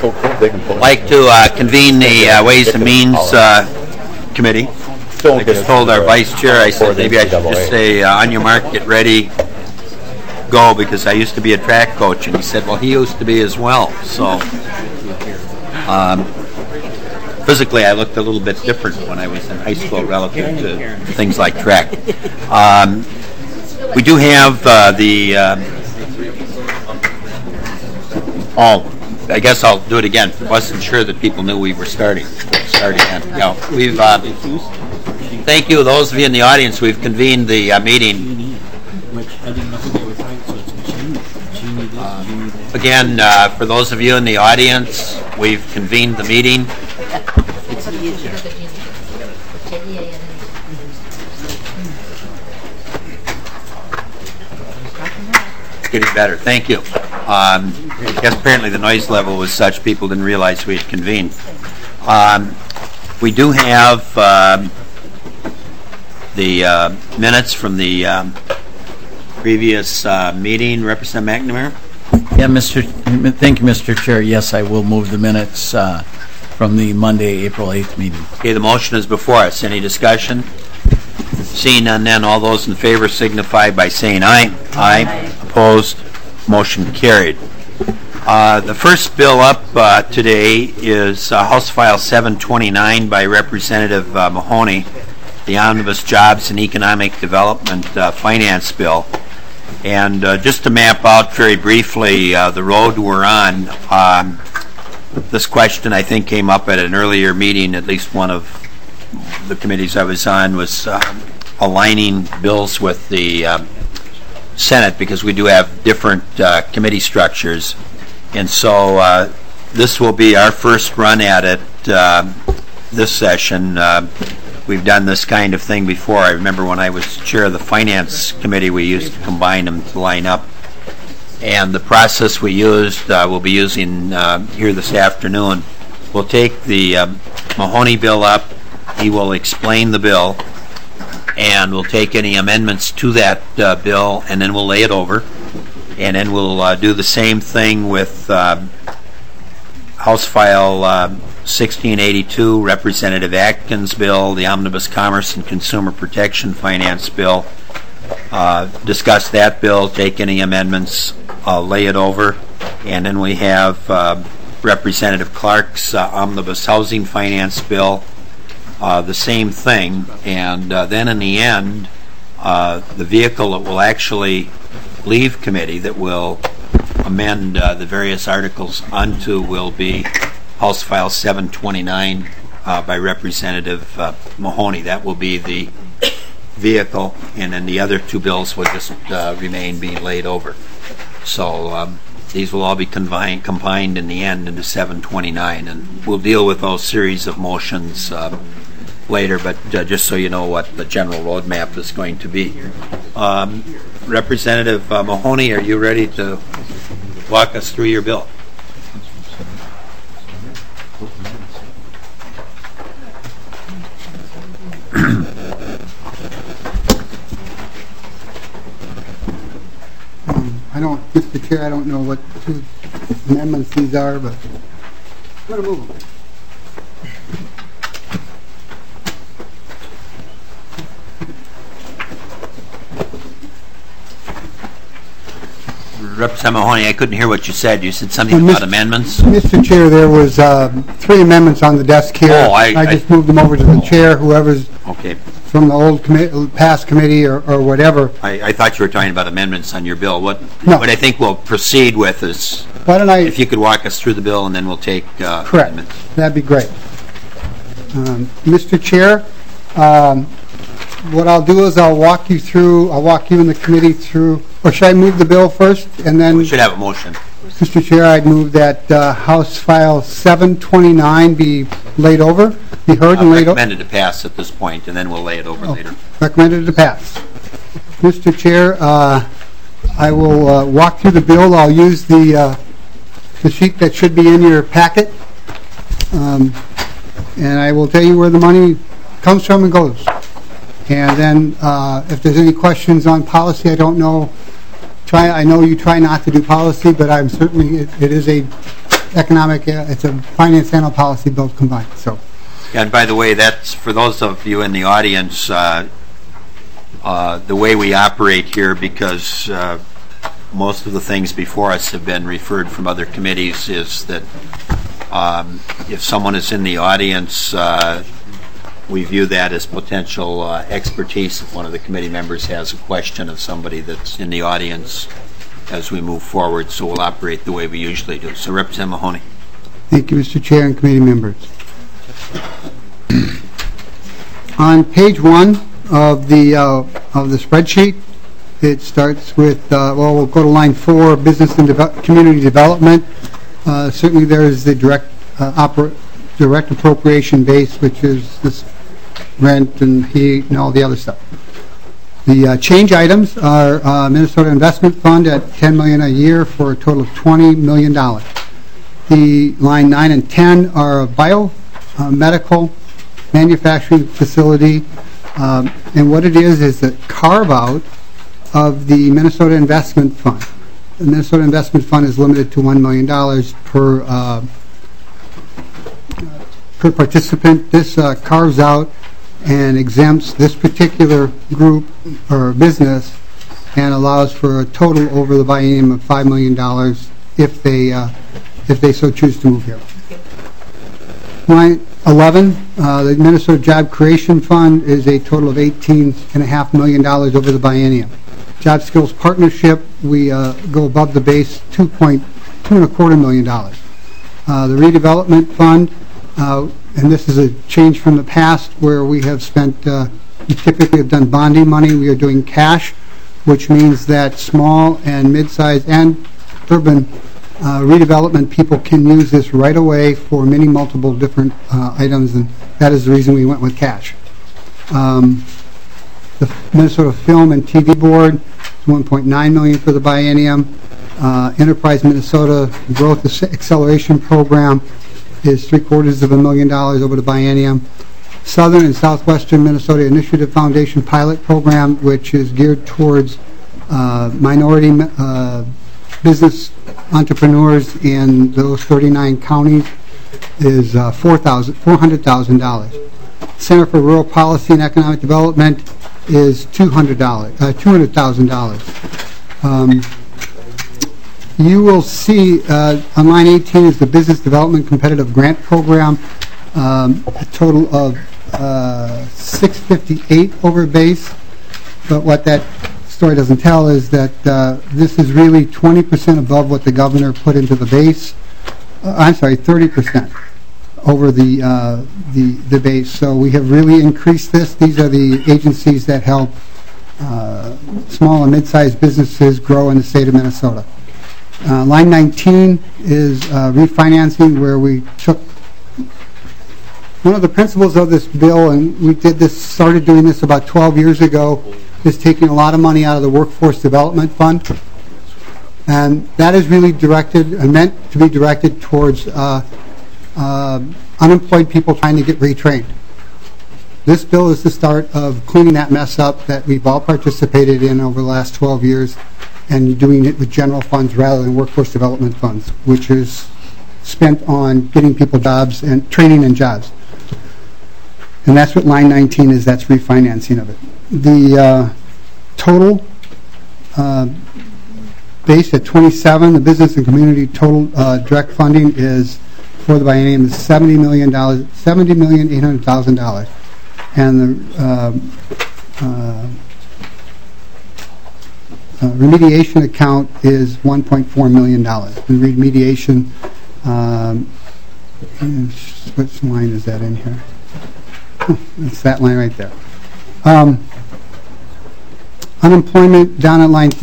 like to convene the Ways and Means Committee. I just told our vice chair, I said maybe I should just say on your mark, get ready, go, because I used to be a track coach, and he said, well, he used to be as well. So physically I looked a little bit different when I was in high school relative to things like track. We do have I guess I'll do it again. Wasn't sure that people knew we were starting. Yeah, we've. Thank you, those of you in the audience. We've convened the meeting. Again, for those of you in the audience, we've convened the meeting. It's getting better. Thank you. I guess apparently the noise level was such people didn't realize we had convened. We do have the minutes from the previous meeting. Representative McNamara? Yeah, thank you, Mr. Chair. Yes, I will move the minutes from the Monday, April 8th meeting. Okay, the motion is before us. Any discussion? Seeing none, then all those in favor signify by saying aye. Aye. Opposed? Motion carried. The first bill up today is House File 729 by Representative Mahoney, the Omnibus Jobs and Economic Development Finance Bill. And just to map out very briefly the road we're on, this question I think came up at an earlier meeting. At least one of the committees I was on was aligning bills with the Senate, because we do have different committee structures. And so this will be our first run at it this session. We've done this kind of thing before. I remember when I was chair of the Finance Committee, we used to combine them to line up. And the process we used, we'll be using here this afternoon. We'll take the Mahoney bill up. He will explain the bill. And we'll take any amendments to that bill, and then we'll lay it over. And then we'll do the same thing with House File 1682, Representative Atkins' bill, the Omnibus Commerce and Consumer Protection Finance Bill. Discuss that bill, take any amendments, lay it over. And then we have Representative Clark's Omnibus Housing Finance Bill. The same thing, and then in the end, the vehicle that will actually leave committee that will amend the various articles onto will be House File 729 by Representative Mahoney. That will be the vehicle, and then the other two bills will just remain being laid over. So these will all be combined in the end into 729, and we'll deal with those series of motions later, but just so you know what the general roadmap is going to be. Representative Mahoney, are you ready to walk us through your bill? Mr. Chair, I don't know what two amendments these are, but I'm going to move them. Representative Mahoney, I couldn't hear what you said. You said something about amendments? Mr. Chair, there was 3 amendments on the desk here. Oh, I just moved them over to the chair, whoever's okay. From the old past committee or whatever. I thought you were talking about amendments on your bill. What I think we'll proceed with is, why don't if you could walk us through the bill, and then we'll take correct. Amendments. That'd be great. Mr. Chair, what I'll do is I'll walk you and the committee through, or should I move the bill first and then? We should have a motion. Mr. Chair, I'd move that House File 729 be laid over, be heard and laid over. Recommended to pass at this point, and then we'll lay it over later. Recommended to pass. Mr. Chair, I will walk through the bill. I'll use the sheet that should be in your packet, and I will tell you where the money comes from and goes. And then if there's any questions on policy, I don't know. I know you try not to do policy, but I'm certainly, it is a economic, it's a finance and a policy bill combined. So, And by the way, that's for those of you in the audience, the way we operate here, because most of the things before us have been referred from other committees, is that if someone is in the audience, we view that as potential expertise if one of the committee members has a question of somebody that's in the audience as we move forward. So we'll operate the way we usually do. So Representative Mahoney. thank you, Mr. Chair and committee members. On page 1 of the spreadsheet, it starts with, well, we'll go to line 4, business and community development. Certainly there is the direct appropriation base, which is this rent and heat and all the other stuff. The change items are Minnesota Investment Fund at $10 million a year for a total of $20 million. The line 9 and 10 are biomedical manufacturing facility, and what it is the carve out of the Minnesota Investment Fund. The Minnesota Investment Fund is limited to $1 million per participant. This carves out and exempts this particular group or business and allows for a total over the biennium of $5 million if they so choose to move here. Line 11, the Minnesota Job Creation Fund is a total of $18.5 million over the biennium. Job Skills Partnership, we go above the base, $2.25 million. The Redevelopment Fund, and this is a change from the past where we have spent, we typically have done bonding money. We are doing cash, which means that small and mid-sized and urban redevelopment people can use this right away for many multiple different items, and that is the reason we went with cash. The Minnesota Film and TV Board, $1.9 million for the biennium. Enterprise Minnesota Growth Acceleration Program is $750,000 over the biennium. Southern and Southwestern Minnesota Initiative Foundation Pilot Program, which is geared towards minority business entrepreneurs in those 39 counties, is $400,000. Center for Rural Policy and Economic Development is $200,000. You will see on line 18 is the Business Development Competitive Grant Program, a total of $658 over base. But what that story doesn't tell is that this is really 20% above what the governor put into the base. I'm sorry, 30% over the base. So we have really increased this. These are the agencies that help small and mid-sized businesses grow in the state of Minnesota. Line 19 is refinancing, where we took one of the principles of this bill, and we started doing this about 12 years ago, is taking a lot of money out of the Workforce Development Fund. And that is really directed and meant to be directed towards unemployed people trying to get retrained. This bill is the start of cleaning that mess up that we've all participated in over the last 12 years and doing it with general funds rather than workforce development funds, which is spent on getting people jobs and training and jobs. And that's what line 19 is. That's refinancing of it. The total base at 27, the business and community total direct funding is for the biennium is $70,800,000, and the remediation account is $1.4 million. The remediation, which line is that in here? It's that line right there. Unemployment down at line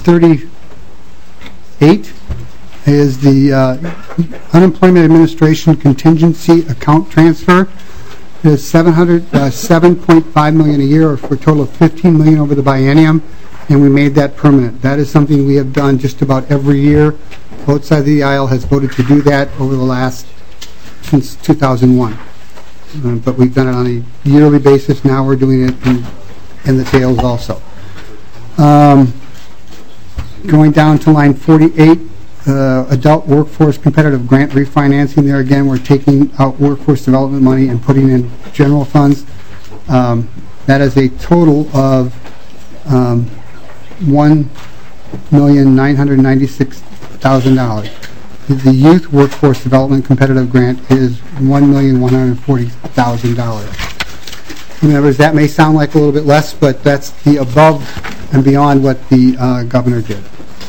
38 is the Unemployment Administration contingency account transfer. It is $7.5 million a year, for a total of $15 million over the biennium, and we made that permanent. That is something we have done just about every year. Both sides of the aisle has voted to do that over the last, since 2001. But we've done it on a yearly basis. Now we're doing it in the tails also. Going down to line 48, adult workforce competitive grant refinancing. There again, we're taking out workforce development money and putting in general funds. That is a total of $1,996,000. The youth workforce development competitive grant is $1,140,000. Members, that may sound like a little bit less, but that's the above and beyond what the governor did.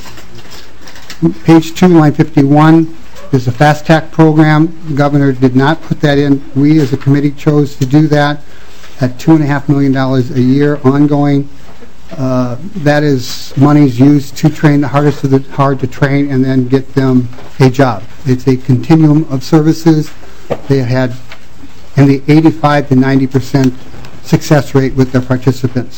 Page 2, line 51, is the Fast Track program. The governor did not put that in. We, as a committee, chose to do that at $2.5 million a year ongoing. That is monies used to train the hardest of the hard to train and then get them a job. It's a continuum of services. They had in the 85 to 90% success rate with their participants.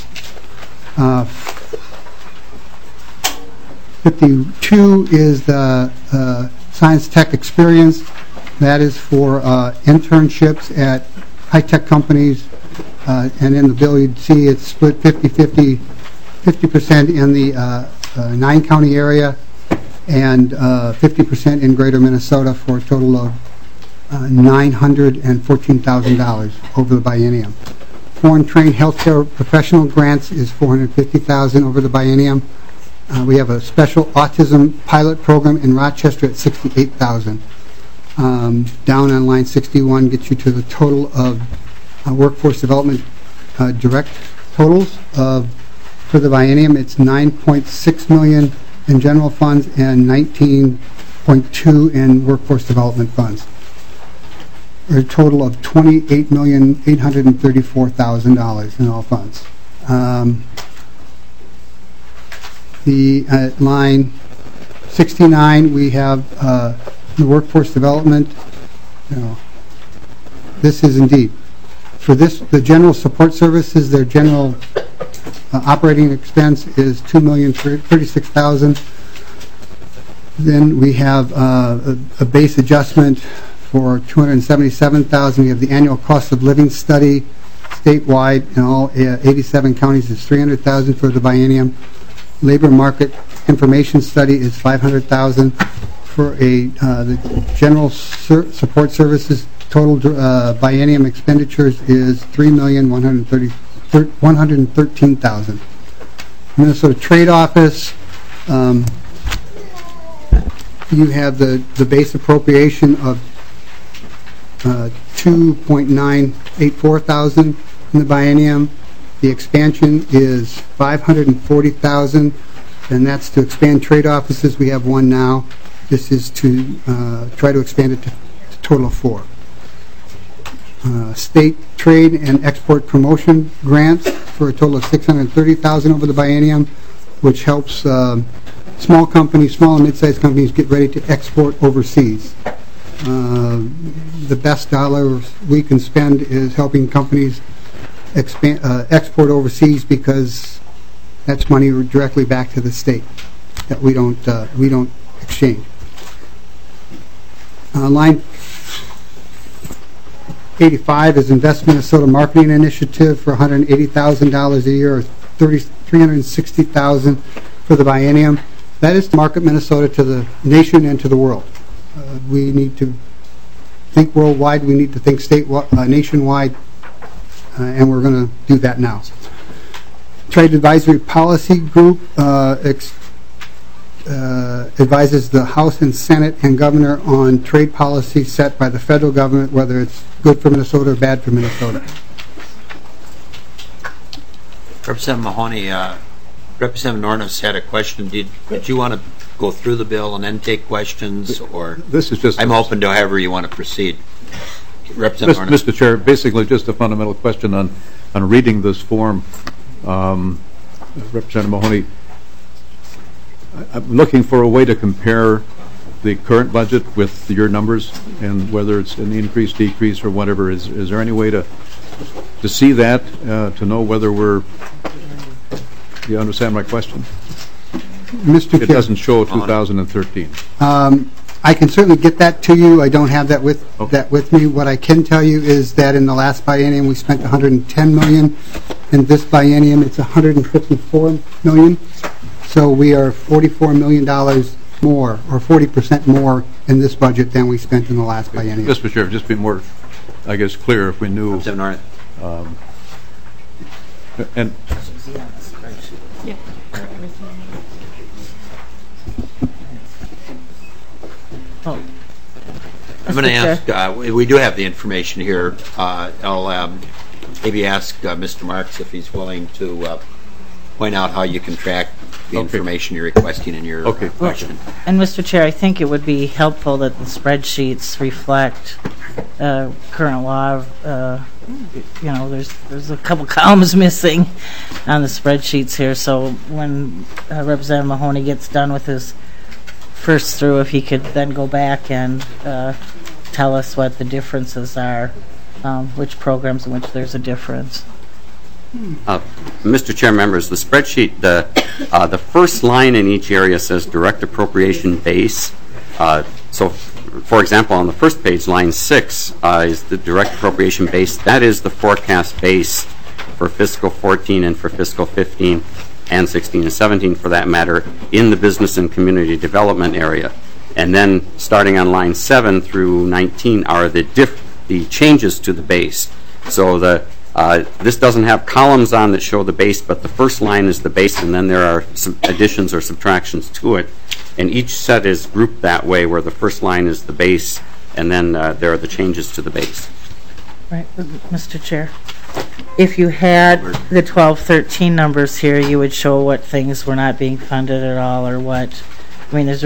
52 is the Science Tech Experience. That is for internships at high-tech companies, and in the bill you'd see it's split 50% in the 9-county area and 50% in greater Minnesota for a total of $914,000 over the biennium. Foreign trained healthcare professional grants is $450,000 over the biennium. We have a special autism pilot program in Rochester at $68,000. Down on line 61 gets you to the total of workforce development direct totals of, for the biennium, it's $9.6 million in general funds and $19.2 in workforce development funds. A total of $28,834,000 in all funds. Line 69, we have the workforce development. This is indeed for this. The general support services, their general operating expense is $2,036,000. Then we have a base adjustment for $277,000. We have the annual cost of living study statewide in all 87 counties is $300,000 for the biennium. Labor market information study is $500,000 for the general support services. Total biennium expenditures is $3,113,000. Minnesota Trade Office, you have the base appropriation of $2,984,000 in the biennium. The expansion is $540,000, and that's to expand trade offices. We have one now. This is to try to expand it to a total of 4. State trade and export promotion grants for a total of $630,000 over the biennium, which helps small companies, small and mid-sized companies get ready to export overseas. The best dollar we can spend is helping companies export overseas, because that's money directly back to the state that we don't exchange. Line 85 is Invest Minnesota Marketing Initiative for $180,000 a year, or $360,000 for the biennium. That is to market Minnesota to the nation and to the world. We need to think worldwide. We need to think nationwide. And we're going to do that now. Trade Advisory Policy Group advises the House and Senate and Governor on trade policy set by the federal government, whether it's good for Minnesota or bad for Minnesota. Representative Mahoney, Representative Nornes had a question. Did you want to go through the bill and then take questions, or this is just? I'm open to however you want to proceed. Representative Mr. Chair, basically just a fundamental question on reading this form. Representative Mahoney, I'm looking for a way to compare the current budget with your numbers, and whether it's an increase, decrease, or whatever. Is there any way to see that, to know whether we're? Do you understand my question? Mr. Chair, it doesn't show 2013. I can certainly get that to you. I don't have that with me. What I can tell you is that in the last biennium we spent $110 million. In this biennium it's $154 million. So we are $44 million more, or 40% more in this budget than we spent in the last biennium. Mr. Chair, just be more, I guess, clear if we knew. Representative Norris. And I'm going to ask, we do have the information here. I'll maybe ask Mr. Marks if he's willing to point out how you can track the information you're requesting in your question. And Mr. Chair, I think it would be helpful that the spreadsheets reflect current law. You know, there's a couple columns missing on the spreadsheets here, so when Representative Mahoney gets done with his first through, if he could then go back and tell us what the differences are, which programs in which there's a difference. Mr. Chair, members, the spreadsheet, the first line in each area says direct appropriation base. So, for example, on the first page, line 6 is the direct appropriation base. That is the forecast base for fiscal 14 and for fiscal 15 and 16 and 17, for that matter, in the business and community development area. And then, starting on line 7 through 19, are the changes to the base. So this doesn't have columns on that show the base, but the first line is the base, and then there are some additions or subtractions to it. And each set is grouped that way, where the first line is the base, and then there are the changes to the base. Right, Mr. Chair. If you had the 12-13 numbers here, you would show what things were not being funded at all, or what. I mean,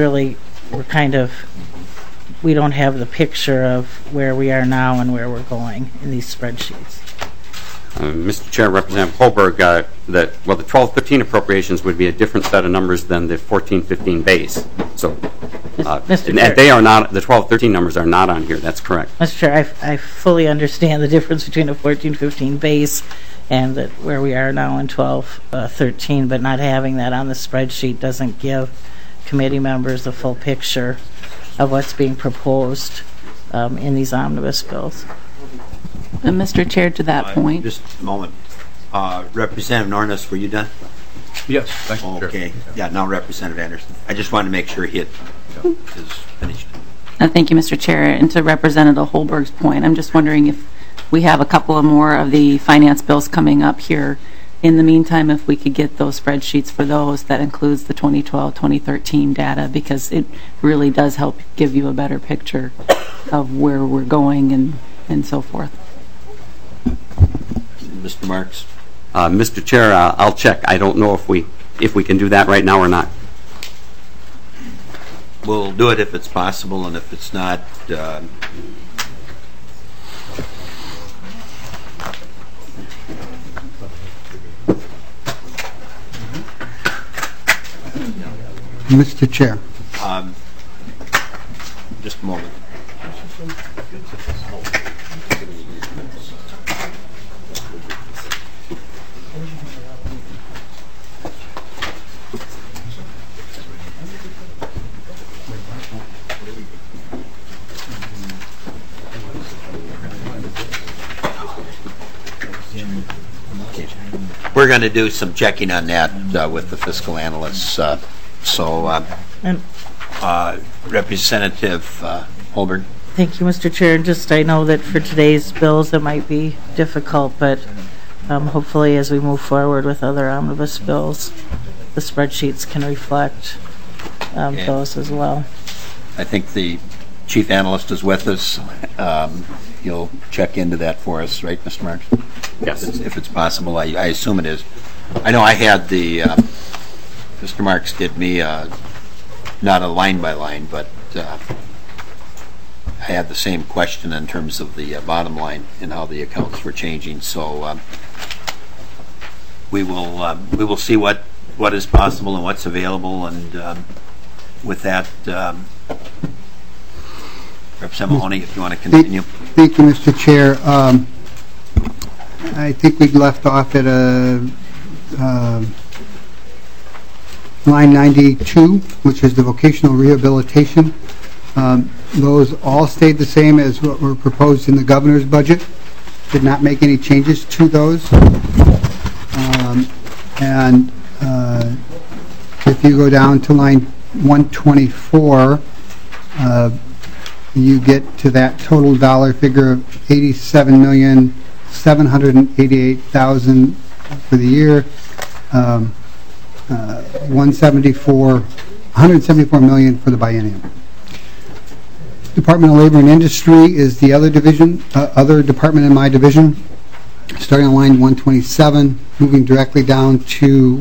we don't have the picture of where we are now and where we're going in these spreadsheets. Mr. Chair, Representative Holberg, the 12-13 appropriations would be a different set of numbers than the 14-15 base. So, Mr. Chair, they are not. The 12-13 numbers are not on here. That's correct. Mr. Chair, I fully understand the difference between a 14-15 base and where we are now in 12-13, but not having that on the spreadsheet doesn't give committee members a full picture of what's being proposed in these omnibus bills. And Mr. Chair, to that point. Just a moment. Representative Norris, were you done? yes, thank you, Chair. Okay. Yeah, now Representative Anderson. I just wanted to make sure he is finished. Thank you, Mr. Chair. And to Representative Holberg's point, I'm just wondering if we have a couple of more of the finance bills coming up here. In the meantime, if we could get those spreadsheets for those, that includes the 2012-2013 data, because it really does help give you a better picture of where we're going and so forth. Mr. Marks? Mr. Chair, I'll check. I don't know if we can do that right now or not. We'll do it if it's possible, and if it's not, Mr. Chair. just a moment. We're going to do some checking on that with the fiscal analysts. Representative Holberg. Thank you, Mr. Chair. Just I know that for today's bills it might be difficult, but hopefully as we move forward with other omnibus bills, the spreadsheets can reflect those as well. I think the chief analyst is with us. You'll check into that for us, right, Mr. Marks? Yes. If it's possible. I assume it is. I know I had the, Mr. Marks did me, not a line by line, but I had the same question in terms of the bottom line and how the accounts were changing. So we will see what is possible and what's available, and with that, Representative Mahoney, if you want to continue. Thank you, Mr. Chair. I think we left off at line 92, which is the vocational rehabilitation. Those all stayed the same as what were proposed in the governor's budget. Did not make any changes to those. And if you go down to line 124, you get to that total dollar figure of $87,788,000 for the year. 174 million for the biennium. Department of Labor and Industry is the other division, other department in my division, starting on line 127, moving directly down to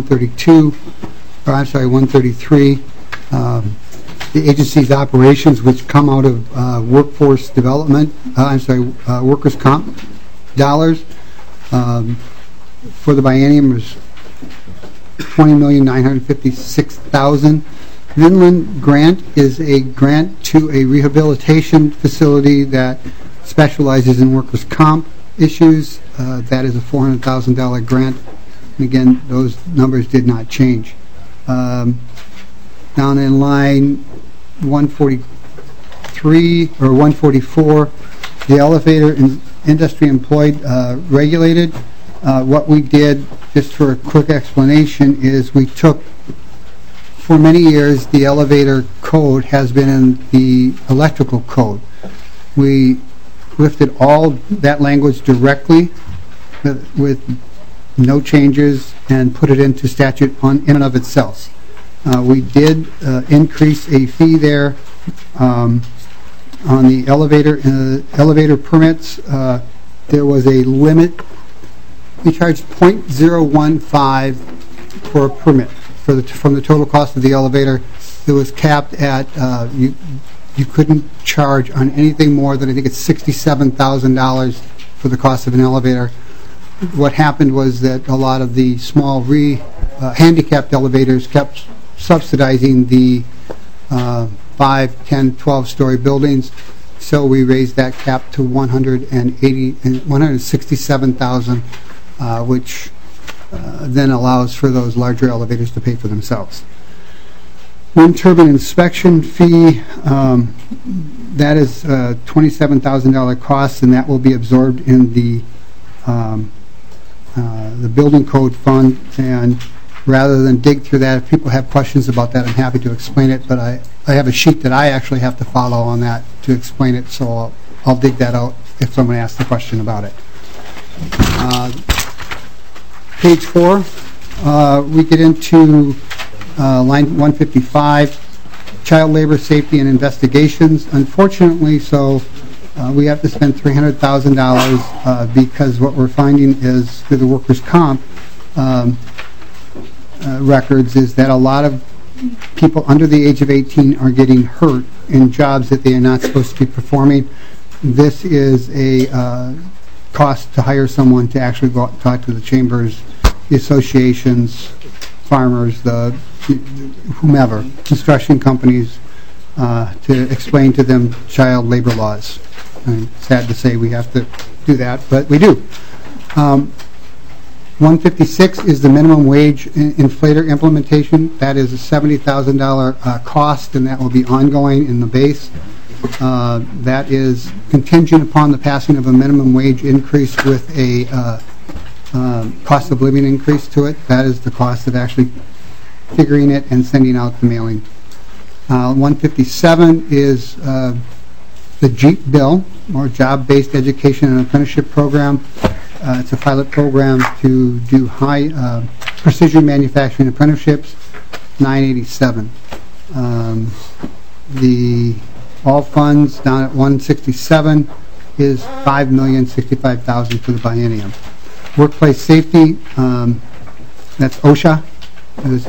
133. The agency's operations, which come out of workforce development, workers' comp dollars, for the biennium was $20,956,000. Vinland Grant is a grant to a rehabilitation facility that specializes in workers' comp issues. That is a $400,000 grant. And again, those numbers did not change. Down in line 143 or 144, the elevator industry employed regulated. What we did, just for a quick explanation, is we took, for many years, the elevator code has been in the electrical code. We lifted all that language directly with no changes and put it into statute in and of itself. We did increase a fee there on the elevator permits. There was a limit. We charged .015 for a permit from the total cost of the elevator. It was capped at you couldn't charge on anything more than, I think it's $67,000 for the cost of an elevator. What happened was that a lot of the small handicapped elevators kept subsidizing the 5, 10, 12-story buildings, so we raised that cap to $167,000, which then allows for those larger elevators to pay for themselves. Wind turbine inspection fee, that is a $27,000 cost, and that will be absorbed in the building code fund. And rather than dig through that, if people have questions about that, I'm happy to explain it. But I have a sheet that I actually have to follow on that to explain it, so I'll dig that out if someone asks a question about it. Page 4, we get into line 155, child labor safety and investigations. Unfortunately, we have to spend $300,000 because what we're finding is through the workers' comp records is that a lot of people under the age of 18 are getting hurt in jobs that they are not supposed to be performing. This is a cost to hire someone to actually go out and talk to the chambers, the associations, farmers, whomever, construction companies, to explain to them child labor laws. And sad to say we have to do that, but we do. 156 is the minimum wage inflator implementation. That is a $70,000 cost, and that will be ongoing in the base. That is contingent upon the passing of a minimum wage increase with a cost of living increase to it. That is the cost of actually figuring it and sending out the mailing. 157 is the JEAP bill, or Job-Based Education and Apprenticeship Program. It's a pilot program to do high precision manufacturing apprenticeships. 987. The all funds down at 167 is $5,065,000 for the biennium. Workplace safety, that's OSHA. It was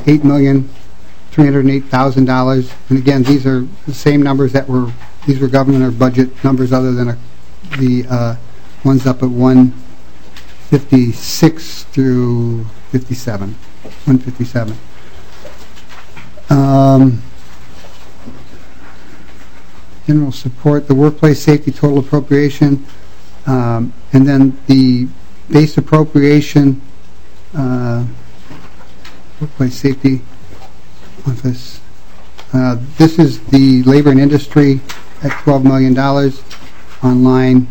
$8,308,000. And again, these are the same numbers these were government or budget numbers, other than the ones up at 156 through 57. 157. General support, the workplace safety total appropriation, and then the base appropriation, workplace safety office. This is the labor and industry at $12 million on line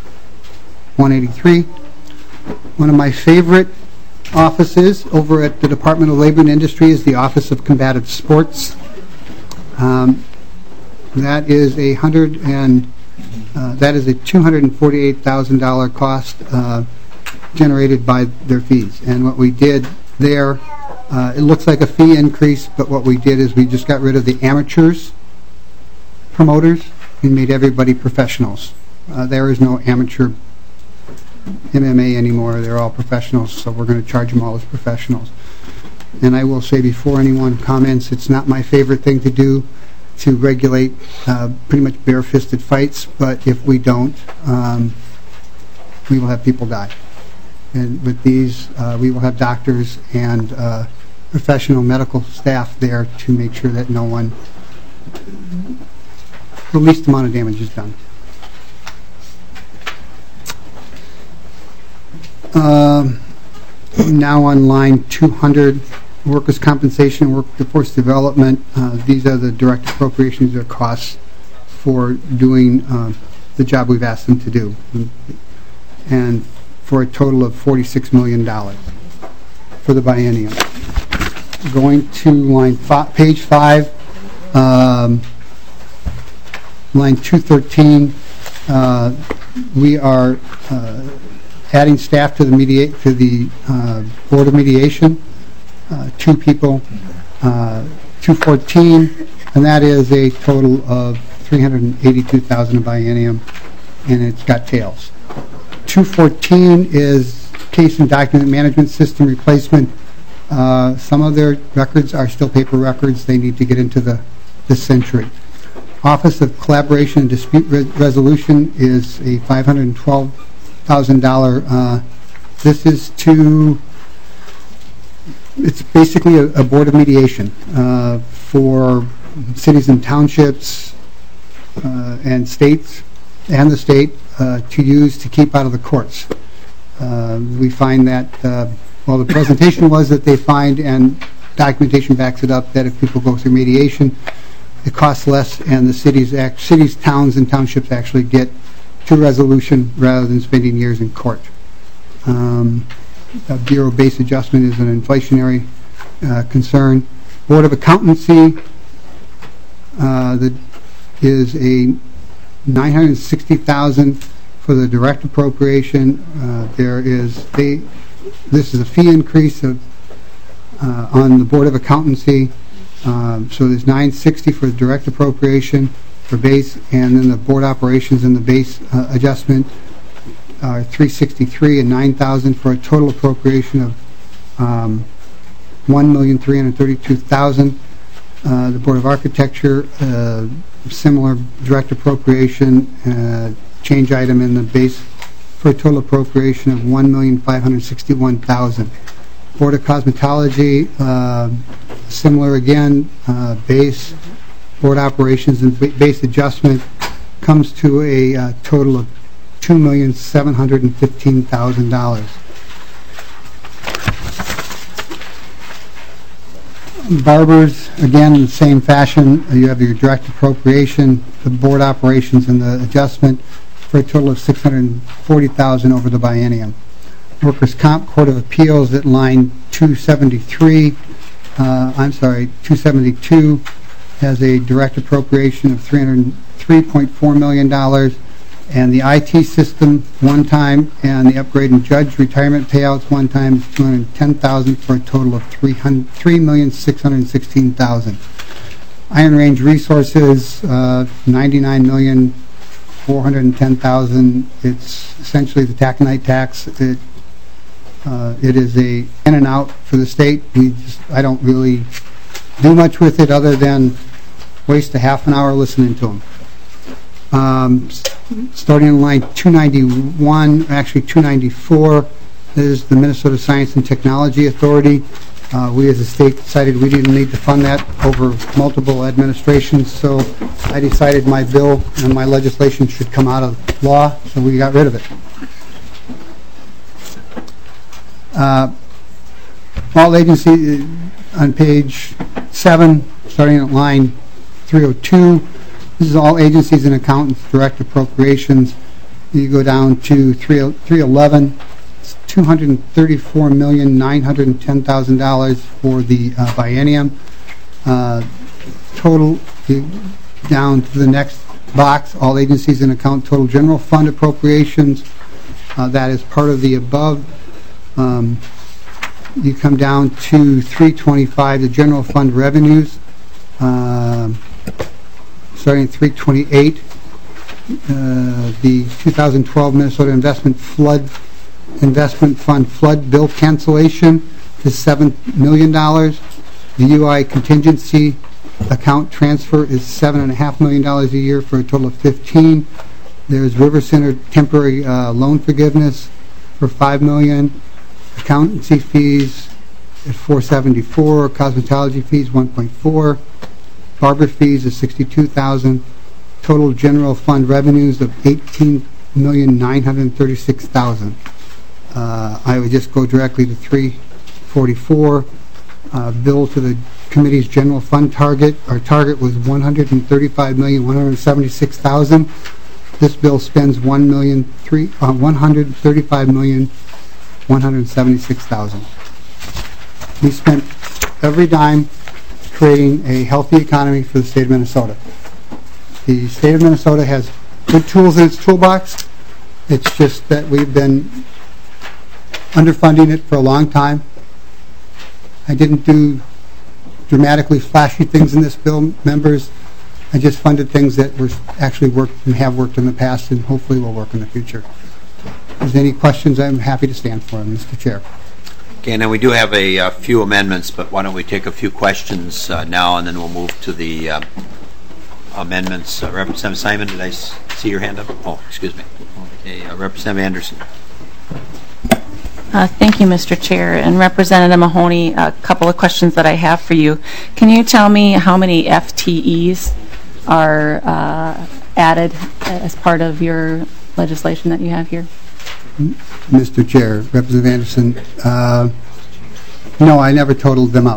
183. One of my favorite offices over at the Department of Labor and Industry is the Office of Combative Sports. That is a $248,000 cost generated by their fees. And what we did there, it looks like a fee increase, but what we did is we just got rid of the amateurs promoters and made everybody professionals. There is no amateur MMA anymore. They're all professionals, so we're going to charge them all as professionals. And I will say before anyone comments, it's not my favorite thing to do to regulate pretty much bare-fisted fights, but if we don't, we will have people die. And with these, we will have doctors and professional medical staff there to make sure that no one, the least amount of damage is done. Now on line 200, workers' compensation, workforce development. These are the direct appropriations or costs for doing the job we've asked them to do, and for a total of $46 million for the biennium. Going to page 5, line 213, we are adding staff to the Board of Mediation, 2 people, 214, and that is a total of $382,000 a biennium, and it's got tails. 214 is case and document management system replacement. Some of their records are still paper records. They need to get into this century. Office of Collaboration and Dispute Resolution is a $512,000. This is it's basically a board of mediation for cities and townships and states and the state to use to keep out of the courts. We find that, well, the presentation was that they find, and documentation backs it up, that if people go through mediation, it costs less, and the cities, towns, and townships actually get to resolution rather than spending years in court. Bureau-based adjustment is an inflationary concern. Board of Accountancy that is a $960,000 for the direct appropriation. This is a fee increase on the Board of Accountancy. So there's $960 for the direct appropriation for base, and then the board operations and the base adjustment are $363 and $9,000 for a total appropriation of $1,332,000. The Board of Architecture, similar direct appropriation, change item in the base for a total appropriation of $1,561,000. Board of Cosmetology, similar again, base, board operations and base adjustment comes to a total of $2,715,000. Barbers, again, in the same fashion, you have your direct appropriation, the board operations, and the adjustment for a total of $640,000 over the biennium. Workers' Comp, Court of Appeals at line 272 has a direct appropriation of $303.4 million, and the IT system one time, and the upgrade in judge retirement payouts one time is $210,000 for a total of $3,616,000. Iron Range Resources, $99,410,000. It's essentially the taconite tax. It is a in and out for the state. I don't really do much with it other than waste a half an hour listening to them. Starting in line 291, actually 294, is the Minnesota Science and Technology Authority. We as a state decided we didn't need to fund that over multiple administrations, so I decided my bill and my legislation should come out of law, so we got rid of it. All agencies on page 7, starting at line 302, this is all agencies and accountants direct appropriations. You go down to 311, it's $234,910,000 for the biennium. total, down to the next box, all agencies in account total general fund appropriations. That is part of the above. You come down to 325, the general fund revenues, starting at 328. The 2012 Minnesota Investment Fund flood bill cancellation is $7 million. The UI contingency account transfer is $7.5 million a year for a total of 15. There's River Center temporary loan forgiveness for $5 million. Accountancy fees at $474. Cosmetology fees $1.4. Barber fees is $62,000. Total general fund revenues of $18,936,000. I would just go directly to 344. Bill to the committee's general fund target. Our target was $135,176,000. This bill spends $135,176,000. We spent every dime creating a healthy economy for the state of Minnesota. The state of Minnesota has good tools in its toolbox. It's just that we've been underfunding it for a long time. I didn't do dramatically flashy things in this bill, members. I just funded things that were actually worked and have worked in the past and hopefully will work in the future. If there's any questions, I'm happy to stand for them, Mr. Chair. Okay, now we do have a few amendments, but why don't we take a few questions now, and then we'll move to the amendments. Representative Simon, did I see your hand up? Oh, excuse me. Okay, Representative Anderson. Thank you, Mr. Chair. And Representative Mahoney, a couple of questions that I have for you. Can you tell me how many FTEs are added as part of your legislation that you have here? Mr. Chair, Representative Anderson, no, I never totaled them up.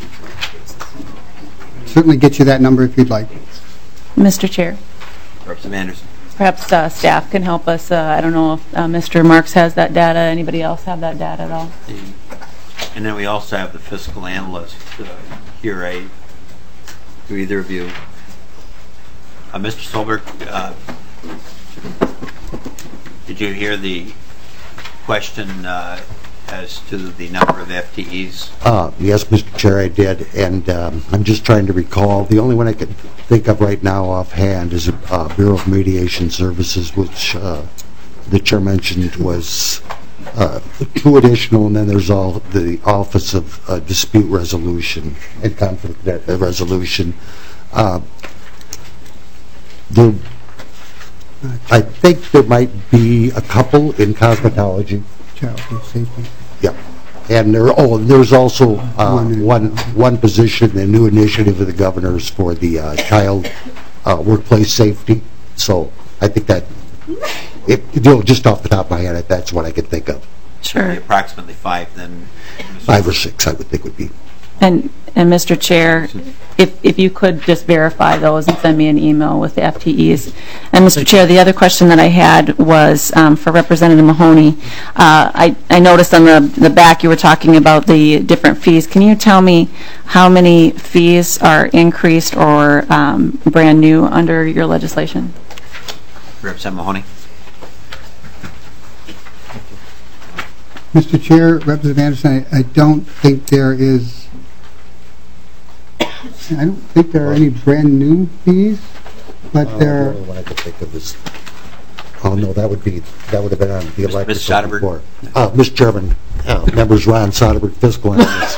Certainly get you that number if you'd like. Mr. Chair. Representative Anderson. Perhaps staff can help us. I don't know if Mr. Marks has that data. Anybody else have that data at all? And then we also have the fiscal analyst here, right? Do either of you? Mr. Solberg, did you hear the question as to the number of FTEs? Yes, Mr. Chair, I did, and I'm just trying to recall. The only one I could think of right now offhand is Bureau of Mediation Services, which the chair mentioned was 2 additional, and then there's all the Office of Dispute Resolution and Conflict Resolution. I think there might be a couple in cosmetology. Child safety. Yeah, and there's also one position, a new initiative of the governor's for the child workplace safety. So I think that, just off the top of my head, that's what I could think of. Sure. Approximately 5, then. 5 or 6, I would think would be. And Mr. Chair, if you could just verify those and send me an email with the FTEs. And Mr. Chair, the other question that I had was for Representative Mahoney. I noticed on the back you were talking about the different fees. Can you tell me how many fees are increased or brand new under your legislation? Representative Mahoney. Mr. Chair, Representative Anderson, I don't think there are any brand new fees, but there. The only one I could think of is. Oh no, that would have been on the electrical before. Mr. Chairman, members Ron Soderberg, fiscal analyst.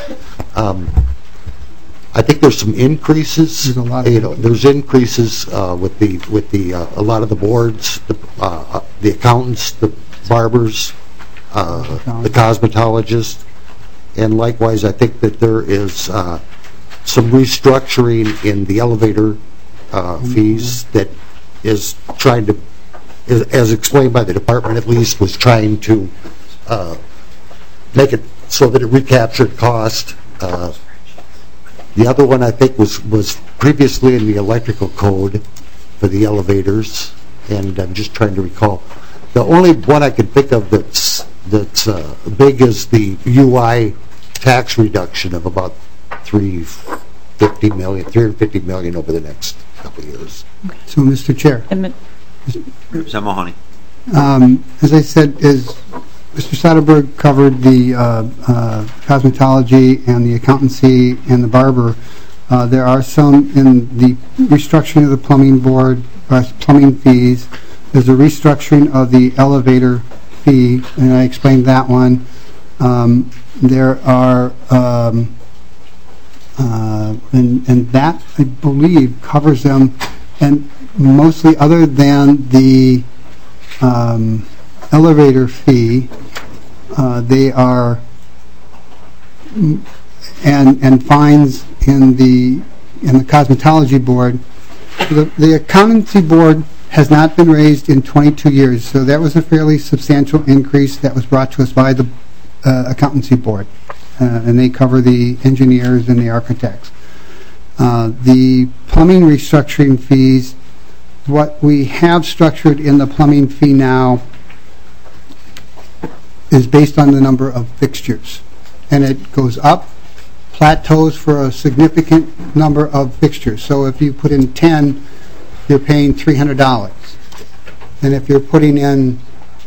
I think there's some increases. There's a lot of there's increases with the a lot of the boards, the accountants, the barbers, the cosmetologists, and likewise I think that there is some restructuring in the elevator fees that is trying to, as explained by the department at least, was trying to make it so that it recaptured cost. The other one I think was previously in the electrical code for the elevators, and I'm just trying to recall. The only one I can think of that's big is the UI tax reduction of about $3 350 million over the next couple of years. So, Mr. Chair, Representative Mahoney. as I said, Mr. Soderberg covered the cosmetology and the accountancy and the barber. There are some in the restructuring of the plumbing board, plumbing fees. There's a restructuring of the elevator fee, and I explained that one. There are, and that, I believe, covers them, and mostly other than the elevator fee, they are, and fines in the cosmetology board. The accountancy board has not been raised in 22 years, so that was a fairly substantial increase that was brought to us by the accountancy board, and they cover the engineers and the architects. The plumbing restructuring fees, what we have structured in the plumbing fee now is based on the number of fixtures, and it goes up, plateaus for a significant number of fixtures. So if you put in 10, you're paying $300, and if you're putting in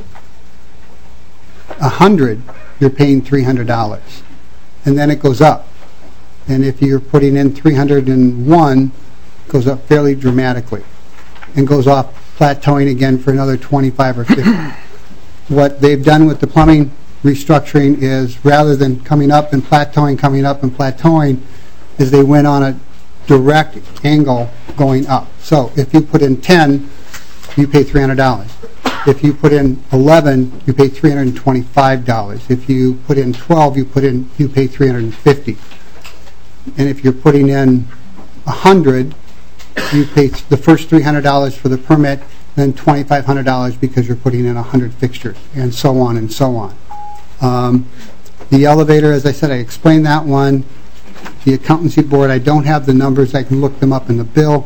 100, you're paying $300, and then it goes up. And if you're putting in 301, it goes up fairly dramatically, and goes off plateauing again for another 25 or 50. What they've done with the plumbing restructuring is, rather than coming up and plateauing, is they went on a direct angle going up. So if you put in 10, you pay $300. If you put in 11, you pay $325. If you put in 12, you pay $350. And if you're putting in 100, you pay the first $300 for the permit, then $2,500 because you're putting in 100 fixtures, and so on and so on. The elevator, as I said, I explained that one. The accountancy board, I don't have the numbers. I can look them up in the bill.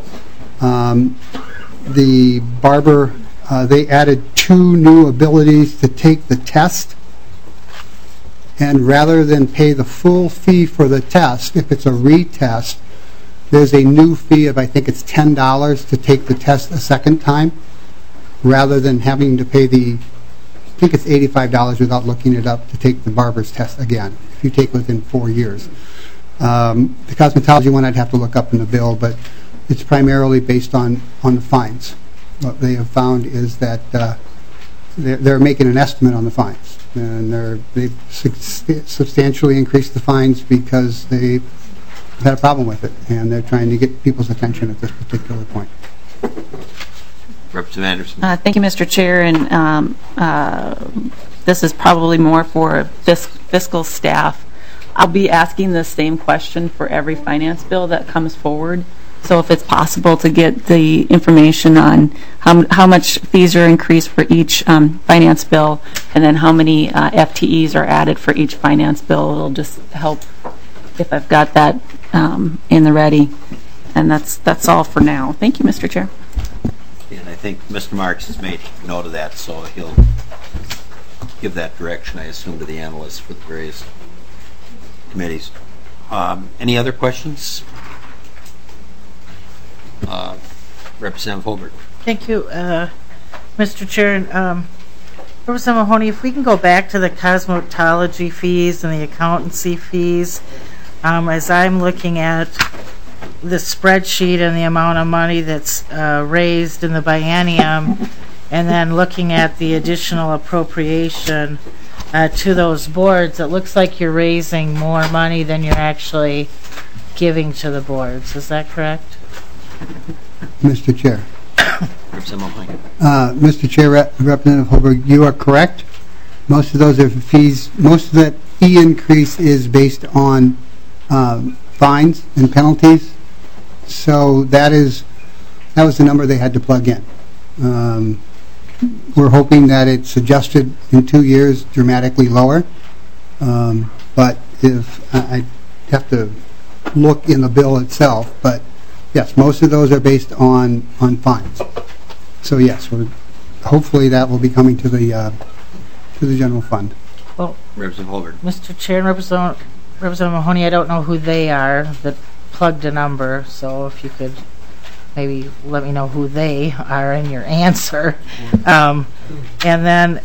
The barber, they added 2 new abilities to take the test, and rather than pay the full fee for the test, if it's a retest, there's a new fee of, I think it's $10 to take the test a second time, rather than having to pay I think it's $85 without looking it up to take the barber's test again, if you take within 4 years. The cosmetology one I'd have to look up in the bill, but it's primarily based on the fines. What they have found is that they're making an estimate on the fines, and they've substantially increased the fines because they've had a problem with it, and they're trying to get people's attention at this particular point. Representative Anderson. Thank you, Mr. Chair, and this is probably more for fiscal staff. I'll be asking the same question for every finance bill that comes forward. So if it's possible to get the information on how much fees are increased for each finance bill, and then how many FTEs are added for each finance bill, it'll just help if I've got that in the ready. And that's all for now. Thank you, Mr. Chair. And I think Mr. Marks has made note of that, so he'll give that direction, I assume, to the analysts for the various committees. Any other questions? Representative Holbert. Thank you, Mr. Chair. Representative Mahoney, if we can go back to the cosmetology fees and the accountancy fees, as I'm looking at the spreadsheet and the amount of money that's raised in the biennium, and then looking at the additional appropriation to those boards, it looks like you're raising more money than you're actually giving to the boards. Is that correct? Mr. Chair. Representative Mr. Chair, Representative Holberg, you are correct. Most of those are fees. Most of that fee increase is based on fines and penalties. So that was the number they had to plug in. We're hoping that it's adjusted in 2 years dramatically lower. But if I have to look in the bill itself, but yes, most of those are based on fines. So yes, hopefully that will be coming to the general fund. Well, Representative Holbert. Mr. Chair and Representative Mahoney, I don't know who they are, the plugged a number, so if you could maybe let me know who they are in your answer. And then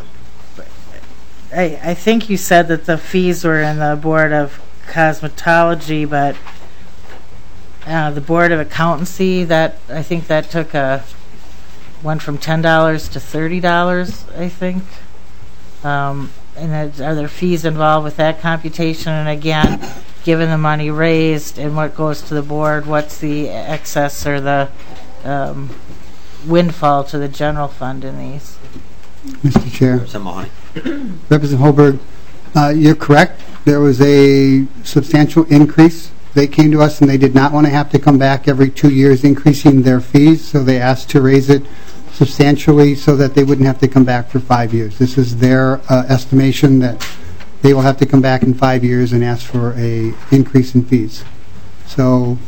I think you said that the fees were in the Board of Cosmetology, but the Board of Accountancy, that I think that went from $10 to $30, I think. And are there fees involved with that computation? And again, given the money raised and what goes to the board, what's the excess or the windfall to the general fund in these? Mr. Chair. Representative Mahoney. Representative Holberg, you're correct. There was a substantial increase. They came to us and they did not want to have to come back every 2 years increasing their fees, so they asked to raise it substantially so that they wouldn't have to come back for 5 years. This is their estimation that they will have to come back in 5 years and ask for a increase in fees. So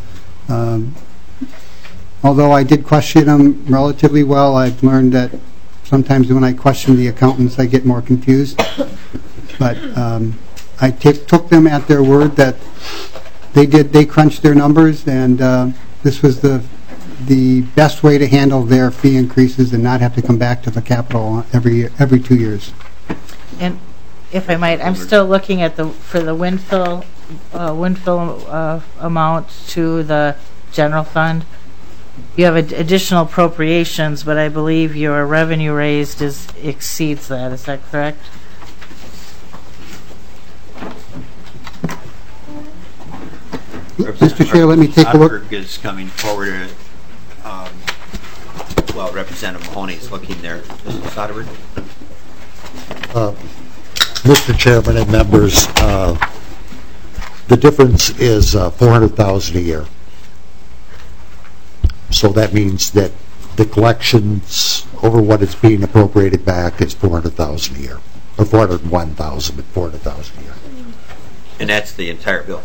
although I did question them relatively well, I've learned that sometimes when I question the accountants I get more confused. But I took them at their word that they crunched their numbers, and this was the best way to handle their fee increases and not have to come back to the Capitol every 2 years. And if I might, I'm still looking at for the windfill amount to the general fund. You have additional appropriations, but I believe your revenue raised exceeds that. Is that correct? Mr. Chair, let me take a look. Soderberg is coming forward. Representative Mahoney is looking there. Mr. Soderberg? Mr. Chairman and members, the difference is $400,000 a year. So that means that the collections over what is being appropriated back is $400,000 a year, or $401,000, but $400,000 a year. And that's the entire bill?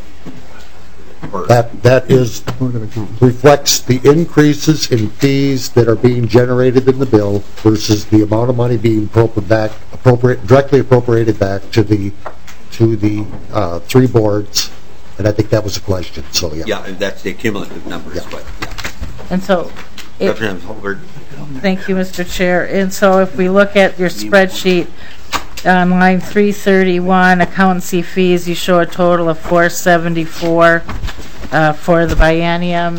That reflects the increases in fees that are being generated in the bill versus the amount of money being directly appropriated back to the three boards, and I think that was a question. So yeah. Yeah, that's the cumulative numbers. Yeah. But yeah. And so, Representative Holberg. Thank you, Mr. Chair. And so, if we look at your spreadsheet on line 331, accountancy fees, you show a total of $474 for the biennium.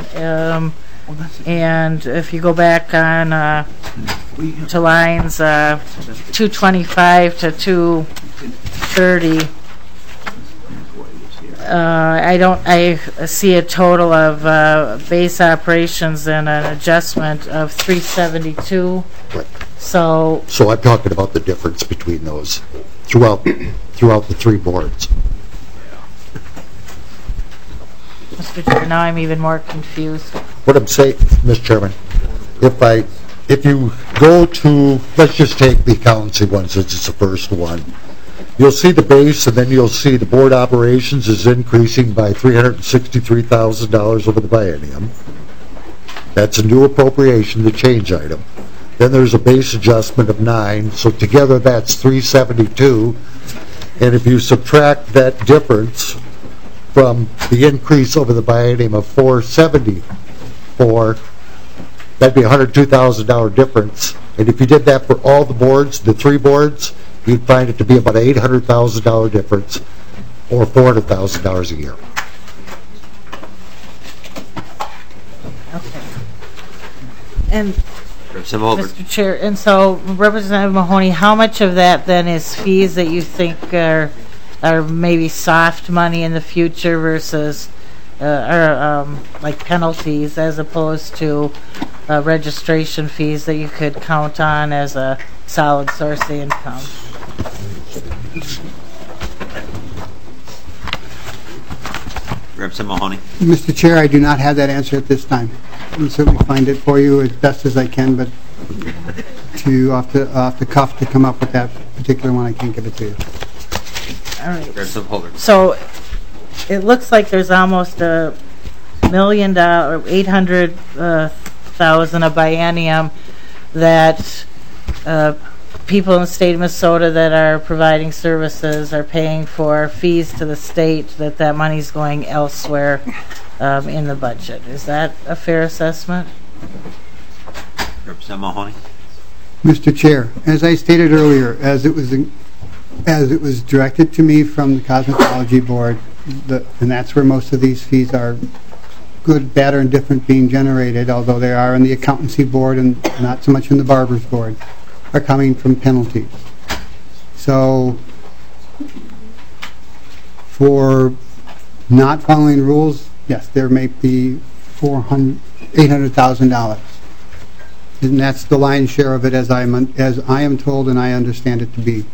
And if you go back on to lines 225 to 230, I see a total of base operations and an adjustment of 372. Right. So I'm talking about the difference between those throughout the three boards. Mr. Chair, now I'm even more confused. What I'm saying, Mr. Chairman, if you go to, let's just take the accountancy one since it's the first one. You'll see the base, and then you'll see the board operations is increasing by $363,000 over the biennium. That's a new appropriation, the change item. Then there's a base adjustment of 9, so together that's 372. And if you subtract that difference from the increase over the biennium of 474, that'd be a $102,000 difference. And if you did that for all the boards, the three boards, you'd find it to be about an $800,000 difference, or $400,000 a year. Okay. And Mr. Mr. Chair, and so Representative Mahoney, how much of that then is fees that you think are maybe soft money in the future versus like penalties, as opposed to registration fees that you could count on as a solid source of income? Representative Mahoney. Mr. Chair, I do not have that answer at this time. I can certainly find it for you as best as I can, but off the cuff to come up with that particular one, I can't give it to you. All right. Representative Holberg. So it looks like there's almost $1 million, $800,000 a biennium that people in the state of Minnesota that are providing services are paying for fees to the state, that money's going elsewhere in the budget. Is that a fair assessment? Representative Mahoney? Mr. Chair, as I stated earlier, as it was directed to me from the Cosmetology Board, and that's where most of these fees are, good, bad, or indifferent, being generated, although they are in the Accountancy Board and not so much in the Barber's Board, are coming from penalties. So, for not following rules, yes, there may be $800,000. And that's the lion's share of it, as I am told and I understand it to be.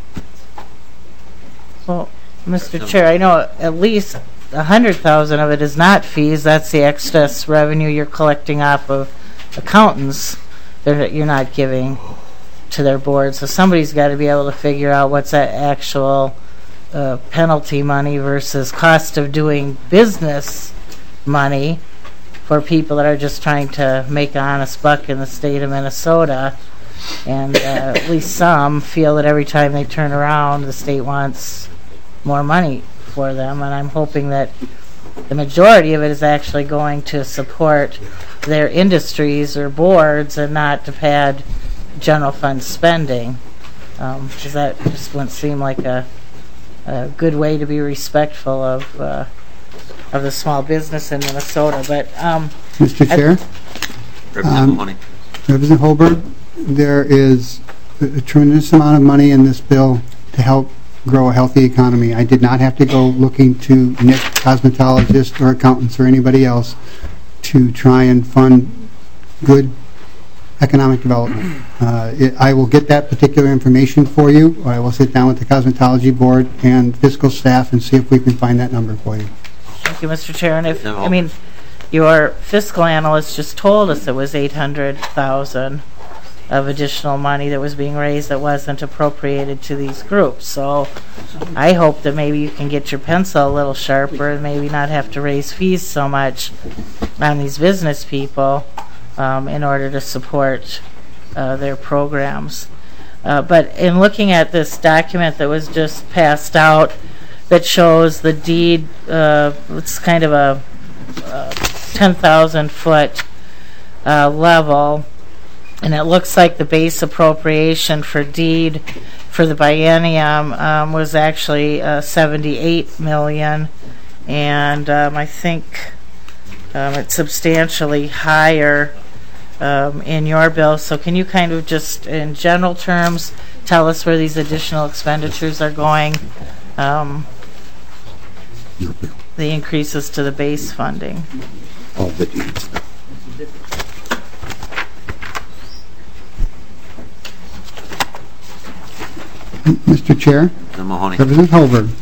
Well, Mr. Chair, I know at least 100,000 of it is not fees. That's the excess revenue you're collecting off of accountants that you're not giving to their board. So somebody's got to be able to figure out what's that actual penalty money versus cost of doing business money for people that are just trying to make an honest buck in the state of Minnesota. And at least some feel that every time they turn around, the state wants more money for them. And I'm hoping that the majority of it is actually going to support their industries or boards and not to pad general fund spending. Because that just wouldn't seem like a good way to be respectful of the small business in Minnesota. But Mr. Chair? Representative Mahoney? Representative Holberg, there is a tremendous amount of money in this bill to help grow a healthy economy. I did not have to go looking to Nick, cosmetologists, or accountants, or anybody else to try and fund good economic development. I will get that particular information for you. I will sit down with the Cosmetology Board and fiscal staff and see if we can find that number for you. Thank you, Mr. Chair. And if, I mean, your fiscal analyst just told us it was 800,000 of additional money that was being raised that wasn't appropriated to these groups. So I hope that maybe you can get your pencil a little sharper and maybe not have to raise fees so much on these business people in order to support their programs. But in looking at this document that was just passed out that shows the deed, it's kind of a 10,000 foot level, and it looks like the base appropriation for deed for the biennium was actually 78 million, and I think it's substantially higher in your bill. So can you kind of just in general terms tell us where these additional expenditures are going, the increases to the base funding? All the deeds. Mr. Chair? Representative Mahoney? Representative Holberg.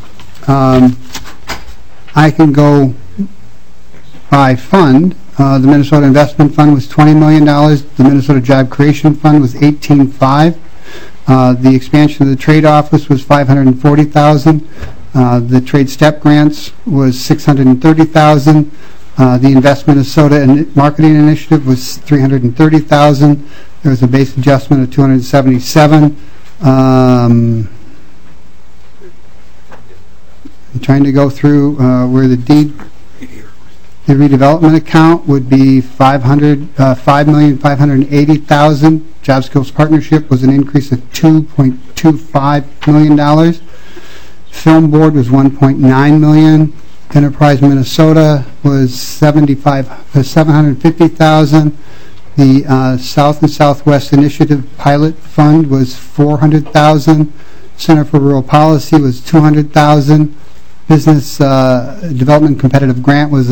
I can go by fund. The Minnesota Investment Fund was $20 million. The Minnesota Job Creation Fund was $18.5 million. The expansion of the trade office was $540,000. The trade step grants was $630,000. The Invest Minnesota Marketing Initiative was $330,000. There was a base adjustment of $277,000. I'm trying to go through where the redevelopment account would be $5,580,000. Job Skills Partnership was an increase of $2.25 million. Film Board was $1.9 million. Enterprise Minnesota was $750,000. The South and Southwest Initiative Pilot Fund was $400,000. Center for Rural Policy was $200,000. Business Development Competitive Grant was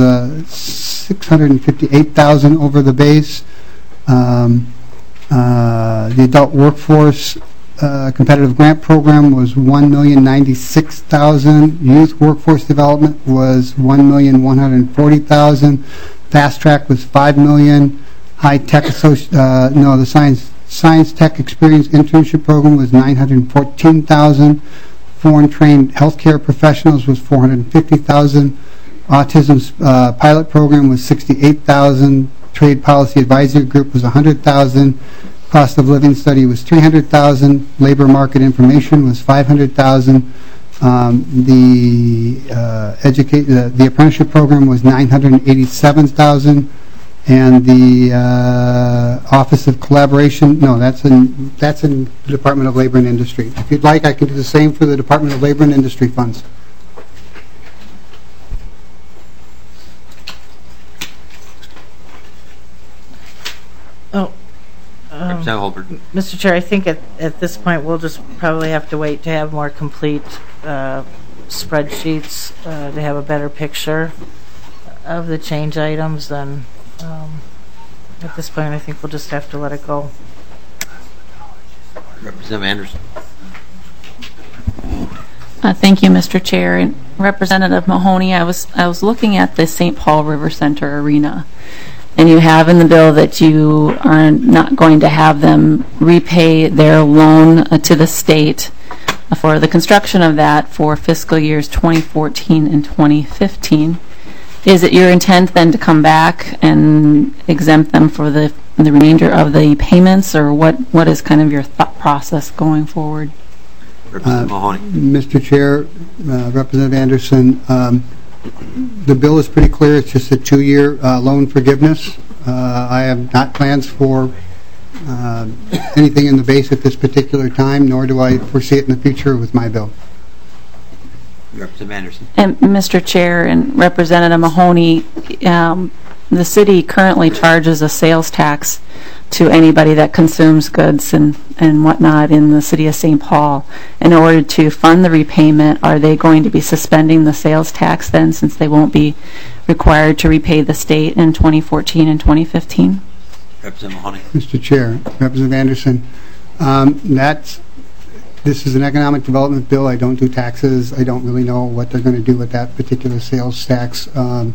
$658,000 over the base. The Adult Workforce Competitive Grant Program was $1,096,000. Youth Workforce Development was $1,140,000. Fast Track was $5 million. High Tech the Science Tech Experience Internship Program was $914,000. Foreign Trained Healthcare Professionals was $450,000. Autism's Pilot Program was $68,000. Trade Policy Advisory Group was $100,000. Cost of Living Study was $300,000. Labor Market Information was $500,000. The apprenticeship program was $987,000, and the Office of Collaboration, no, that's in the Department of Labor and Industry. If you'd like, I can do the same for the Department of Labor and Industry funds. Oh, Representative Holberg. Mr. Chair, I think at this point, we'll just probably have to wait to have more complete spreadsheets to have a better picture of the change items. And at this point, I think we'll just have to let it go. Representative Anderson. Thank you, Mr. Chair. And Representative Mahoney, I was looking at the St. Paul River Center Arena, and you have in the bill that you are not going to have them repay their loan to the state for the construction of that for fiscal years 2014 and 2015. Is it your intent then to come back and exempt them for the remainder of the payments, or what is kind of your thought process going forward? Representative Mahoney. Mr. Chair, Representative Anderson, the bill is pretty clear. It's just a 2-year loan forgiveness. I have not plans for anything in the base at this particular time, nor do I foresee it in the future with my bill. Representative Anderson. And Mr. Chair and Representative Mahoney, the city currently charges a sales tax to anybody that consumes goods and whatnot in the city of St. Paul. In order to fund the repayment, are they going to be suspending the sales tax then, since they won't be required to repay the state in 2014 and 2015? Representative Mahoney. Mr. Chair, Representative Anderson, this is an economic development bill. I don't do taxes. I don't really know what they're going to do with that particular sales tax.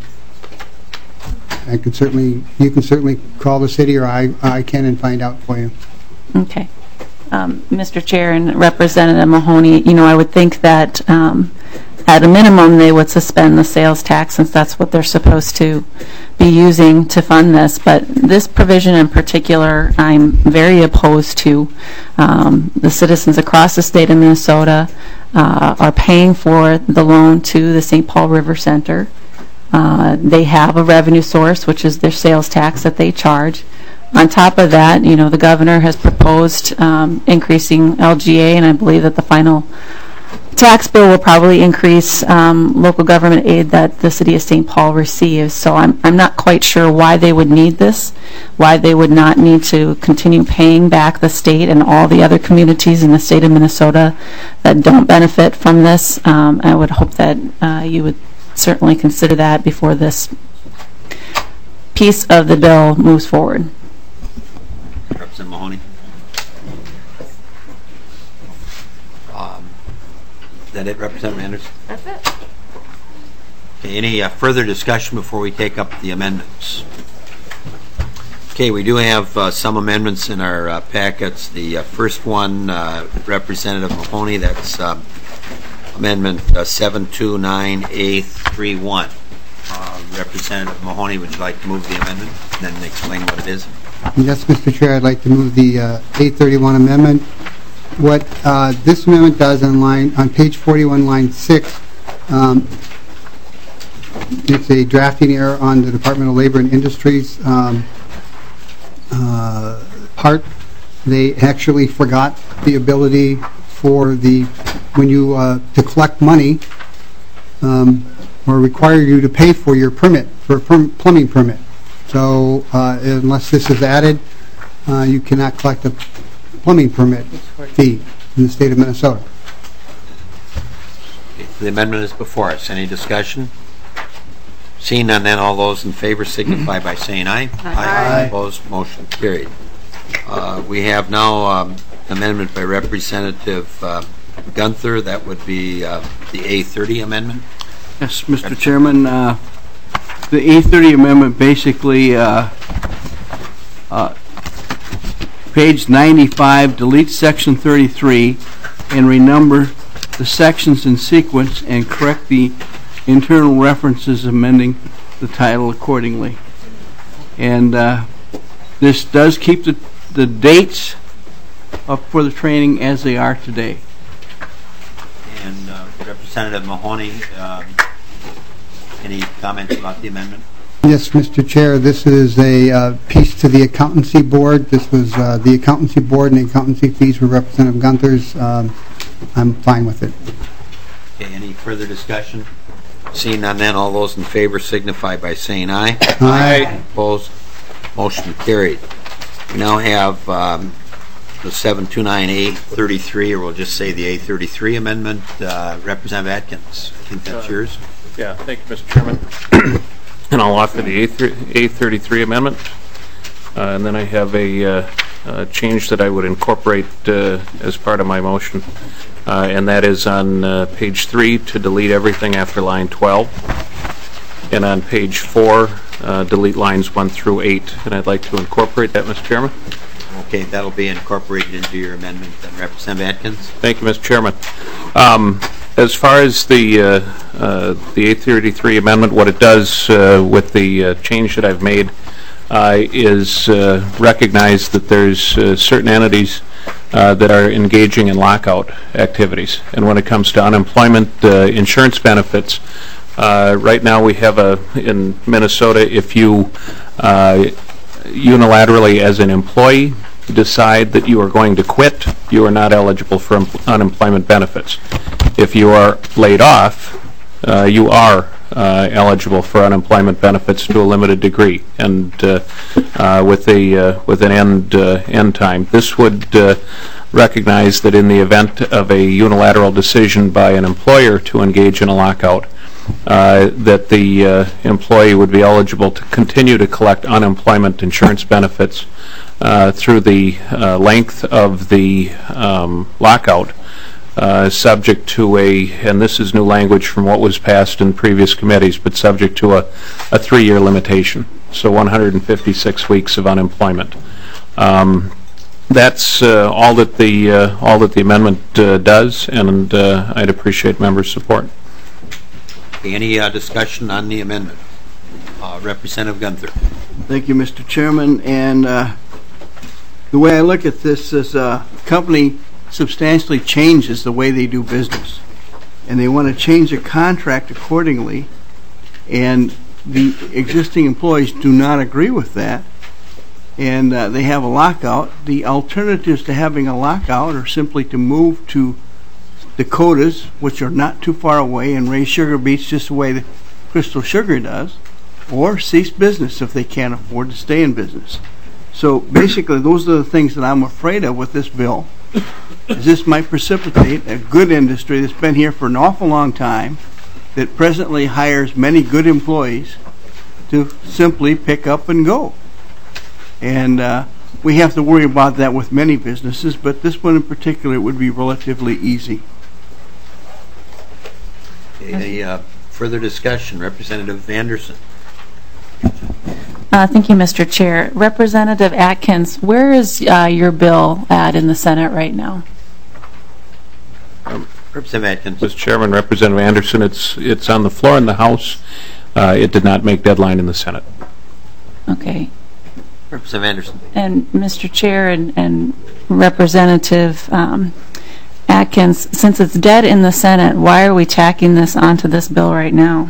You can certainly call the city, or I can, and find out for you. Okay. Mr. Chair and Representative Mahoney, I would think that at a minimum they would suspend the sales tax, since that's what they're supposed to be using to fund this. But this provision in particular, I'm very opposed to. The citizens across the state of Minnesota are paying for the loan to the St. Paul River Center. They have a revenue source, which is their sales tax that they charge. On top of that, the governor has proposed increasing LGA, and I believe that the final tax bill will probably increase local government aid that the city of St. Paul receives. So I'm not quite sure why they would need this, why they would not need to continue paying back the state and all the other communities in the state of Minnesota that don't benefit from this. I would hope that you would certainly consider that before this piece of the bill moves forward. Representative Mahoney. Is that it, Representative Anderson? That's it. Okay, any further discussion before we take up the amendments? Okay, we do have some amendments in our packets. The first one, Representative Mahoney, that's Amendment 729A31. Representative Mahoney, would you like to move the amendment and then explain what it is? Yes, Mr. Chair, I'd like to move the 831 amendment. What this amendment does on page 41, line 6, it's a drafting error on the Department of Labor and Industries part. They actually forgot the ability for to collect money or require you to pay for your permit, for a plumbing permit. So unless this is added, you cannot collect a plumbing permit fee in the state of Minnesota. Okay, the amendment is before us. Any discussion? Seeing none, then all those in favor signify by saying aye. Aye. Opposed, motion carried. We have now amendment by Representative Gunther. That would be the A30 amendment. Yes, Mr. Chairman. The A30 amendment basically, page 95, delete section 33 and renumber the sections in sequence and correct the internal references, amending the title accordingly. And this does keep the dates up for the training as they are today. And Representative Mahoney, any comments about the amendment? Yes, Mr. Chair, this is a piece to the accountancy board. This was the accountancy board, and the accountancy fees were Representative Gunther's. I'm fine with it. Okay, any further discussion? Seeing none, then all those in favor signify by saying aye. Aye. Opposed? Motion carried. We now have the 729A33, or we'll just say the A33 amendment. Representative Atkins, I think that's yours. Yeah, thank you, Mr. Chairman. And I'll offer the A33 amendment. And then I have a change that I would incorporate as part of my motion. And that is on page 3 to delete everything after line 12. And on page 4, delete lines 1 through 8. And I'd like to incorporate that, Mr. Chairman. Okay, that'll be incorporated into your amendment, then. Representative Atkins. Thank you, Mr. Chairman. As far as the A33 amendment, what it does with the change that I've made is recognize that there's certain entities that are engaging in lockout activities. And when it comes to unemployment insurance benefits, right now we have in Minnesota, if you unilaterally as an employee decide that you are going to quit, you are not eligible for unemployment benefits. If you are laid off, you are eligible for unemployment benefits to a limited degree, and with an end time. This would recognize that in the event of a unilateral decision by an employer to engage in a lockout, that the employee would be eligible to continue to collect unemployment insurance benefits through the length of the lockout, subject to and this is new language from what was passed in previous committees, but subject to a 3-year limitation, so 156 weeks of unemployment. That's all that the amendment does, and I'd appreciate members' support. Any discussion on the amendment? Representative Gunther. Thank you, Mr. Chairman. And the way I look at this is a company substantially changes the way they do business, and they want to change the contract accordingly, and the existing employees do not agree with that, and they have a lockout. The alternatives to having a lockout are simply to move to Dakotas, which are not too far away, and raise sugar beets just the way that Crystal Sugar does, or cease business if they can't afford to stay in business. So basically, those are the things that I'm afraid of with this bill. This might precipitate a good industry that's been here for an awful long time, that presently hires many good employees to simply pick up and go. And we have to worry about that with many businesses, but this one in particular would be relatively easy. Any further discussion? Representative Anderson. Thank you, Mr. Chair. Representative Atkins, where is your bill at in the Senate right now? Representative Atkins. Mr. Chairman, Representative Anderson, it's on the floor in the House. It did not make deadline in the Senate. Okay. Representative Anderson. And Mr. Chair and Representative Atkins, since it's dead in the Senate, why are we tacking this onto this bill right now?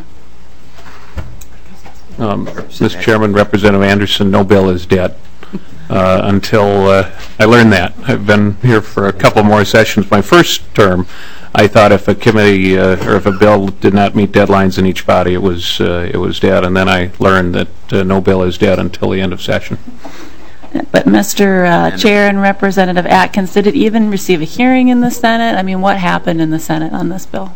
Mr. Chairman, Representative Anderson, no bill is dead until I learned that. I've been here for a couple more sessions. My first term, I thought if a committee or if a bill did not meet deadlines in each body, it was dead. And then I learned that no bill is dead until the end of session. But Mr. Chair and Representative Atkins, did it even receive a hearing in the Senate? I mean, what happened in the Senate on this bill?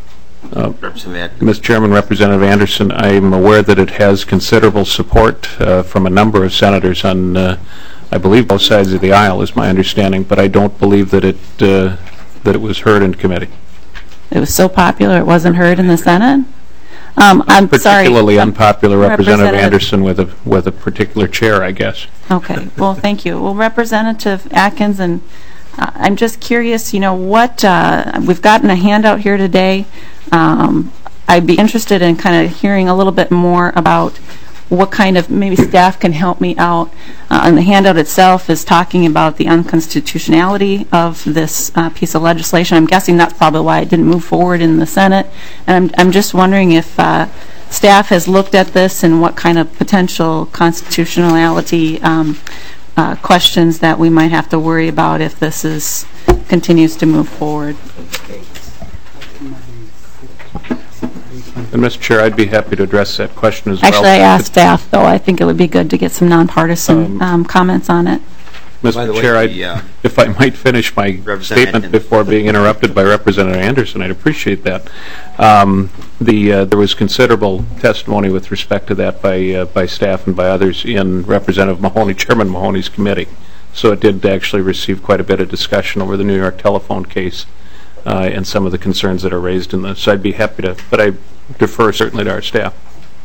Mr. Chairman, Representative Anderson, I'm aware that it has considerable support from a number of senators on, I believe, both sides of the aisle, is my understanding, but I don't believe that it was heard in committee. It was so popular it wasn't heard in the Senate? I'm sorry. Particularly unpopular, Representative Anderson, with a particular chair, I guess. Okay. Well, thank you. Well, Representative Atkins, and I'm just curious, what we've gotten a handout here today. I'd be interested in kind of hearing a little bit more about what kind of, maybe staff can help me out. And the handout itself is talking about the unconstitutionality of this piece of legislation. I'm guessing that's probably why it didn't move forward in the Senate. And I'm just wondering if staff has looked at this and what kind of potential constitutionality questions that we might have to worry about if this continues to move forward. And Mr. Chair, I'd be happy to address that question as well. Actually, I asked staff, though. I think it would be good to get some nonpartisan comments on it. Mr. Chair, if I might finish my statement before being interrupted by Representative Anderson, I'd appreciate that. There was considerable testimony with respect to that by staff and by others in Representative Mahoney, Chairman Mahoney's committee. So it did actually receive quite a bit of discussion over the New York telephone case and some of the concerns that are raised in this. So I'd be happy to, but I defer certainly to our staff.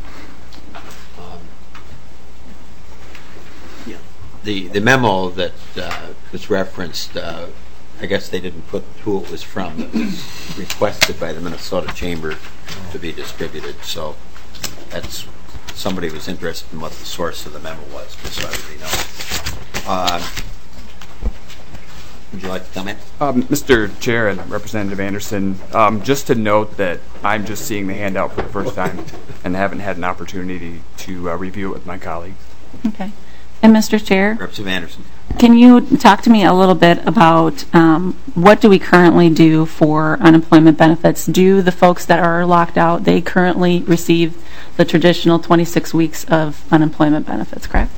The memo that was referenced, I guess they didn't put who it was from. It was requested by the Minnesota Chamber to be distributed. So that's somebody was interested in what the source of the memo was, just so everybody knows. Would you like to comment? Mr. Chair and Representative Anderson, just to note that I'm just seeing the handout for the first time and haven't had an opportunity to review it with my colleagues. Okay. And Mr. Chair? Representative Anderson. Can you talk to me a little bit about what do we currently do for unemployment benefits? Do the folks that are locked out, they currently receive the traditional 26 weeks of unemployment benefits, correct?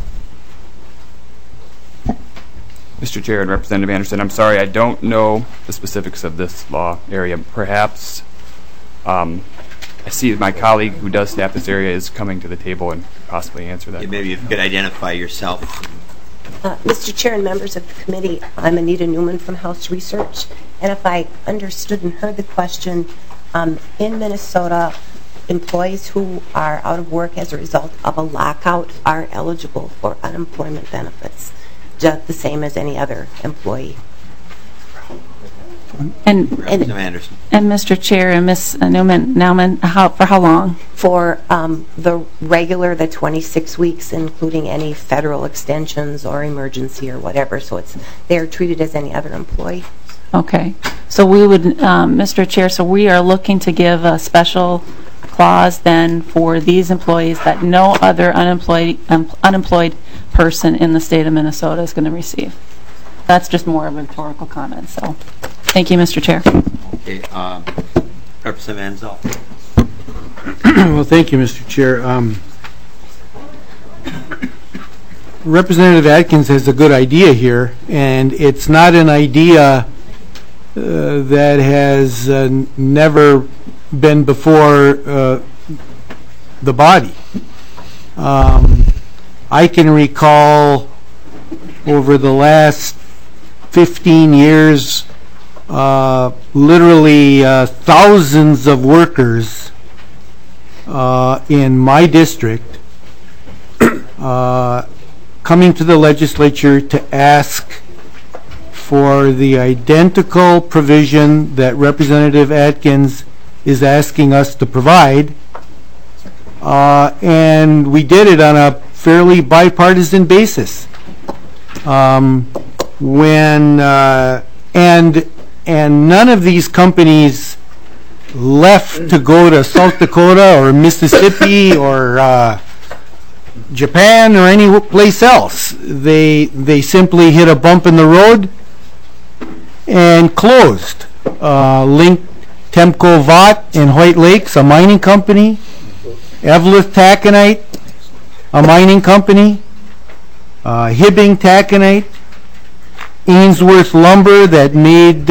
Mr. Chair and Representative Anderson, I'm sorry, I don't know the specifics of this law area. Perhaps I see my colleague who does staff this area is coming to the table and possibly answer that. Yeah, maybe you could identify yourself. Mr. Chair and members of the committee, I'm Anita Newman from House Research, and if I understood and heard the question, in Minnesota, employees who are out of work as a result of a lockout are eligible for unemployment benefits, just the same as any other employee. And Anderson. Mr. Chair and Ms. Newman, for how long? For the regular, the 26 weeks, including any federal extensions or emergency or whatever. So they are treated as any other employee. Okay. So we would, Mr. Chair, so we are looking to give a special clause then for these employees that no other unemployed person in the state of Minnesota is going to receive. That's just more of a rhetorical comment. So, thank you, Mr. Chair. Okay, Representative Ansel. Well, thank you, Mr. Chair. Representative Atkins has a good idea here, and it's not an idea that has never been before the body. I can recall over the last 15 years literally thousands of workers in my district coming to the legislature to ask for the identical provision that Representative Atkins is asking us to provide, and we did it on a fairly bipartisan basis. And none of these companies left to go to South Dakota or Mississippi or Japan or any place else. They simply hit a bump in the road and closed. Linked Temco Vought in White Lakes, a mining company. Eveleth Taconite, a mining company. Hibbing Taconite. Ainsworth Lumber that made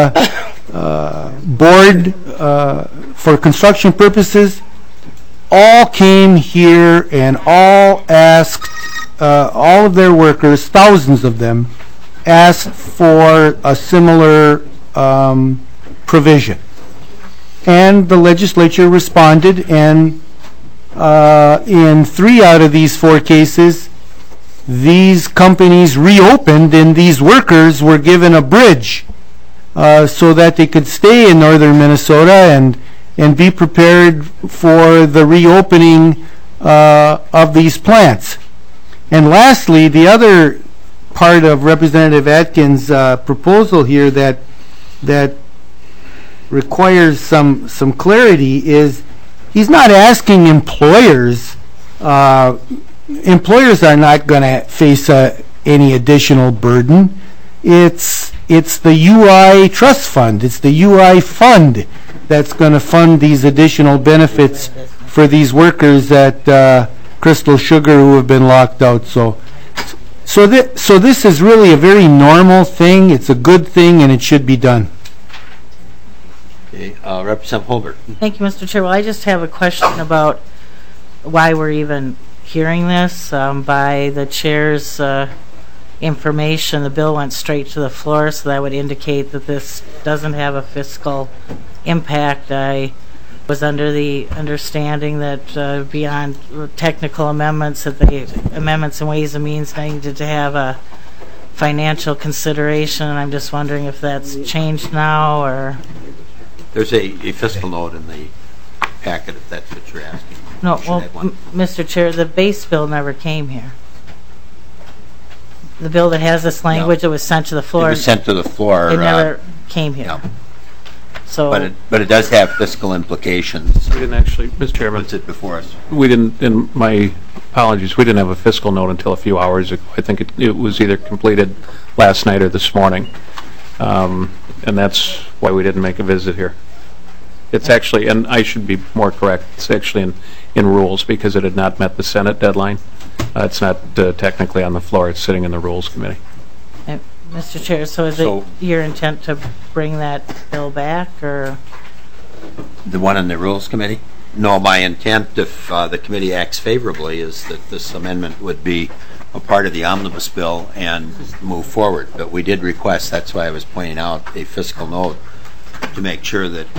board for construction purposes, all came here and all asked, all of their workers, thousands of them, asked for a similar provision. And the legislature responded, and in 3 out of these 4 cases, these companies reopened and these workers were given a bridge so that they could stay in northern Minnesota and be prepared for the reopening of these plants. And lastly, the other part of Representative Atkins' proposal here that requires some clarity is he's not asking employers. Employers are not going to face any additional burden. It's the UI trust fund. It's the UI fund that's going to fund these additional benefits for these workers at Crystal Sugar who have been locked out. So this is really a very normal thing. It's a good thing, and it should be done. Okay, Representative Holbert. Thank you, Mr. Chair. Well, I just have a question about why we're even hearing this. By the chair's information, the bill went straight to the floor, so that would indicate that this doesn't have a fiscal impact. I was under the understanding that beyond technical amendments, that the amendments and Ways and Means needed to have a financial consideration, and I'm just wondering if that's changed now, or... There's a fiscal note in the packet, if that's what you're asking. No, well, Mr. Chair, the base bill never came here. The bill that has this language that was sent to the floor. It was sent to the floor. It never came here. No. So, but it does have fiscal implications. We didn't actually, Mr. Chairman. What's it before us? We didn't, in my apologies, we didn't have a fiscal note until a few hours ago. I think it was either completed last night or this morning. And that's why we didn't make a visit here. It's actually, and I should be more correct, it's actually in rules because it had not met the Senate deadline. It's not technically on the floor. It's sitting in the Rules Committee. Mr. Chair, so is it your intent to bring that bill back, or? The one in the Rules Committee? No, my intent, if the committee acts favorably, is that this amendment would be a part of the omnibus bill and move forward. But we did request, that's why I was pointing out, a fiscal note to make sure that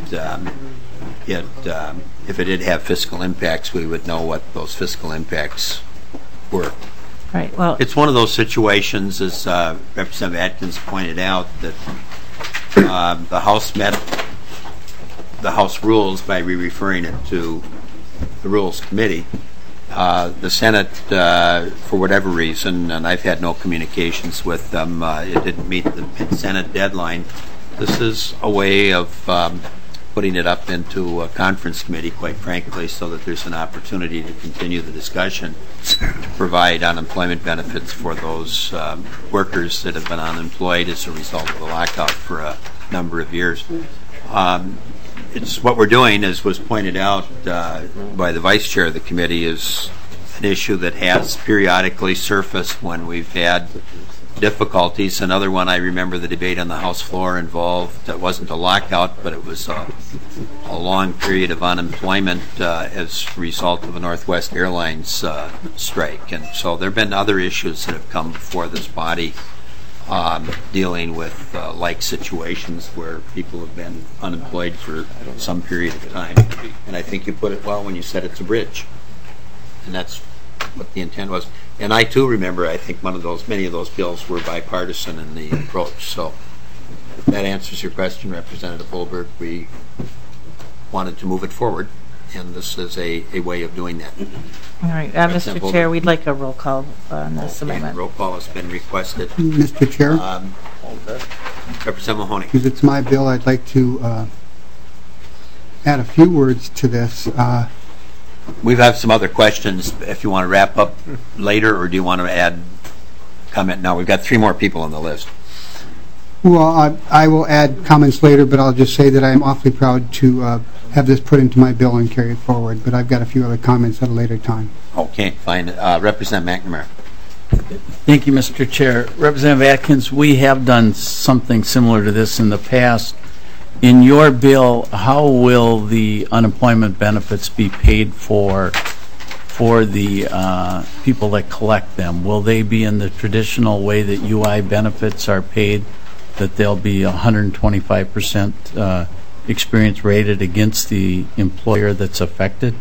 if it did have fiscal impacts, we would know what those fiscal impacts were. Right. Well, it's one of those situations, as Representative Atkins pointed out, that the House met the House rules by re-referring it to the Rules Committee. The Senate, for whatever reason, and I've had no communications with them, it didn't meet the Senate deadline. This is a way of putting it up into a conference committee, quite frankly, so that there's an opportunity to continue the discussion to provide unemployment benefits for those workers that have been unemployed as a result of the lockout for a number of years. It's what we're doing, as was pointed out by the vice chair of the committee, is an issue that has periodically surfaced when we've had difficulties. Another one, I remember the debate on the House floor involved, it wasn't a lockout, but it was a long period of unemployment as a result of a Northwest Airlines strike. And so there have been other issues that have come before this body dealing with like situations where people have been unemployed for some period of time. And I think you put it well when you said it's a bridge. And that's what the intent was. And I too remember, I think many of those bills were bipartisan in the approach. So if that answers your question, Representative Holbert, we wanted to move it forward, and this is a way of doing that. All right, Mr. Chair, we'd like a roll call on this amendment. Roll call has been requested. Mr. Chair? Representative Mahoney. Because it's my bill, I'd like to add a few words to this. We have some other questions if you want to wrap up later, or do you want to add comment now? We've got 3 more people on the list. Well, I will add comments later, but I'll just say that I'm awfully proud to have this put into my bill and carry it forward. But I've got a few other comments at a later time. Okay, fine. Representative McNamara. Thank you, Mr. Chair. Representative Atkins, we have done something similar to this in the past. In your bill, how will the unemployment benefits be paid for the people that collect them? Will they be in the traditional way that UI benefits are paid, that they'll be 125% experience rated against the employer that's affected?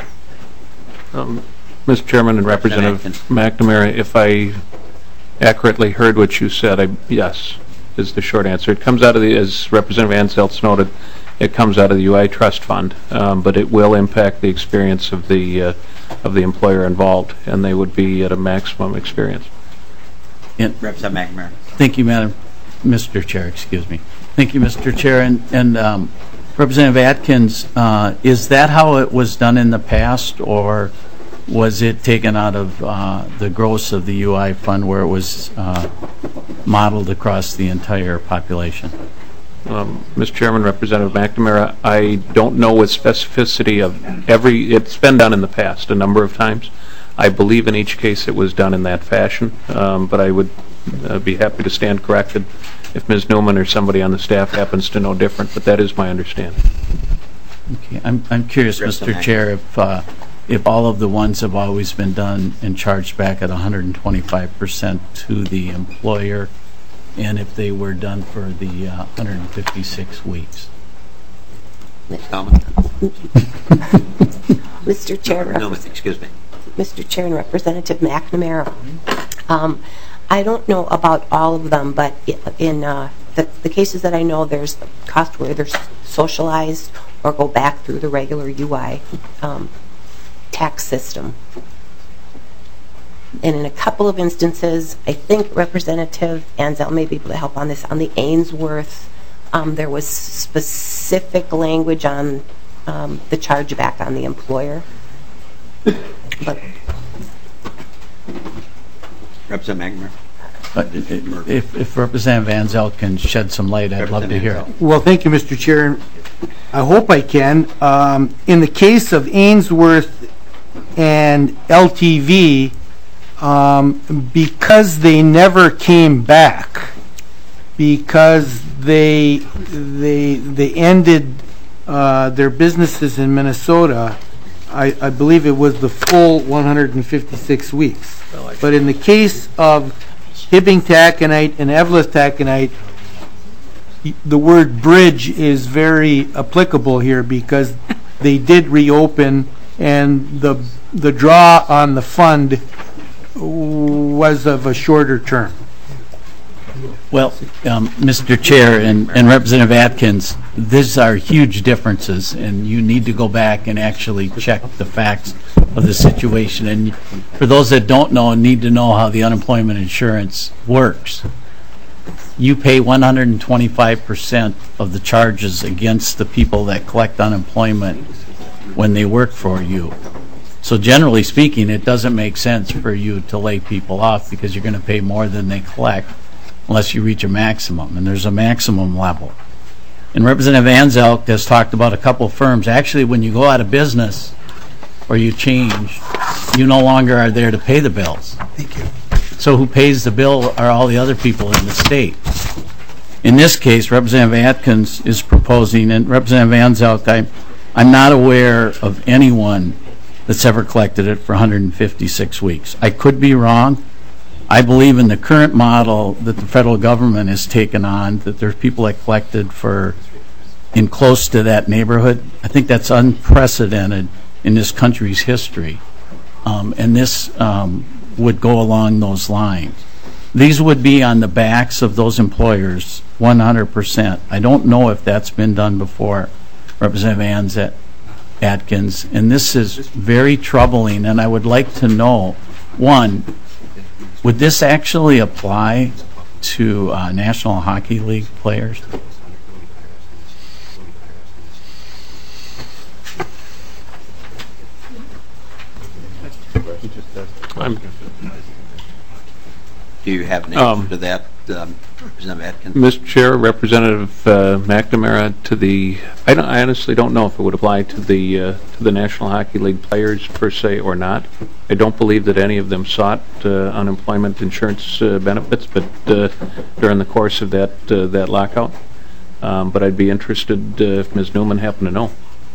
Mr. Chairman and Representative McNamara, if I accurately heard what you said, yes, is the short answer. It comes out of the, as Representative Anselts noted, it comes out of the UI Trust Fund, but it will impact the experience of the of the employer involved, and they would be at a maximum experience. Representative McNamara. Thank you, Mr. Chair, excuse me. Thank you, Mr. Chair. And Representative Atkins, is that how it was done in the past, or was it taken out of the gross of the UI fund where it was modeled across the entire population? Mr. Chairman, Representative McNamara, I don't know with specificity of it's been done in the past a number of times. I believe in each case it was done in that fashion, but I would be happy to stand corrected if Ms. Newman or somebody on the staff happens to know different, but that is my understanding. Okay, I'm curious, Mr. Chair, if all of the ones have always been done and charged back at 125% to the employer, and if they were done for the 156 weeks. Mr. Chair. No, excuse me. Mr. Chair and Representative McNamara. I don't know about all of them, but in the cases that I know, there's costs where they're socialized or go back through the regular UI tax system. And in a couple of instances, I think Representative Ansel may be able to help on this. On the Ainsworth, there was specific language on the chargeback on the employer. But Representative McNamara. If Representative Ansel can shed some light, I'd love to hear it. Well, thank you, Mr. Chair. I hope I can. In the case of Ainsworth and LTV, because they never came back, because they ended their businesses in Minnesota, I believe it was the full 156 weeks. But in the case of Hibbing Taconite and Eveleth Taconite, the word bridge is very applicable here because they did reopen, and the draw on the fund was of a shorter term. Well, Mr. Chair and Representative Atkins, these are huge differences, and you need to go back and actually check the facts of the situation. And for those that don't know and need to know how the unemployment insurance works, you pay 125% of the charges against the people that collect unemployment when they work for you. So generally speaking, it doesn't make sense for you to lay people off because you're going to pay more than they collect unless you reach a maximum, and there's a maximum level. And Representative Anzelk has talked about a couple of firms. Actually, when you go out of business or you change, you no longer are there to pay the bills. Thank you. So who pays the bill are all the other people in the state. In this case, Representative Atkins is proposing, and Representative Anzelk, I'm not aware of anyone that's ever collected it for 156 weeks. I could be wrong. I believe in the current model that the federal government has taken on, that there's people that collected for in close to that neighborhood. I think that's unprecedented in this country's history. And this would go along those lines. These would be on the backs of those employers 100%. I don't know if that's been done before, Representative Atkins, and this is very troubling, and I would like to know, one, would this actually apply to National Hockey League players? Do you have an answer to that, Representative Atkins? Mr. Chair, Representative McNamara, I honestly don't know if it would apply to the National Hockey League players per se or not. I don't believe that any of them sought unemployment insurance benefits, but during the course of that lockout. But I'd be interested if Ms. Newman happened to know.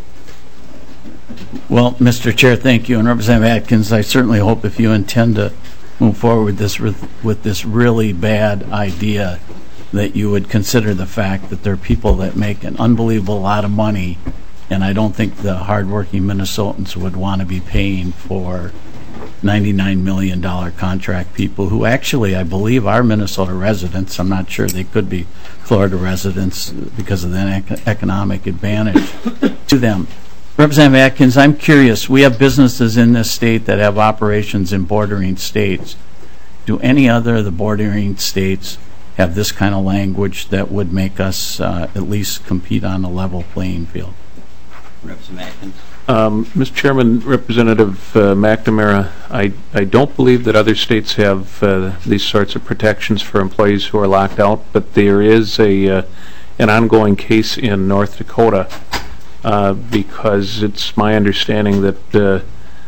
Well, Mr. Chair, thank you. And Representative Atkins, I certainly hope if you intend to move forward with this really bad idea, that you would consider the fact that there are people that make an unbelievable lot of money, and I don't think the hardworking Minnesotans would want to be paying for $99 million contract people who actually, I believe, are Minnesota residents. I'm not sure. They could be Florida residents because of the economic advantage to them. Representative Atkins, I'm curious. We have businesses in this state that have operations in bordering states. Do any other of the bordering states have this kind of language that would make us at least compete on a level playing field? Representative Atkins. Mr. Chairman, Representative McNamara, I don't believe that other states have these sorts of protections for employees who are locked out, but there is an ongoing case in North Dakota because it's my understanding that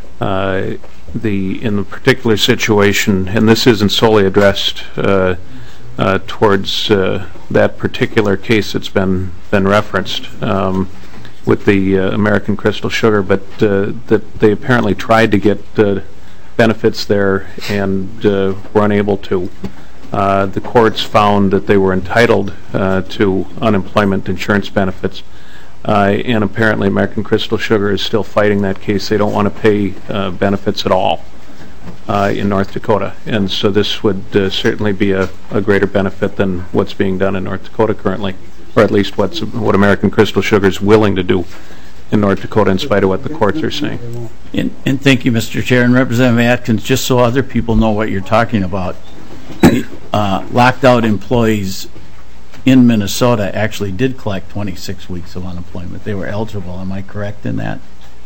in the particular situation, and this isn't solely addressed towards that particular case that's been referenced with the American Crystal Sugar, but that they apparently tried to get benefits there and were unable to. The courts found that they were entitled to unemployment insurance benefits, and apparently American Crystal Sugar is still fighting that case. They don't want to pay benefits at all in North Dakota, and so this would certainly be a greater benefit than what's being done in North Dakota currently, or at least what American Crystal Sugar is willing to do in North Dakota in spite of what the courts are saying. And thank you, Mr. Chair. And Representative Atkins, just so other people know what you're talking about, locked out employees in Minnesota actually did collect 26 weeks of unemployment. They were eligible. Am I correct in that?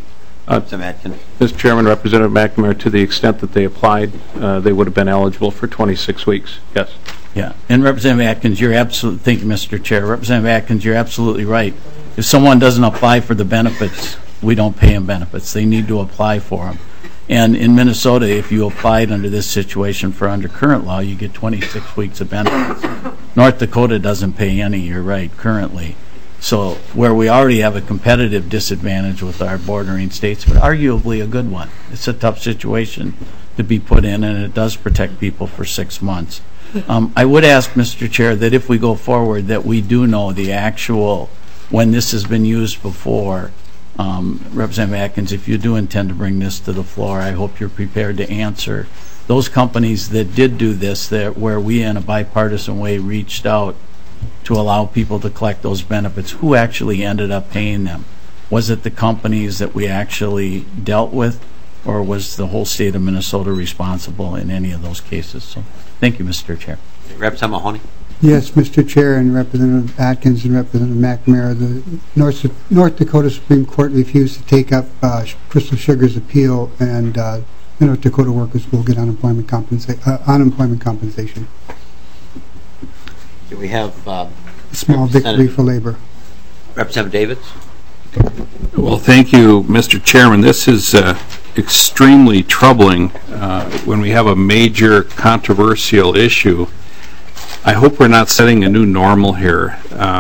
Mr. Chairman, Representative McNamara, to the extent that they applied, they would have been eligible for 26 weeks. Yes. Yeah. And Representative Atkins, you're absolutely, thank you, Mr. Chair. Representative Atkins, you're absolutely right. If someone doesn't apply for the benefits, we don't pay them benefits. They need to apply for them. And in Minnesota, if you applied under this situation for under current law, you get 26 weeks of benefits. North Dakota doesn't pay any, you're right, currently. So where we already have a competitive disadvantage with our bordering states, but arguably a good one. It's a tough situation to be put in, and it does protect people for 6 months. I would ask, Mr. Chair, that if we go forward, that we do know the actual, when this has been used before. Representative Atkins, if you do intend to bring this to the floor, I hope you're prepared to answer. Those companies that did do this, where we in a bipartisan way reached out to allow people to collect those benefits, who actually ended up paying them? Was it the companies that we actually dealt with, or was the whole state of Minnesota responsible in any of those cases? So, thank you, Mr. Chair. Representative Mahoney. Yes, Mr. Chair, and Representative Atkins and Representative McNamara, the North Dakota Supreme Court refused to take up Crystal Sugar's appeal, and North Dakota workers will get unemployment compensation. Do we have small victory for labor? Representative Davids. Well, thank you, Mr. Chairman. This is extremely troubling when we have a major controversial issue. I hope we're not setting a new normal here.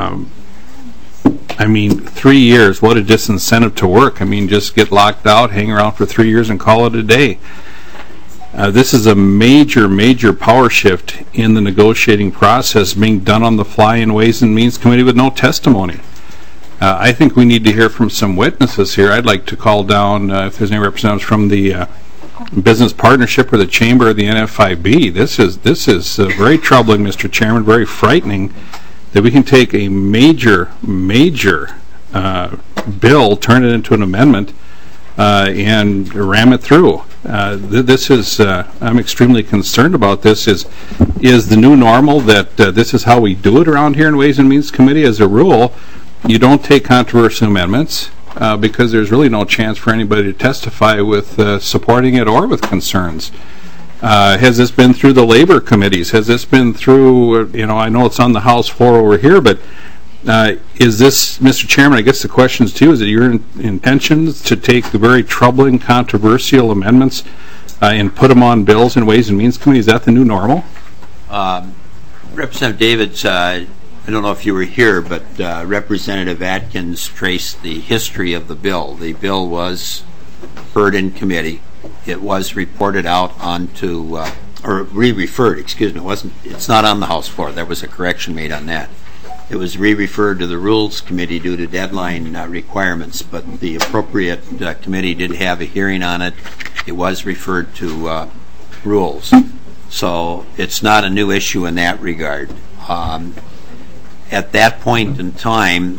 I mean, 3 years, what a disincentive to work. I mean, just get locked out, hang around for 3 years, and call it a day. This is a major, major power shift in the negotiating process being done on the fly in Ways and Means Committee with no testimony. I think we need to hear from some witnesses here. I'd like to call down, if there's any representatives from the Business Partnership or the Chamber or the NFIB. This is very troubling, Mr. Chairman, very frightening that we can take a major, major bill, turn it into an amendment, and ram it through. This is, I'm extremely concerned about this. Is the new normal that this is how we do it around here in Ways and Means Committee? As a rule, you don't take controversial amendments because there's really no chance for anybody to testify with supporting it or with concerns. Has this been through the labor committees? Has this been through, I know it's on the House floor over here, but is this, Mr. Chairman, I guess the question is to you, is it your intentions to take the very troubling, controversial amendments and put them on bills in Ways and Means Committee? Is that the new normal? Representative Davids, I don't know if you were here, but Representative Atkins traced the history of the bill. The bill was heard in committee. It was reported out onto, or re-referred, excuse me, it's not on the House floor. There was a correction made on that. It was re-referred to the Rules Committee due to deadline requirements, but the appropriate committee did have a hearing on it. It was referred to Rules. So it's not a new issue in that regard. At that point in time,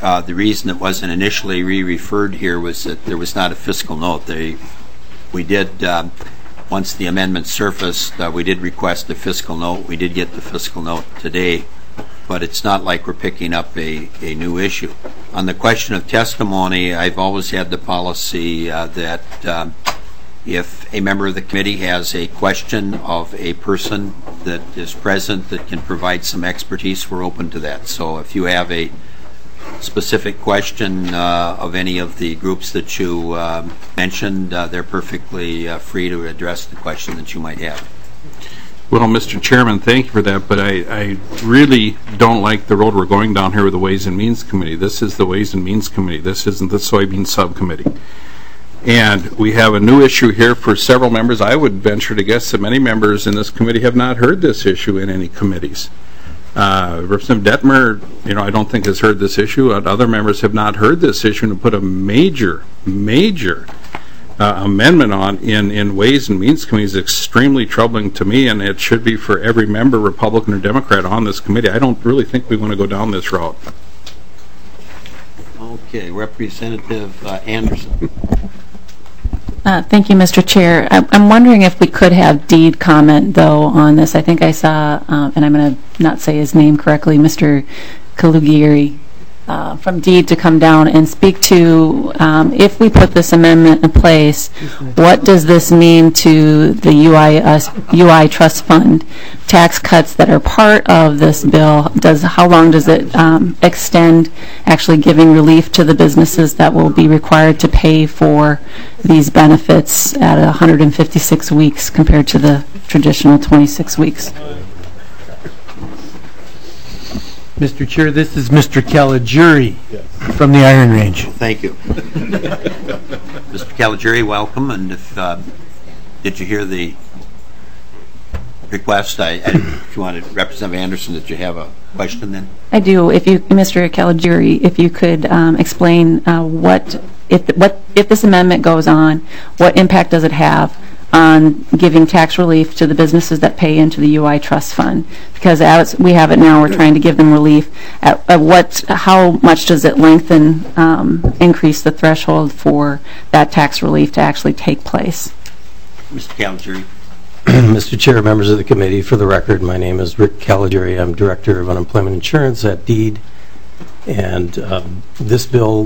the reason it wasn't initially re-referred here was that there was not a fiscal note. We did, once the amendment surfaced, we did request a fiscal note. We did get the fiscal note today, but it's not like we're picking up a new issue. On the question of testimony, I've always had the policy that if a member of the committee has a question of a person that is present that can provide some expertise, we're open to that. So if you have a specific question of any of the groups that you mentioned, they're perfectly free to address the question that you might have. Well, Mr. Chairman, thank you for that, but I really don't like the road we're going down here with the Ways and Means Committee. This is the Ways and Means Committee. This isn't the Soybean Subcommittee. And we have a new issue here for several members. I would venture to guess that many members in this committee have not heard this issue in any committees. Representative Detmer, I don't think has heard this issue. Other members have not heard this issue, and to put a major amendment on in Ways and Means Committee is extremely troubling to me, and it should be for every member, Republican or Democrat, on this committee. I don't really think we want to go down this route. Okay, Representative Anderson. Thank you, Mr. Chair. I'm wondering if we could have Deed comment, though, on this. I think I saw, and I'm going to not say his name correctly, Mr. Kalugiri from Deed to come down and speak to, if we put this amendment in place, what does this mean to the UI Trust Fund? Tax cuts that are part of this bill, how long does it extend actually giving relief to the businesses that will be required to pay for these benefits at 156 weeks compared to the traditional 26 weeks? Mr. Chair, this is Mr. Caligiuri from the Iron Range. Thank you. Mr. Caligiuri, welcome. And if did you hear the request? If you wanted Representative Anderson, did you have a question then? I do. If you, Mr. Caligiuri, if you could explain what if this amendment goes on, what impact does it have on giving tax relief to the businesses that pay into the UI Trust Fund? Because as we have it now, we're trying to give them relief. How much does it lengthen, increase the threshold for that tax relief to actually take place? Mr. Caligiuri. Mr. Chair, members of the committee, for the record, my name is Rick Caligiuri. I'm Director of Unemployment Insurance at Deed. And this bill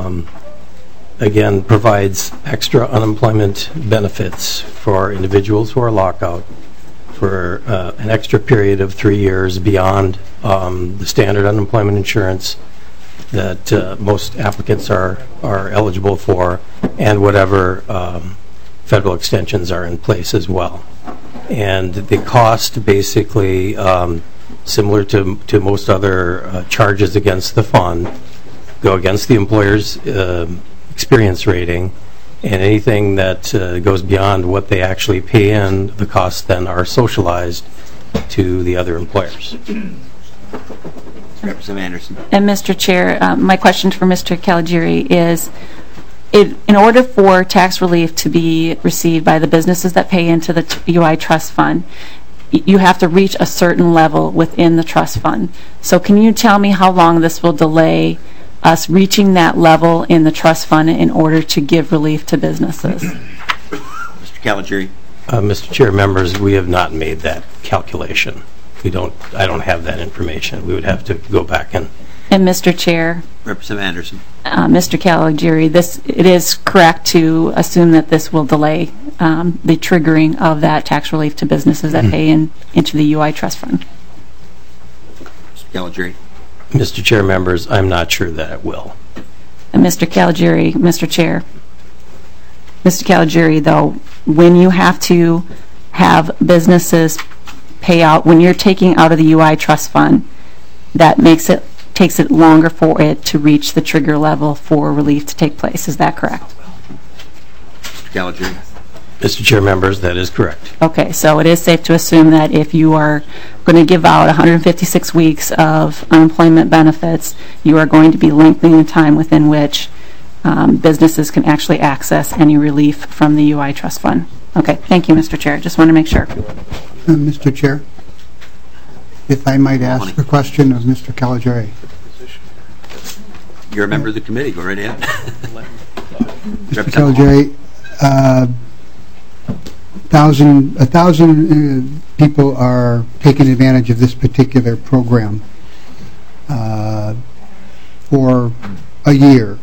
again provides extra unemployment benefits for individuals who are lockout for an extra period of 3 years beyond the standard unemployment insurance that most applicants are eligible for, and whatever federal extensions are in place as well. And the cost, basically similar to most other charges against the fund, go against the employer's experience rating, and anything that goes beyond what they actually pay in, the costs then are socialized to the other employers. Representative Anderson. And Mr. Chair, my question for Mr. Caligiuri is, in order for tax relief to be received by the businesses that pay into the UI Trust Fund, you have to reach a certain level within the trust fund. So can you tell me how long this will delay us reaching that level in the trust fund in order to give relief to businesses? Mr. Caligiuri. Mr. Chair, members, we have not made that calculation. I don't have that information. We would have to go back and Mr. Chair, Representative Anderson. Mr. Caligiuri, it is correct to assume that this will delay the triggering of that tax relief to businesses that pay into the UI Trust Fund. Mr. Caligiuri. Mr. Chair, members, I'm not sure that it will. And Mr. Caligiuri, Mr. Chair, Mr. Caligiuri, though, when you have to have businesses pay out, when you're taking out of the UI Trust Fund, that takes it longer for it to reach the trigger level for relief to take place. Is that correct? Mr. Caligiuri. Mr. Chair, members, that is correct. Okay, so it is safe to assume that if you are going to give out 156 weeks of unemployment benefits, you are going to be lengthening the time within which businesses can actually access any relief from the UI Trust Fund. Okay, thank you, Mr. Chair. Just want to make sure. Mr. Chair, if I might ask a question of Mr. Caligiuri. You're a member of the committee. Go right ahead. Caligiuri, 1,000 people are taking advantage of this particular program for a year.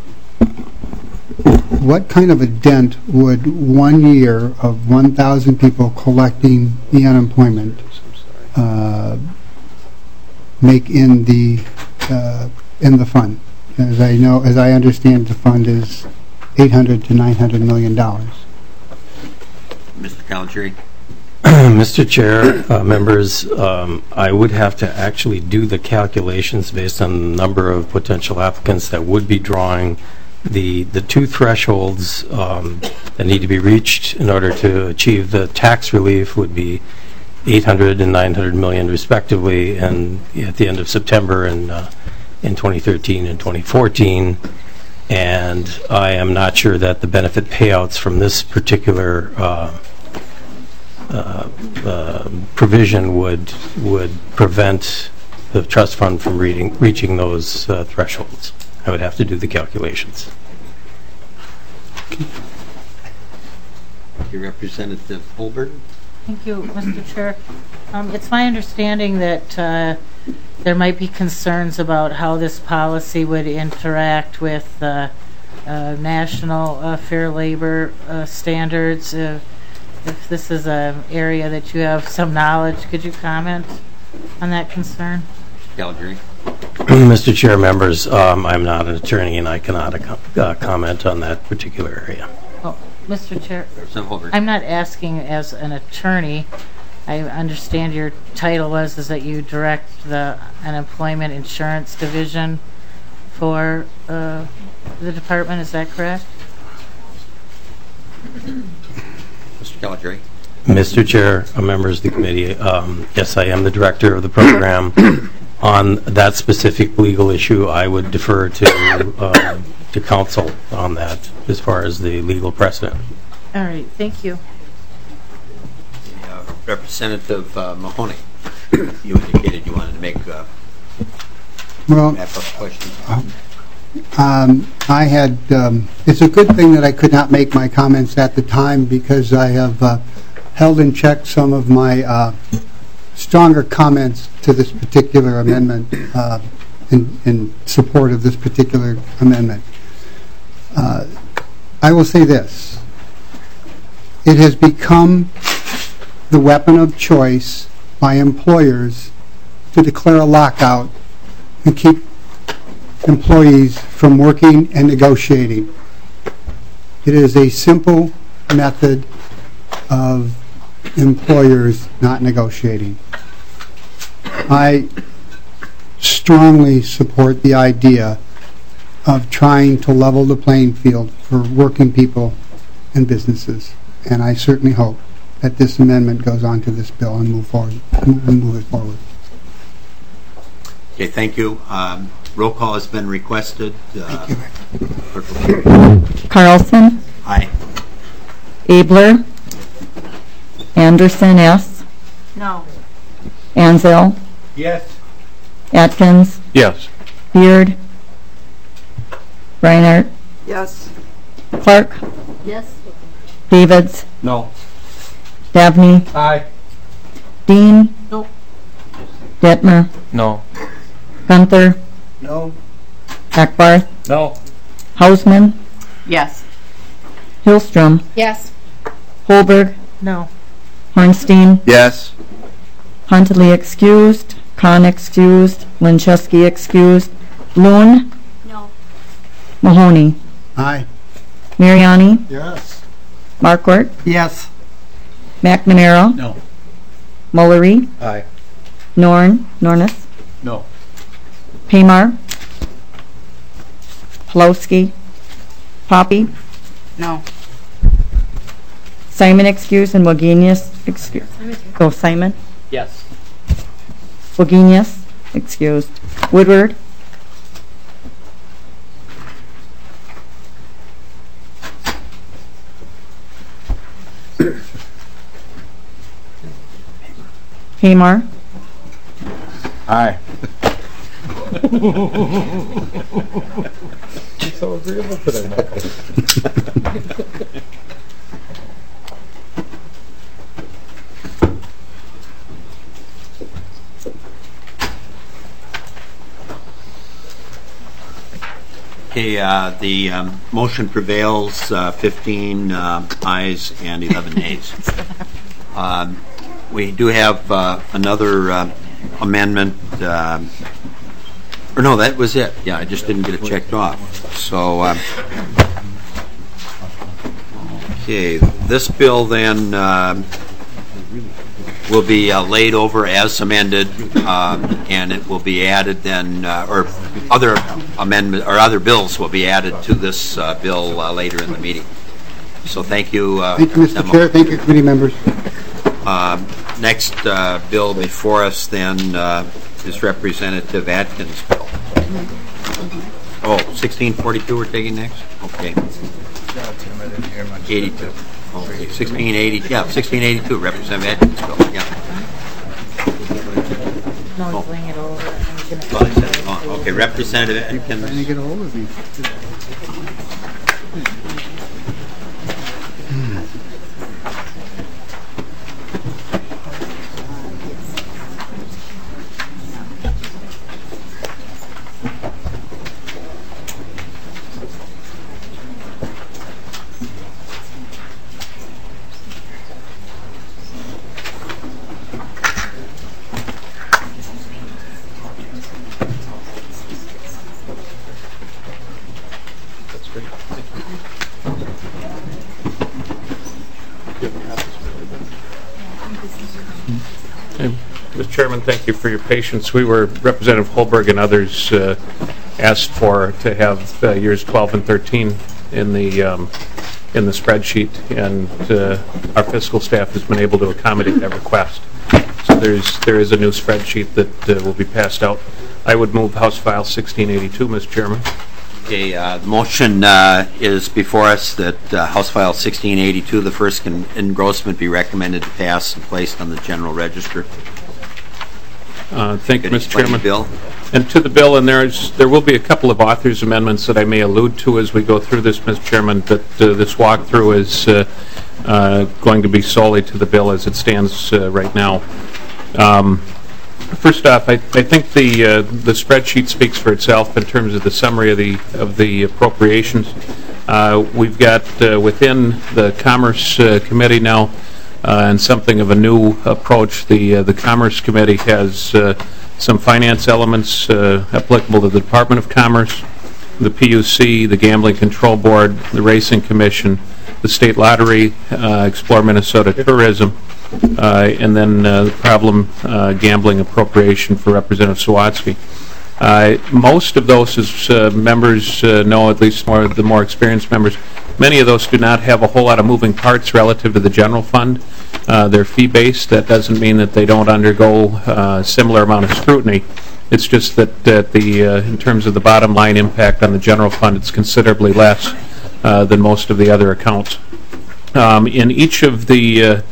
What kind of a dent would 1 year of 1,000 people collecting the unemployment make in the fund? As I understand, the fund is $800 to $900 million. Mr. Caligiuri. Mr. Chair, members, I would have to actually do the calculations based on the number of potential applicants that would be drawing. The two thresholds that need to be reached in order to achieve the tax relief would be 800 and 900 million respectively, and at the end of September in 2013 and 2014. And I am not sure that the benefit payouts from this particular provision would prevent the trust fund from reaching those thresholds. I would have to do the calculations. Your Representative Holberg. Thank you, Mr. Chair. It's my understanding that there might be concerns about how this policy would interact with national fair labor standards. If this is an area that you have some knowledge, could you comment on that concern? Caligiuri. Mr. Chair, members, I'm not an attorney and I cannot comment on that particular area. Oh, Mr. Chair, I'm not asking as an attorney. I understand your title is that you direct the Unemployment Insurance Division for the department. Is that correct? Mr. Caligiuri. Mr. Chair, members of the committee, yes, I am the director of the program. On that specific legal issue, I would defer to counsel on that as far as the legal precedent. All right, thank you. Representative Mahoney, you indicated you wanted to make wrap-up questions. I had, it's a good thing that I could not make my comments at the time because I have held in check some of my stronger comments to this particular amendment in support of this particular amendment. I will say this. It has become the weapon of choice by employers to declare a lockout and keep employees from working and negotiating. It is a simple method of employers not negotiating. I strongly support the idea of trying to level the playing field for working people and businesses, and I certainly hope that this amendment goes on to this bill and move it forward. Okay, thank you. Roll call has been requested. Thank you. Carlson. Aye. Abler. Anderson, S. No. Anzel. Yes. Atkins. Yes. Beard. Reinhardt. Yes. Clark. Yes. Davids. No. Dabney. Aye. Dean. No. Detmer. No. Gunther. No. Ackbarth. No. Hausman. Yes. Hillstrom. Yes. Holberg. No. Hornstein. Yes. Huntley excused. Khan excused. Linchewski excused. Loon. No. Mahoney. Aye. Mariani. Yes. Markwart. Yes. McNamara. No. Mullery. Aye. Nornis. No. Paymar. Pulowski. Poppy. No. Simon excused and Wagenius excused. Go Simon. Yes. Wagenius excused. Woodward. Paymar. Aye. so agreeable today, Michael. Okay, the motion prevails, 15 ayes and 11 nays. We do have another amendment, or no, that was it. Yeah, I just didn't get it checked off. So, okay, this bill then will be laid over as amended, and it will be added then, or other amendment or other bills will be added to this bill later in the meeting. So thank you. Thank you, Mr. Chair. Thank you, committee members. Next bill before us then is Representative Atkins' bill. Oh, 1642 we're taking next? Okay. 82. Okay, 1680. Yeah, 1682, Representative Atkins' bill. Yeah. No, he's laying it over. Okay, Representative Atkins. Trying to get a hold of me. Mr. Chairman, thank you for your patience. We were, Representative Holberg and others asked to have years 12 and 13 in the spreadsheet, and our fiscal staff has been able to accommodate that request. So there is a new spreadsheet that will be passed out. I would move House File 1682, Mr. Chairman. Okay, the motion is before us that House File 1682, the first engrossment, be recommended to pass and placed on the General Register. Thank you, Mr. Chairman. Bill. And to the bill, and there will be a couple of authors' amendments that I may allude to as we go through this, Mr. Chairman, but this walkthrough is going to be solely to the bill as it stands right now. First off, I think the spreadsheet speaks for itself in terms of the summary of the appropriations. We've got within the Commerce Committee now, and something of a new approach. The Commerce Committee has some finance elements applicable to the Department of Commerce, the PUC, the Gambling Control Board, the Racing Commission, the State Lottery, Explore Minnesota Tourism, and then the problem gambling appropriation for Representative Sawatsky. Most of those, as members know, at least the more experienced members, many of those do not have a whole lot of moving parts relative to the general fund. They're fee-based. That doesn't mean that they don't undergo a similar amount of scrutiny. It's just that in terms of the bottom line impact on the general fund, it's considerably less than most of the other accounts. In each of the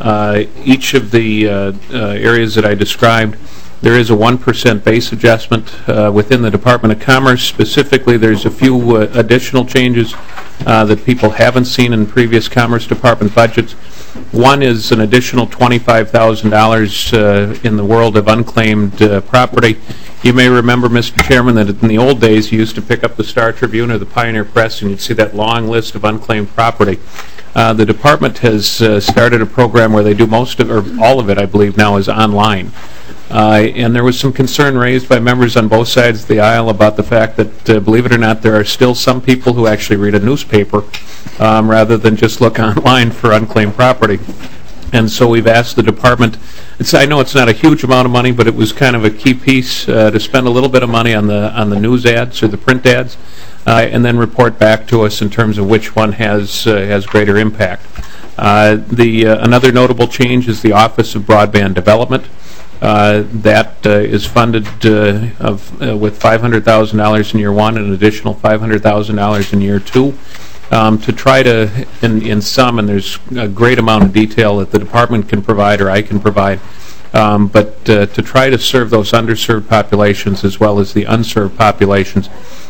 areas that I described, there is a 1% base adjustment within the Department of Commerce. Specifically, there's a few additional changes that people haven't seen in previous Commerce Department budgets. One is an additional $25,000 in the world of unclaimed property. You may remember, Mr. Chairman, that in the old days you used to pick up the Star Tribune or the Pioneer Press and you'd see that long list of unclaimed property. The department has started a program where they do most of, or all of it, I believe, now is online. And there was some concern raised by members on both sides of the aisle about the fact that, believe it or not, there are still some people who actually read a newspaper rather than just look online for unclaimed property. And so we've asked the department, I know it's not a huge amount of money, but it was kind of a key piece to spend a little bit of money on the news ads or the print ads, and then report back to us in terms of which one has greater impact. Another notable change is the Office of Broadband Development. That is funded with $500,000 in year one and an additional $500,000 in year two. To try to, in sum, and there's a great amount of detail that the department can provide or I can provide, but to try to serve those underserved populations as well as the unserved populations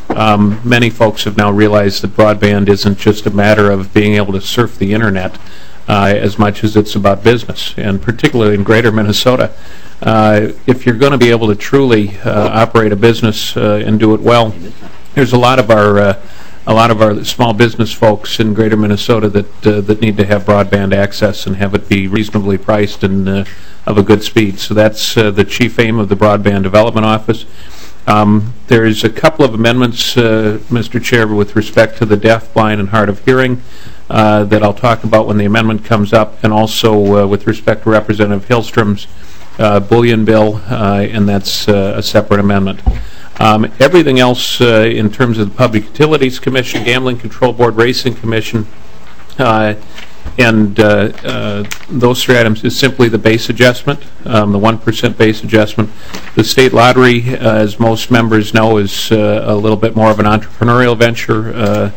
Many folks have now realized that broadband isn't just a matter of being able to surf the internet as much as it's about business, and particularly in greater Minnesota. If you're going to be able to truly operate a business and do it well, there's a lot of our small business folks in greater Minnesota that need to have broadband access and have it be reasonably priced and of a good speed. So that's the chief aim of the Broadband Development Office. There's a couple of amendments, Mr. Chair, with respect to the deaf, blind, and hard of hearing that I'll talk about when the amendment comes up, and also with respect to Representative Hillstrom's bullion bill, and that's a separate amendment. Everything else in terms of the Public Utilities Commission, Gambling Control Board, Racing Commission, and those three items is simply the base adjustment, the 1% base adjustment. The state lottery, as most members know, is a little bit more of an entrepreneurial venture,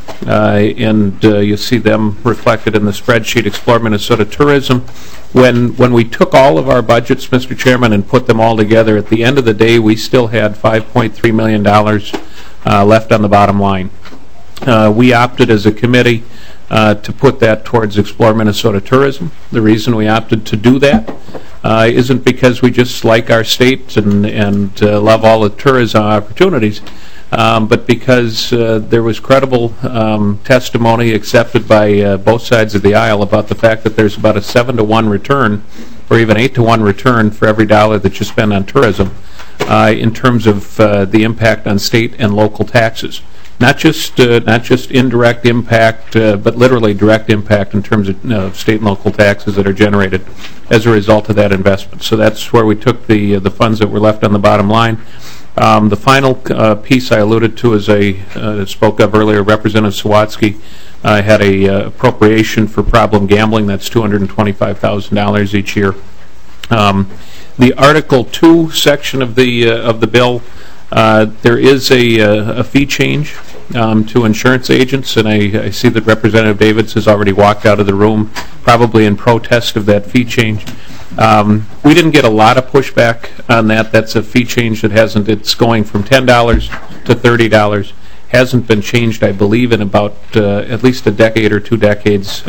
and you see them reflected in the spreadsheet. Explore Minnesota Tourism. When we took all of our budgets, Mr. Chairman, and put them all together, at the end of the day, we still had $5.3 million left on the bottom line. We opted as a committee to put that towards Explore Minnesota Tourism. The reason we opted to do that isn't because we just like our state and love all the tourism opportunities, but because there was credible testimony accepted by both sides of the aisle about the fact that there's about a 7-to-1 return, or even 8-to-1 return for every dollar that you spend on tourism in terms of the impact on state and local taxes. Not just indirect impact, but literally direct impact in terms of state and local taxes that are generated as a result of that investment. So that's where we took the funds that were left on the bottom line. The final piece I alluded to, as I spoke of earlier, Representative Sawatsky had a appropriation for problem gambling. That's $225,000 each year. The Article 2 section of the bill, there is a fee change to insurance agents, and I see that Representative Davids has already walked out of the room, probably in protest of that fee change. We didn't get a lot of pushback on that. That's a fee change that it's going from $10 to $30. Hasn't been changed, I believe, in about at least a decade or 2 decades.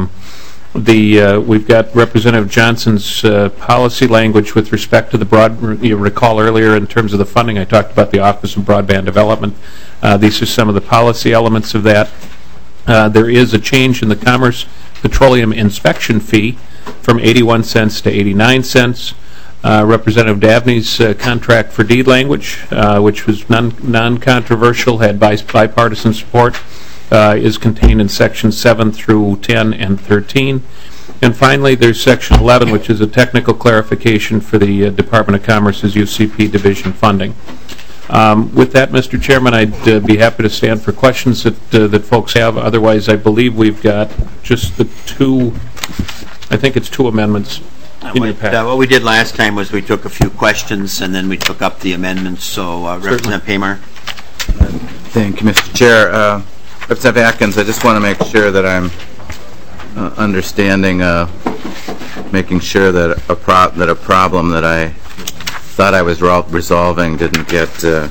We've got Representative Johnson's policy language with respect to the you recall earlier in terms of the funding, I talked about the Office of Broadband Development. These are some of the policy elements of that. There is a change in the Commerce Petroleum Inspection fee from 81 cents to 89 cents. Representative Dabney's contract for deed language, which was non-controversial, had bipartisan support, is contained in sections 7 through 10 and 13. And finally, there's section 11, which is a technical clarification for the Department of Commerce's UCP division funding. With that, Mr. Chairman, I'd be happy to stand for questions that folks have. Otherwise, I believe we've got just the two, I think it's 2 amendments in your packet. What we did last time was we took a few questions and then we took up the amendments. So, Representative Paymer. Thank you, Mr. Chair. Representative Atkins, I just want to make sure that I'm understanding, making sure that a problem that I thought I was resolving didn't get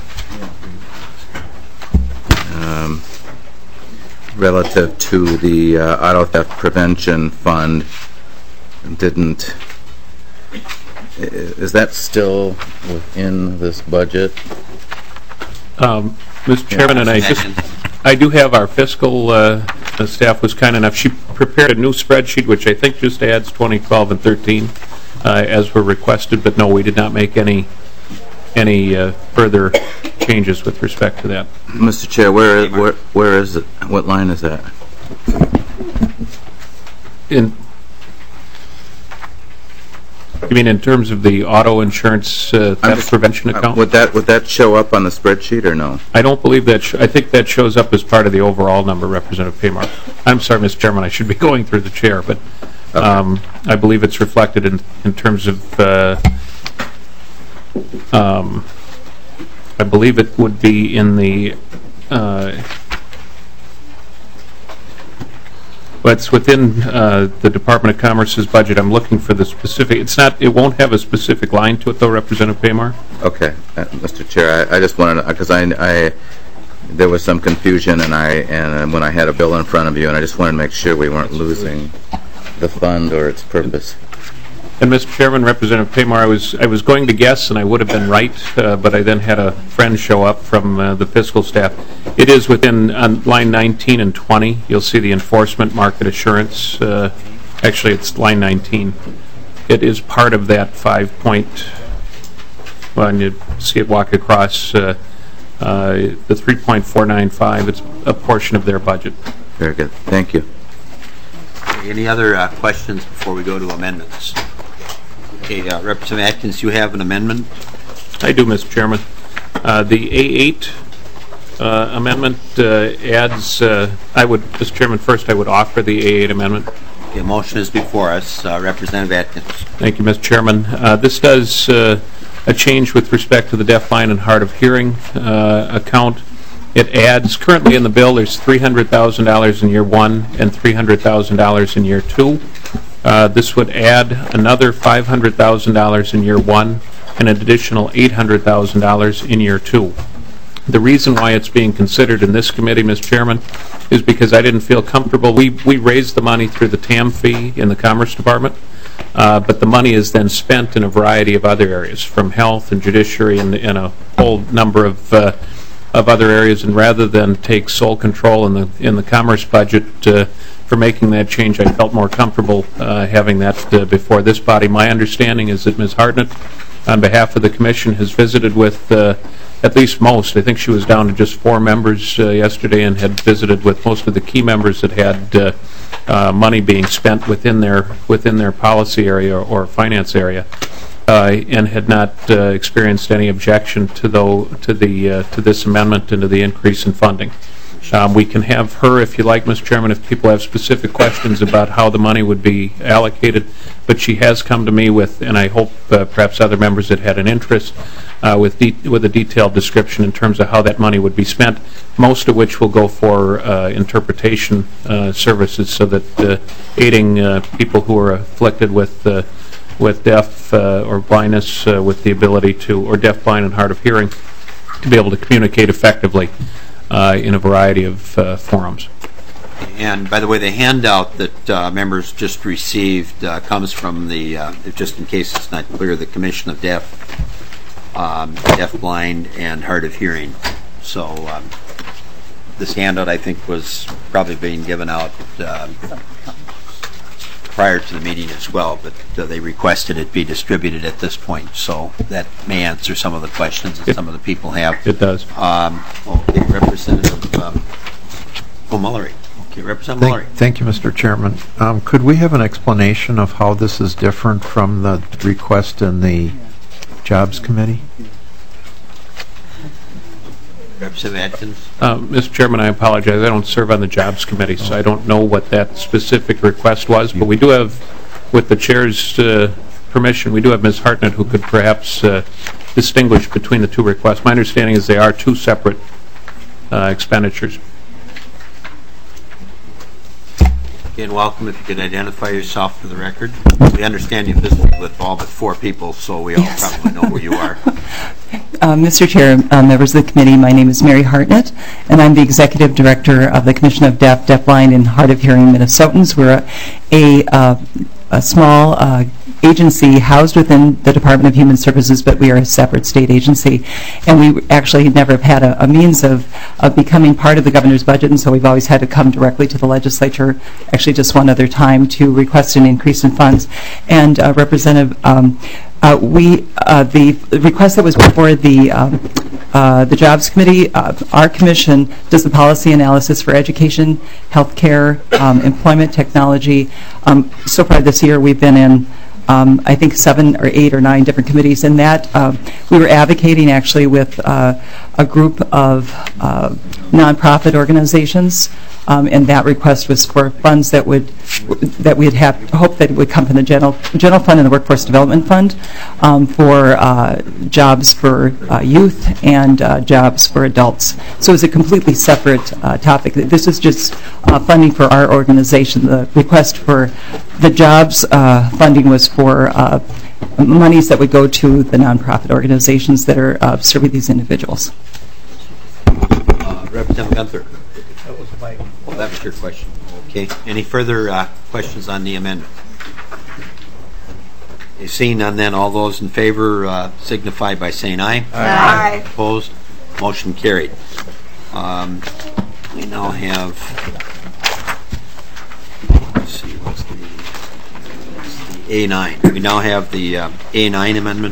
relative to the auto theft prevention fund. Is that still within this budget? Mr. Chairman, and I do have our fiscal staff was kind enough. She prepared a new spreadsheet, which I think just adds 2012 and 13 as were requested. But no, we did not make any further changes with respect to that. Mr. Chair, where is it? What line is that? You mean in terms of the auto insurance theft prevention account? Would that show up on the spreadsheet or no? I don't believe that. I think that shows up as part of the overall number, Representative Paymer. I'm sorry, Mr. Chairman, I should be going through the chair, but okay. I believe it's reflected in terms of. I believe it would be in the. But it's within the Department of Commerce's budget. I'm looking for the specific. It's not. It won't have a specific line to it, though, Representative Paymer. Okay, Mr. Chair, I just wanted to, because I there was some confusion, and when I had a bill in front of you, and I just wanted to make sure we weren't losing the fund or its purpose. And Mr. Chairman, Representative Paymore, I was going to guess, and I would have been right, but I then had a friend show up from the fiscal staff. It is within on line 19 and 20. You'll see the enforcement market assurance. Actually, it's line 19. It is part of that 5 point. Well, and you see it walk across the 3.495. It's a portion of their budget. Very good. Thank you. Any other questions before we go to amendments? Okay, Representative Atkins, you have an amendment? I do, Mr. Chairman. The A8 amendment adds, Mr. Chairman, first I would offer the A8 amendment. Okay, motion is before us. Representative Atkins. Thank you, Mr. Chairman. This does a change with respect to the deaf, blind, and hard of hearing account. It adds, currently in the bill, there's $300,000 in year 1 and $300,000 in year 2. This would add another $500,000 in year 1 and an additional $800,000 in year 2. The reason why it's being considered in this committee, Mr. Chairman, is because I didn't feel comfortable. We raised the money through the TAM fee in the Commerce Department, but the money is then spent in a variety of other areas, from health and judiciary and a whole number of other areas. And rather than take sole control in the Commerce budget for making that change, I felt more comfortable having that before this body. My understanding is that Ms. Hartnett, on behalf of the Commission, has visited with at least most. I think she was down to just 4 members yesterday and had visited with most of the key members that had money being spent within their policy area or finance area, and had not experienced any objection to this amendment and to the increase in funding. We can have her, if you like, Mr. Chairman, if people have specific questions about how the money would be allocated. But she has come to me with, and I hope perhaps other members that had an interest, with a detailed description in terms of how that money would be spent, most of which will go for interpretation services, so that aiding people who are afflicted with deaf or blindness with the ability to, or deaf, blind, and hard of hearing, to be able to communicate effectively in a variety of forums. And by the way, the handout that members just received comes from the, just in case it's not clear, the Commission of Deaf, Blind, and Hard of Hearing. So this handout, I think, was probably being given out prior to the meeting as well, but they requested it be distributed at this point, so that may answer some of the questions that some of the people have. It does. Okay, Representative O'Mullery. Okay, Representative Mullery. Thank you, Mr. Chairman. Could we have an explanation of how this is different from the request in the Jobs Committee? Representative Atkins. Mr. Chairman, I apologize. I don't serve on the Jobs Committee, so I don't know what that specific request was. But we do have, with the Chair's permission, we do have Ms. Hartnett who could perhaps distinguish between the two requests. My understanding is they are two separate expenditures. Again, welcome. If you could identify yourself for the record. We understand you visited with all but 4 people, so we all probably know who you are. Mr. Chair, members of the committee, my name is Mary Hartnett, and I'm the Executive Director of the Commission of Deaf, Blind, and Hard of Hearing Minnesotans. We're a small agency housed within the Department of Human Services, but we are a separate state agency. And we actually never have had a means of becoming part of the governor's budget, and so we've always had to come directly to the legislature, actually just one other time, to request an increase in funds. And Representative, the request that was before the Jobs Committee, our commission does the policy analysis for education, healthcare, employment, technology. So far this year, we've been in I think 7 or 8 or 9 different committees. In that, we were advocating actually with a group of nonprofit organizations, and that request was for funds that we'd have hoped that it would come from the general fund and the workforce development fund for jobs for youth and jobs for adults. So it's a completely separate topic. This is just funding for our organization. The request for the jobs funding was for monies that would go to the nonprofit organizations that are serving these individuals. Representative Gunther. Oh, that was your question. Okay. Any further questions on the amendment? Seeing none, then all those in favor signify by saying aye. Aye. Opposed? Motion carried. We now have. Let's see, what's the A9? We now have the A9 amendment.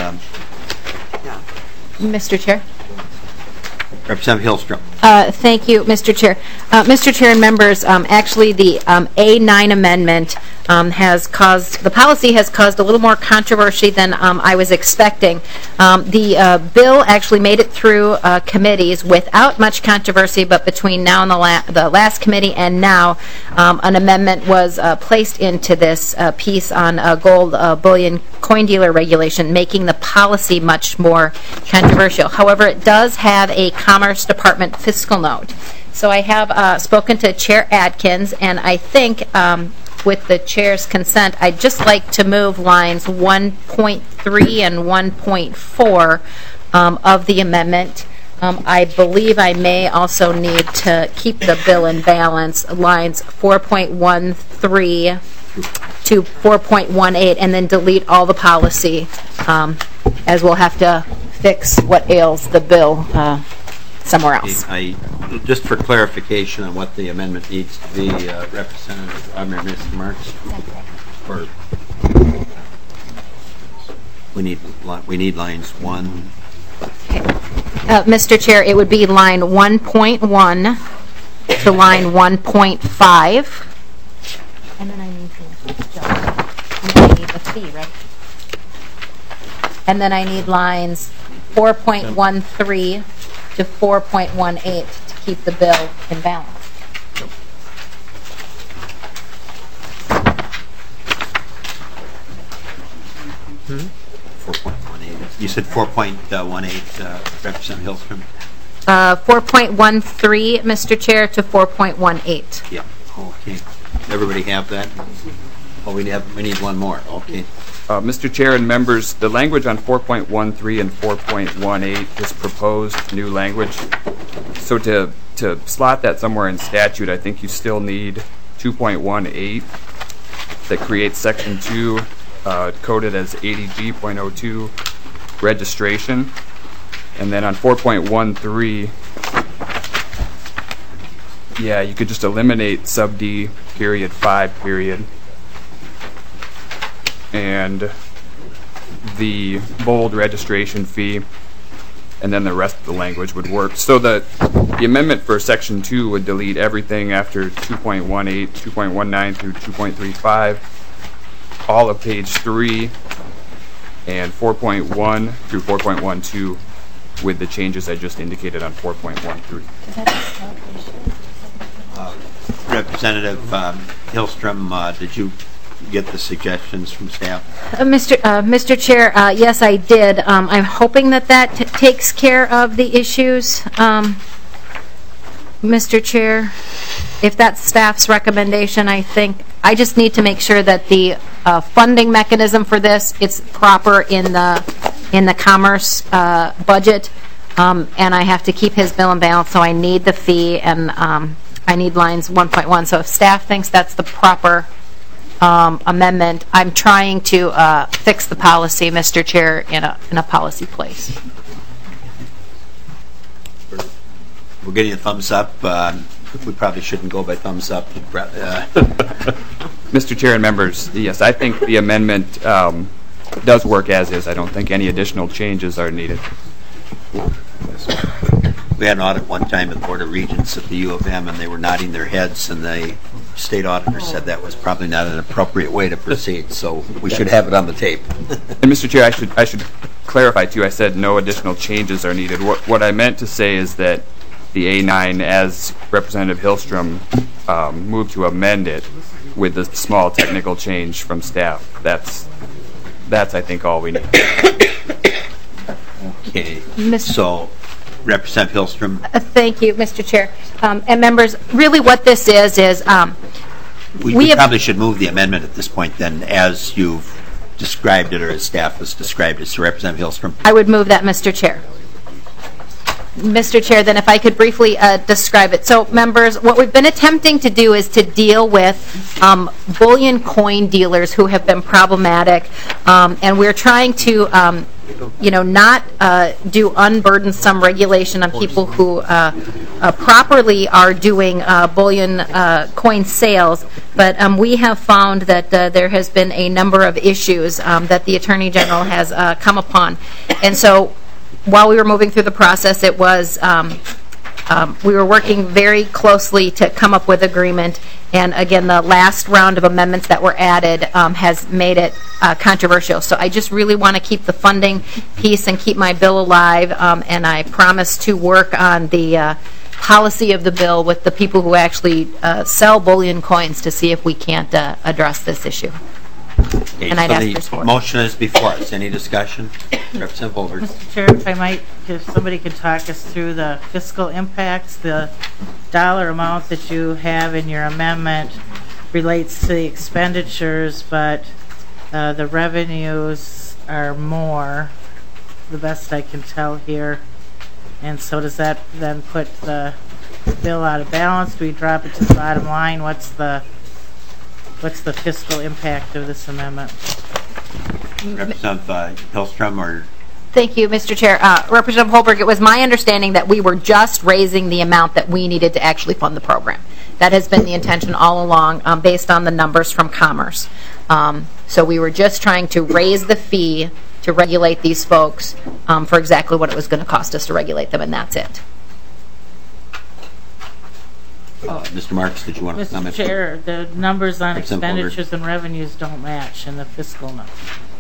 Mr. Chair. Representative Hillstrom. Thank you, Mr. Chair. Mr. Chair and members, actually the A9 amendment has caused, the policy has caused a little more controversy than I was expecting. The bill actually made it through committees without much controversy, but between now and the last committee and now, an amendment was placed into this piece on gold bullion coin dealer regulation, making the policy much more controversial. However, it does have a Commerce Department fiscal note. So I have spoken to Chair Adkins, and I think with the Chair's consent, I'd just like to move lines 1.3 and 1.4 of the amendment. I believe I may also need to keep the bill in balance, lines 4.13 to 4.18, and then delete all the policy, as we'll have to fix what ails the bill somewhere else. Just for clarification on what the amendment needs to be, Representative, Mr. Marks, or we need lines 1. Mr. Chair, it would be line 1.1 to line 1.5. And then I need the fee, right? And then I need lines 4.13 to 4.18 to keep the bill in balance. Hmm? 4.18. You said 4.18, Representative Hillstrom? 4.13, Mr. Chair, to 4.18. Yeah. Okay. Everybody have that? Oh, we need one more. Okay. Mr. Chair and members, the language on 4.13 and 4.18 is proposed new language. So to slot that somewhere in statute, I think you still need 2.18 that creates Section 2, coded as ADG.02, registration. And then on 4.13, yeah, you could just eliminate sub D period 5 period. And the bold registration fee, and then the rest of the language would work. So the amendment for Section 2 would delete everything after 2.18, 2.19 through 2.35, all of page 3, and 4.1 through 4.12 with the changes I just indicated on 4.13. Representative Hillstrom, did you get the suggestions from staff? Mr. Chair, yes, I did. I'm hoping that takes care of the issues. Mr. Chair, if that's staff's recommendation, I think I just need to make sure that the funding mechanism for this is proper in the commerce budget, and I have to keep his bill in balance, so I need the fee, and I need lines 1.1. So if staff thinks that's the proper amendment, I'm trying to fix the policy, Mr. Chair, in a policy place. We're getting a thumbs up. We probably shouldn't go by thumbs up. Mr. Chair and members, yes, I think the amendment does work as is. I don't think any additional changes are needed. We had an audit one time at the Board of Regents at the U of M, and they were nodding their heads, and the state auditor said that was probably not an appropriate way to proceed, so we should have it on the tape. And Mr. Chair, I should clarify too. I said no additional changes are needed. What I meant to say is that the A9, as Representative Hillstrom moved to amend it with the small technical change from staff. That's I think all we need. Okay. So, Representative Hillstrom. Thank you, Mr. Chair. And members, really what this is we probably should move the amendment at this point then, as you've described it, or as staff has described it. So, Representative Hillstrom. I would move that, Mr. Chair. Mr. Chair, then if I could briefly describe it. So, members, what we've been attempting to do is to deal with bullion coin dealers who have been problematic, and we're trying to, not do unburdensome regulation on people who properly are doing bullion coin sales. But we have found that there has been a number of issues that the Attorney General has come upon, and so while we were moving through the process, it was we were working very closely to come up with agreement. And again, the last round of amendments that were added has made it controversial. So I just really want to keep the funding piece and keep my bill alive. And I promise to work on the policy of the bill with the people who actually sell bullion coins to see if we can't address this issue. Okay, and I'd so ask the for support. Motion is before us. Any discussion? Representative Holberg. Mr. Chair, if I might, if somebody could talk us through the fiscal impacts, the dollar amount that you have in your amendment relates to the expenditures, but the revenues are more, the best I can tell here. And so does that then put the bill out of balance? Do we drop it to the bottom line? What's the fiscal impact of this amendment? Representative Hillstrom or... Thank you, Mr. Chair. Representative Holberg, it was my understanding that we were just raising the amount that we needed to actually fund the program. That has been the intention all along based on the numbers from Commerce. So we were just trying to raise the fee to regulate these folks for exactly what it was going to cost us to regulate them, and that's it. Mr. Marks, did you want to comment? Mr. Chair, the numbers on Representative expenditures and revenues don't match in the fiscal number.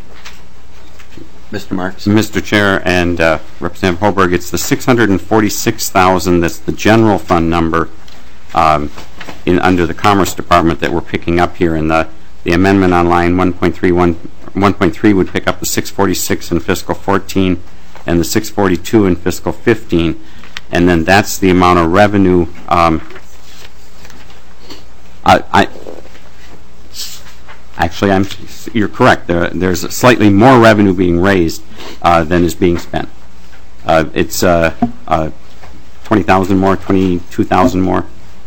Mr. Marks. Mr. Chair and Representative Holberg, it's the $646,000 that's the general fund number under the Commerce Department that we're picking up here. And the amendment on line 1.3 would pick up the $646 in fiscal 14 and the $642 in fiscal 15. And then that's the amount of revenue. Actually, you're correct. There's slightly more revenue being raised than is being spent. It's 20,000 more, 22,000 more.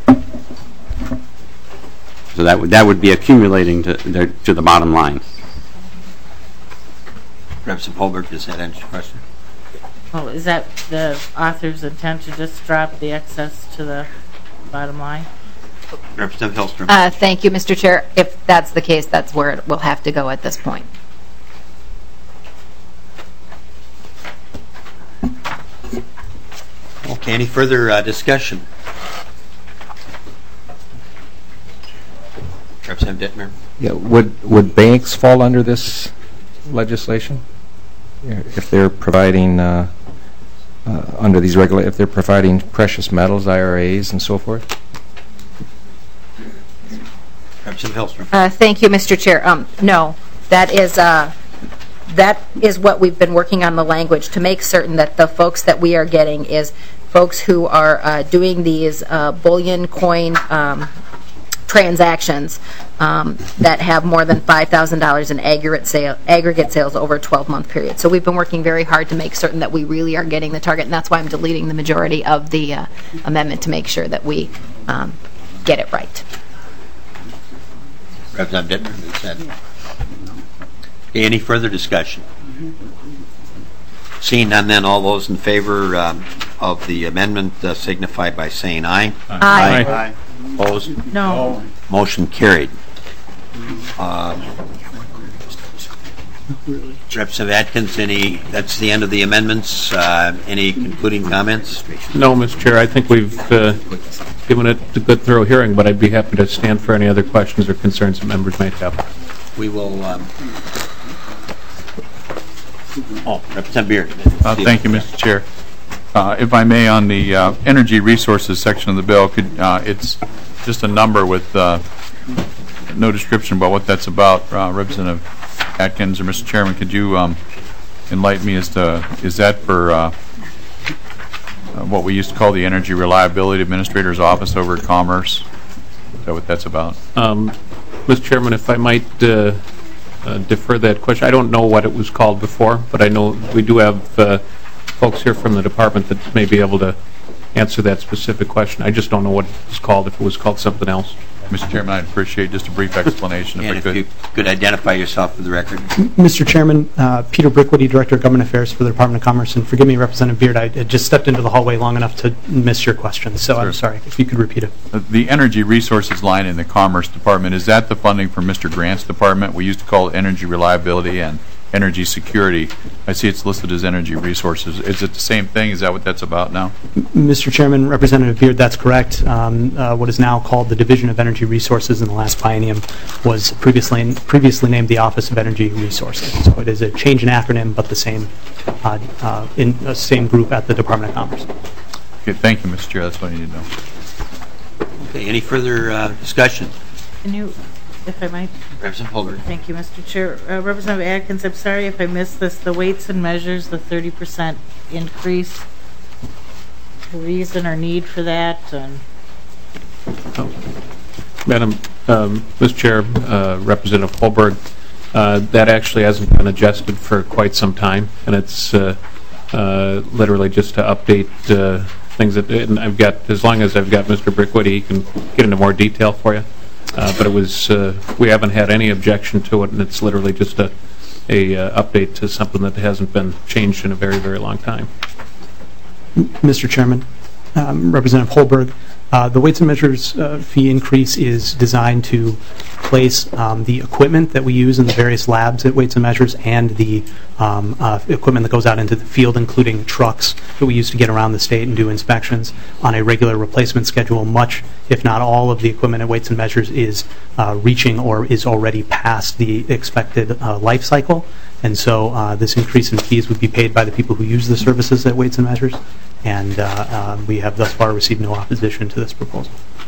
So that would be accumulating to the bottom line. Representative Holberg, does that answer your question? Well, is that the author's intent to just drop the excess to the bottom line? Representative Hillstrom. Thank you, Mr. Chair. If that's the case, that's where it will have to go at this point. Okay, any further discussion? Representative Dittmer. Yeah, would banks fall under this legislation if they're providing under these if they're providing precious metals, IRAs, and so forth? Representative Hillstrom. Thank you, Mr. Chair. No, that is what we've been working on the language to make certain that the folks that we are getting is folks who are doing these bullion coin transactions that have more than $5,000 in aggregate sales over a 12-month period. So we've been working very hard to make certain that we really are getting the target, and that's why I'm deleting the majority of the amendment to make sure that we get it right. Representative Dittmer. Okay, any further discussion? Seeing none, then all those in favor of the amendment signify by saying aye. Aye. Aye. Opposed? No. Motion carried. Representative Atkins, that's the end of the amendments. Any concluding comments? No, Mr. Chair. I think we've given it a good, thorough hearing, but I'd be happy to stand for any other questions or concerns that members might have. We will... Representative Beard. Thank you, Mr. Chair. If I may, on the energy resources section of the bill, it's just a number with no description about what that's about. Representative Atkins or Mr. Chairman, could you enlighten me as to, is that for what we used to call the Energy Reliability Administrator's Office over at Commerce? Is that what that's about? Mr. Chairman, if I might defer that question. I don't know what it was called before, but I know we do have folks here from the department that may be able to answer that specific question. I just don't know what it's called, if it was called something else. Mr. Chairman, I'd appreciate just a brief explanation And if you could identify yourself for the record. Mr. Chairman, Peter Brickwitty, Director of Government Affairs for the Department of Commerce, and forgive me, Representative Beard, I just stepped into the hallway long enough to miss your question, so I'm sorry, if you could repeat it. The Energy Resources line in the Commerce Department, is that the funding for Mr. Grant's department? We used to call it Energy Reliability and Energy Security. I see it's listed as Energy Resources. Is it the same thing? Is that what that's about now? Mr. Chairman, Representative Beard, that's correct. What is now called the Division of Energy Resources in the last biennium was previously named the Office of Energy Resources. So it is a change in acronym, but the same same group at the Department of Commerce. Okay, thank you, Mr. Chair. That's what I need to know. Okay, any further discussion? Can you, if I might? Representative Holbrook. Thank you, Mr. Chair. Representative Atkins, I'm sorry if I missed this. The weights and measures, the 30% increase, the reason or need for that? Madam, Mr. Chair, Representative Holberg, that actually hasn't been adjusted for quite some time, and it's literally just to update things that, and I've got, as long as I've got Mr. Brickwitty, he can get into more detail for you. But it was, we haven't had any objection to it, and it's literally just a update to something that hasn't been changed in a very, very long time. Mr. Chairman, Representative Holberg, the weights and measures fee increase is designed to place the equipment that we use in the various labs at Weights and Measures and the equipment that goes out into the field, including trucks that we use to get around the state and do inspections, on a regular replacement schedule. Much, if not all, of the equipment at Weights and Measures is reaching or is already past the expected life cycle. And so this increase in fees would be paid by the people who use the services at Weights and Measures, and we have thus far received no opposition to this proposal.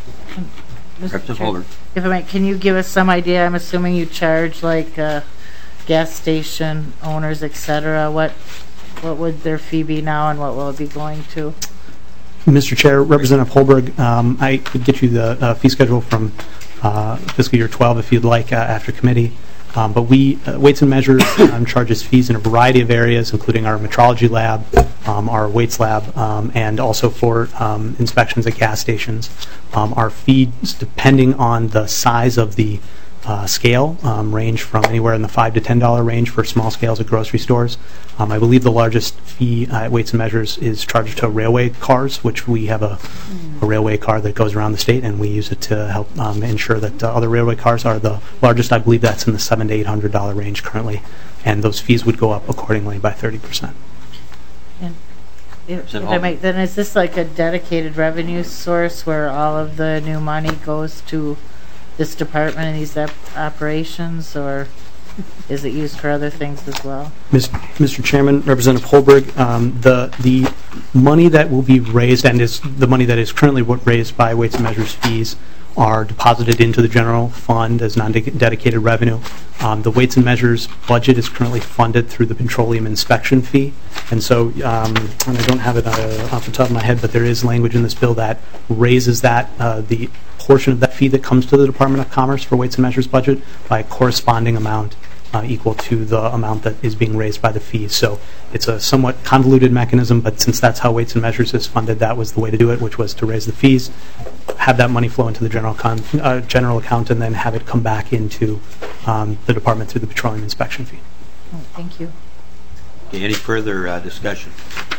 Mr. Chair, if I might, can you give us some idea? I'm assuming you charge like gas station owners, etc. What would their fee be now, and what will it be going to? Mr. Chair, Representative Holberg, I could get you the fee schedule from fiscal year 12 if you'd like after committee. But we, Weights and Measures, charges fees in a variety of areas, including our metrology lab, our weights lab, and also for inspections at gas stations. Our fees, depending on the size of the scale, range from anywhere in the $5 to $10 range for small scales at grocery stores. I believe the largest fee at Weights and Measures is charged to railway cars, which we have a railway car that goes around the state, and we use it to help ensure that other railway cars are the largest. I believe that's in the $700 to $800 range currently, and those fees would go up accordingly by 30%. And if I might, then is this like a dedicated revenue source where all of the new money goes to this department and these operations, or is it used for other things as well? Mr. Chairman, Representative Holberg, the money that will be raised, and is the money that is currently raised by Weights and Measures fees, are deposited into the general fund as non-dedicated revenue. The Weights and Measures budget is currently funded through the petroleum inspection fee, and so, and I don't have it off the top of my head, but there is language in this bill that raises that, the portion of that fee that comes to the Department of Commerce for Weights and Measures budget by a corresponding amount equal to the amount that is being raised by the fees. So it's a somewhat convoluted mechanism, but since that's how Weights and Measures is funded, that was the way to do it, which was to raise the fees, have that money flow into the general account, and then have it come back into the department through the petroleum inspection fee. Oh, thank you. Okay, any further discussion?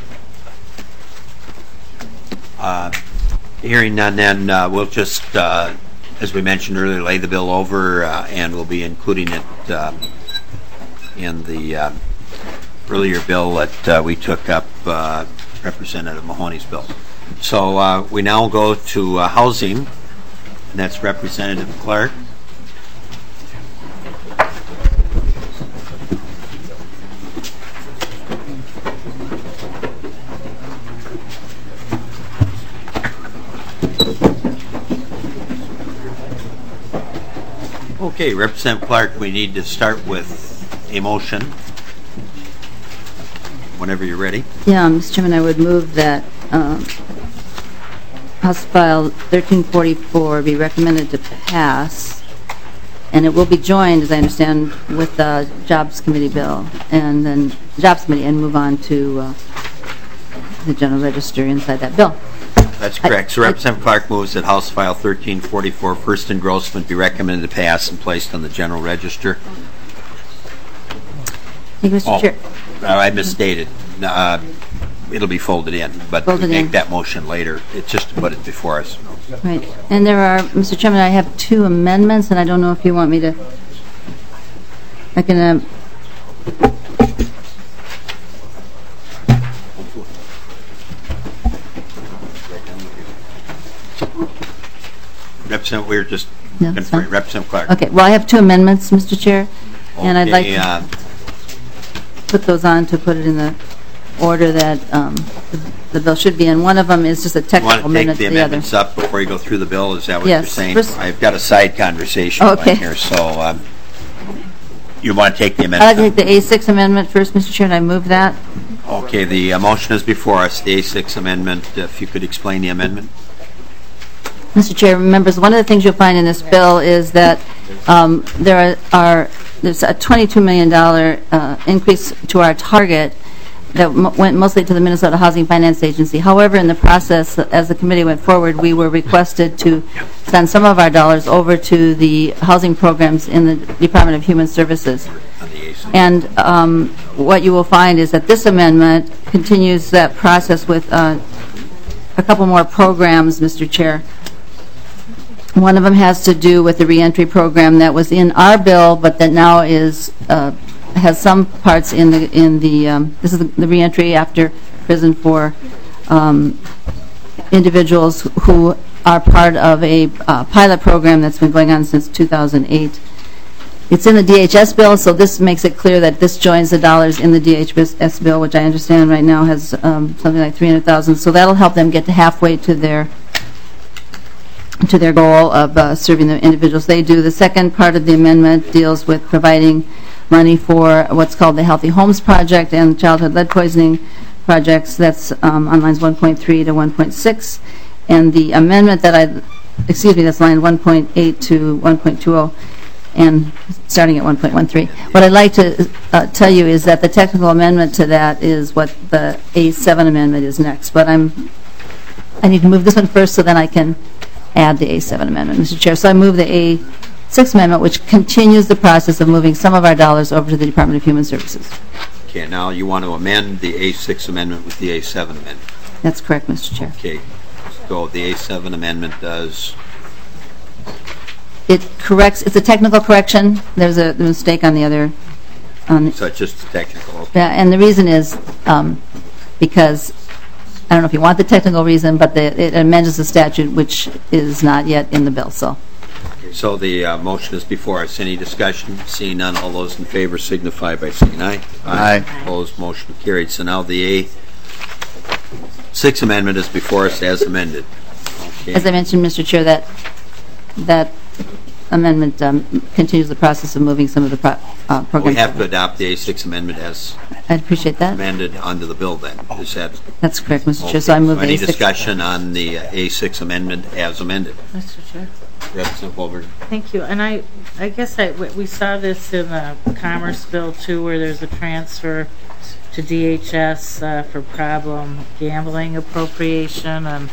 Hearing none, then we'll just, as we mentioned earlier, lay the bill over, and we'll be including it in the earlier bill that we took up, Representative Mahoney's bill. So we now go to housing, and that's Representative Clark. Okay, Representative Clark, we need to start with a motion. Whenever you're ready. Yeah, Mr. Chairman, I would move that House File 1344 be recommended to pass, and it will be joined, as I understand, with the Jobs Committee bill, and then Jobs Committee, and move on to the general register inside that bill. That's correct. So Representative Clark moves that House File 1344, first engrossment, be recommended to pass and placed on the general register. Thank you, Mr. Chair. I misstated. It'll be folded in, but we make that motion later. It's just to put it before us. Right. And there are, Mr. Chairman, I have 2 amendments, and I don't know if you want me to, I can, Representative, we're just No, conferring. Representative Clark. okay, well, I have 2 amendments, Mr. Chair, and I'd like to put those on to put it in the order that the bill should be in. One of them is just a technical amendment to the other. You want to take the amendments up before you go through the bill? Is that what Yes. you're saying? First- I've got a side conversation Okay. here, so you want to take the I'd like amendment? to take the A6 amendment first, Mr. Chair, and I move that. Okay, the motion is before us, the A6 amendment. If you could explain the amendment. Mr. Chair, members, one of the things you'll find in this bill is that there's a $22 million increase to our target that went mostly to the Minnesota Housing Finance Agency. However, in the process, as the committee went forward, we were requested to send some of our dollars over to the housing programs in the Department of Human Services. And what you will find is that this amendment continues that process with a couple more programs, Mr. Chair. One of them has to do with the reentry program that was in our bill, but that now is has some parts in the this is the reentry after prison for individuals who are part of a pilot program that's been going on since 2008. It's in the DHS bill, so this makes it clear that this joins the dollars in the DHS bill, which I understand right now has something like $300,000. So that'll help them get to halfway to their goal of serving the individuals they do. The second part of the amendment deals with providing money for what's called the Healthy Homes Project and childhood lead poisoning projects. That's on lines 1.3 to 1.6. And the amendment that that's line 1.8 to 1.20 and starting at 1.13. What I'd like to tell you is that the technical amendment to that is what the A7 amendment is next. But I need to move this one first so then I can add the A7 amendment, Mr. Chair. So I move the A6 amendment, which continues the process of moving some of our dollars over to the Department of Human Services. Okay, now you want to amend the A6 amendment with the A7 amendment. That's correct, Mr. Chair. Okay, so the A7 amendment does... It corrects, it's a technical correction. There's a mistake on the other... so it's just technical. Okay. Yeah, and the reason is because, I don't know if you want the technical reason, but it amends the statute, which is not yet in the bill, so... So the motion is before us. Any discussion? Seeing none, all those in favor signify by saying aye. Aye. Opposed, motion carried. So now the A6 amendment is before us as amended. Okay. As I mentioned, Mr. Chair, that amendment continues the process of moving some of the programs. We have to adopt the A6 amendment as I'd appreciate that. amended onto the bill then. Is that... That's correct, Mr. Okay. Chair, so I move the Any A6. discussion on the A6 amendment as amended? Mr. Chair. Representative Holberg. Thank you. And I guess we saw this in the Commerce Bill too, where there's a transfer to DHS for problem gambling appropriation, and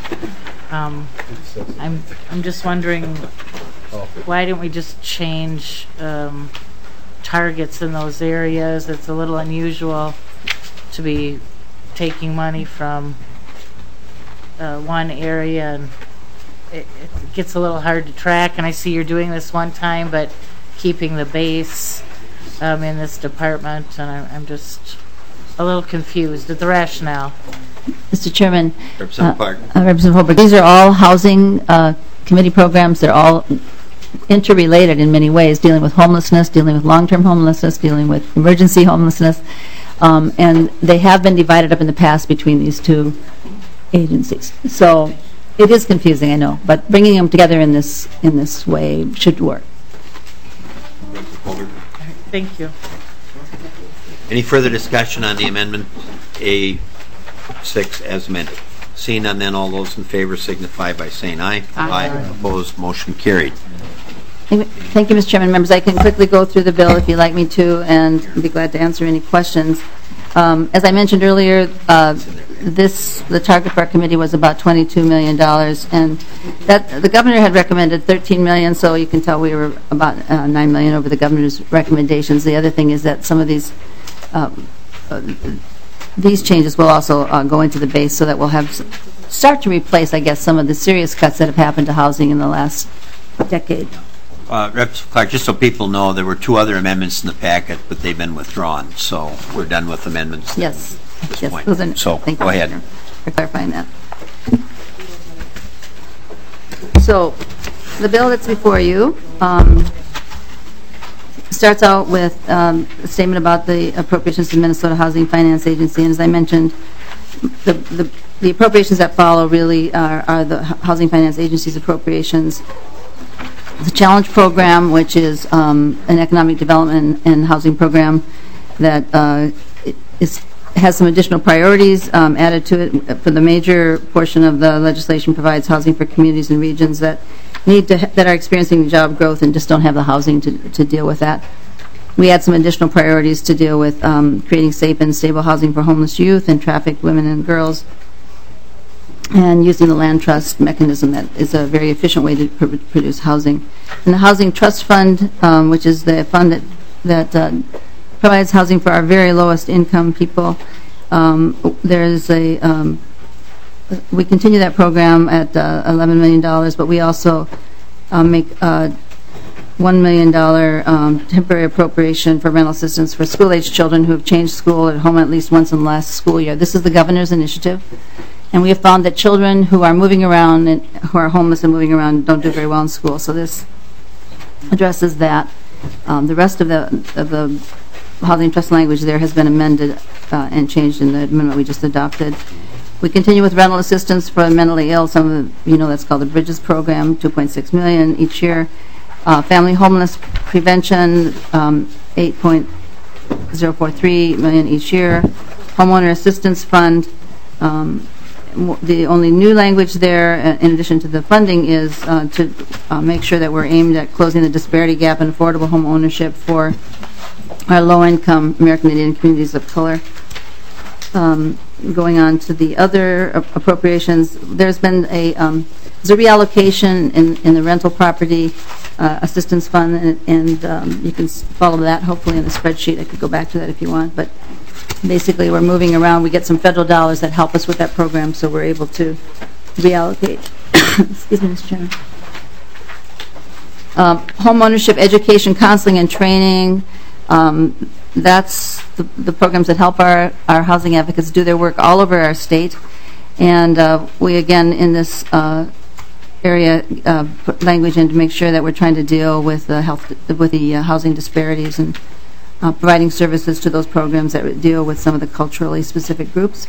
I'm just wondering, why didn't we just change targets in those areas? It's a little unusual to be taking money from one area, and it gets a little hard to track. And I see you're doing this one time, but keeping the base in this department, and I'm just a little confused at the rationale. Mr. Chairman, Representative Clark. Representative Holberg, these are all housing committee programs. They're all interrelated in many ways, dealing with homelessness, dealing with long-term homelessness, dealing with emergency homelessness, and they have been divided up in the past between these two agencies. So it is confusing, I know, but bringing them together in this way should work. Thank you. Any further discussion on the amendment A6 as amended? Seeing none, then all those in favor signify by saying aye. Aye. Opposed, motion carried. Thank you, Mr. Chairman. Members, I can quickly go through the bill if you'd like me to, and be glad to answer any questions. As I mentioned earlier, the target for our committee was about $22 million, and that the governor had recommended $13 million, so you can tell we were about $9 million over the governor's recommendations. The other thing is that some of these changes will also go into the base, so that we'll start to replace, I guess, some of the serious cuts that have happened to housing in the last decade. Rep. Clark, just so people know, there were 2 other amendments in the packet, but they've been withdrawn, so we're done with amendments. Yes. At this Yes, point. those are, So, thank go you, ahead. Chair, for clarifying that. So, the bill that's before you starts out with a statement about the appropriations to the Minnesota Housing Finance Agency, and as I mentioned, the appropriations that follow really are the Housing Finance Agency's appropriations. The Challenge Program, which is an economic development and housing program that has some additional priorities added to it. For the major portion of the legislation provides housing for communities and regions that are experiencing job growth and just don't have the housing to deal with that. We add some additional priorities to deal with creating safe and stable housing for homeless youth and trafficked women and girls, and using the land trust mechanism that is a very efficient way to produce housing. And the Housing Trust Fund, which is the fund that provides housing for our very lowest income people, there's we continue that program at $11 million, but we also make $1 million temporary appropriation for rental assistance for school-age children who have changed school at home at least once in the last school year. This is the governor's initiative. And we have found that children who are moving around and who are homeless and moving around don't do very well in school. So this addresses that. The rest of the housing trust language there has been amended and changed in the amendment we just adopted. We continue with rental assistance for the mentally ill. Some of that's called the Bridges Program, $2.6 million each year. Family homeless prevention, $8.043 million each year. Homeowner Assistance Fund. The only new language there, in addition to the funding, is to make sure that we're aimed at closing the disparity gap in affordable home ownership for our low-income American Indian communities of color. Going on to the other appropriations, there's been a reallocation in the rental property assistance fund, and you can follow that hopefully in the spreadsheet. I could go back to that if you want, but basically we're moving around. We get some federal dollars that help us with that program, so we're able to reallocate. Excuse me, Mr. Chairman. Home ownership, education, counseling, and training. That's the programs that help our housing advocates do their work all over our state. And we, again, in this area, put language in to make sure that we're trying to deal with the housing disparities and providing services to those programs that deal with some of the culturally specific groups.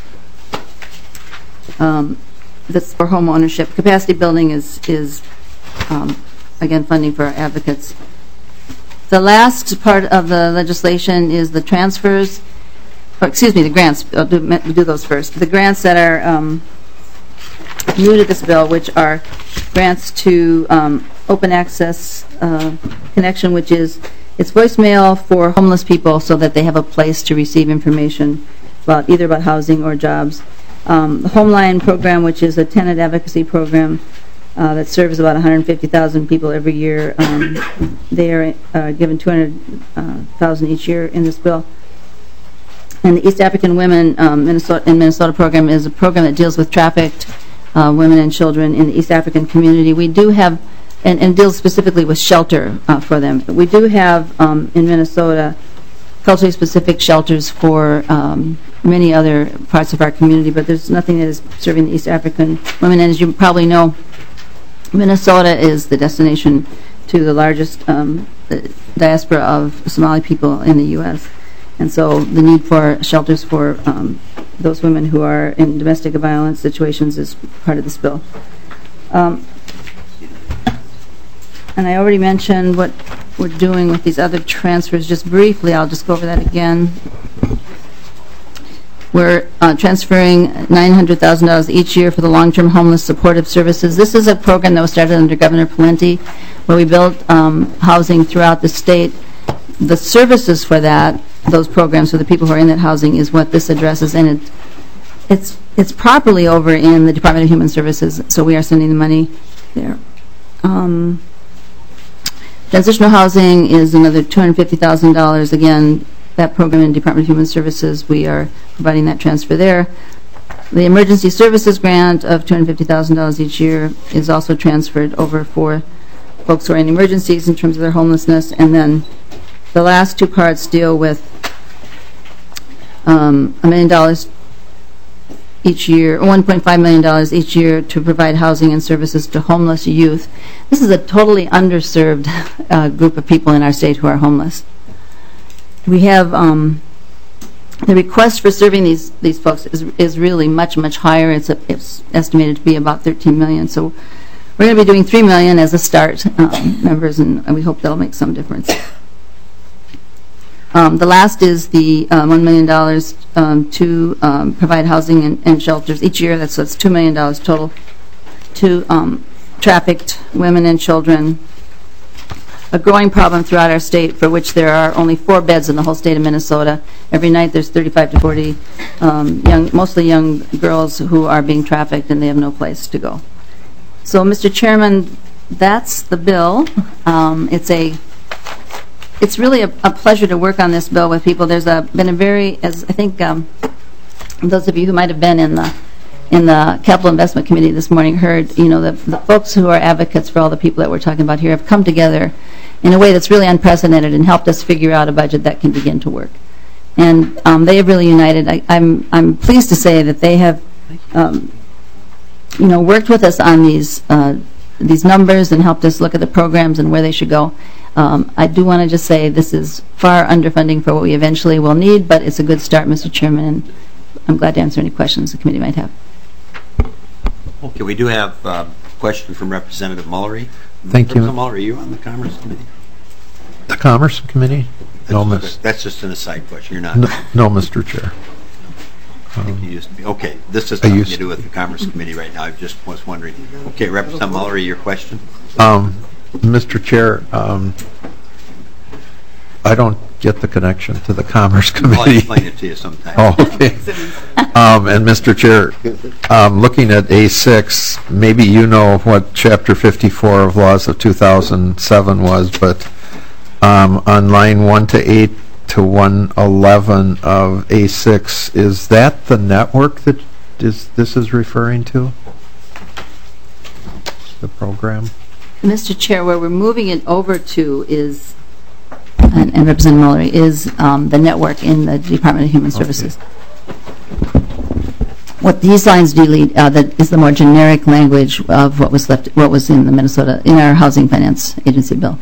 This for home ownership. Capacity building is again, funding for our advocates. The last part of the legislation is the transfers, or excuse me, the grants. I'll do those first. The grants that are new to this bill, which are grants to open access connection, which is it's voicemail for homeless people so that they have a place to receive information about either about housing or jobs. The Homeline program, which is a tenant advocacy program that serves about 150,000 people every year. They are given $200,000 each year in this bill. And the East African Women Minnesota program is a program that deals with trafficked women and children in the East African community. We do have, and deals specifically with shelter for them. We do have in Minnesota culturally specific shelters for many other parts of our community, but there's nothing that is serving the East African women. And as you probably know, Minnesota is the destination to the largest diaspora of Somali people in the U.S. And so the need for shelters for those women who are in domestic violence situations is part of this bill. And I already mentioned what we're doing with these other transfers. Just briefly, I'll just go over that again. We're transferring $900,000 each year for the long-term homeless supportive services. This is a program that was started under Governor Pawlenty, where we built housing throughout the state. The services for that, those programs for the people who are in that housing, is what this addresses, and it's it's properly over in the Department of Human Services, so we are sending the money there. Transitional housing is another $250,000. Again, that program in Department of Human Services, we are providing that transfer there. The emergency services grant of $250,000 each year is also transferred over for folks who are in emergencies in terms of their homelessness. And then the last two parts deal with $1 million each year, $1.5 million each year to provide housing and services to homeless youth. This is a totally underserved group of people in our state who are homeless. We have the request for serving these folks is really much, much higher. It's estimated to be about $13 million. So we're going to be doing $3 million as a start, members, and we hope that'll make some difference. The last is the $1 million to provide housing and shelters each year. That's $2 million total to trafficked women and children. A growing problem throughout our state, for which there are only 4 beds in the whole state of Minnesota. Every night there's 35 to 40 mostly young girls who are being trafficked, and they have no place to go. So, Mr. Chairman, that's the bill. It's really a pleasure to work on this bill with people. There's been a very, as I think those of you who might have been in the Capital Investment Committee this morning heard, the folks who are advocates for all the people that we're talking about here have come together in a way that's really unprecedented and helped us figure out a budget that can begin to work. And they have really united. I'm pleased to say that they have, worked with us on these numbers and helped us look at the programs and where they should go. I do want to just say this is far underfunding for what we eventually will need, but it's a good start, Mr. Chairman, and I'm glad to answer any questions the committee might have. Okay, we do have a question from Representative Mullery. Thank you. Representative Mullery, are you on the Commerce Committee? The Commerce Committee? That's just an aside question. You're not. No, Mr. Chair. I think you used to be. Okay, this has nothing to do with the Commerce Committee right now. I just was wondering. Okay, Representative Mullery, your question? Mr. Chair, I don't get the connection to the Commerce Committee. I'll explain it to you sometime. Oh, okay. And Mr. Chair, looking at A6, maybe you know what Chapter 54 of Laws of 2007 was, but on line 1 to 8 to 111 of A6, is that the network that this is referring to? The program? Mr. Chair, where we're moving it over to is, and Representative Mullery, is the network in the Department of Human Services. What these lines delete that is the more generic language of what was in the Minnesota, in our Housing Finance Agency bill.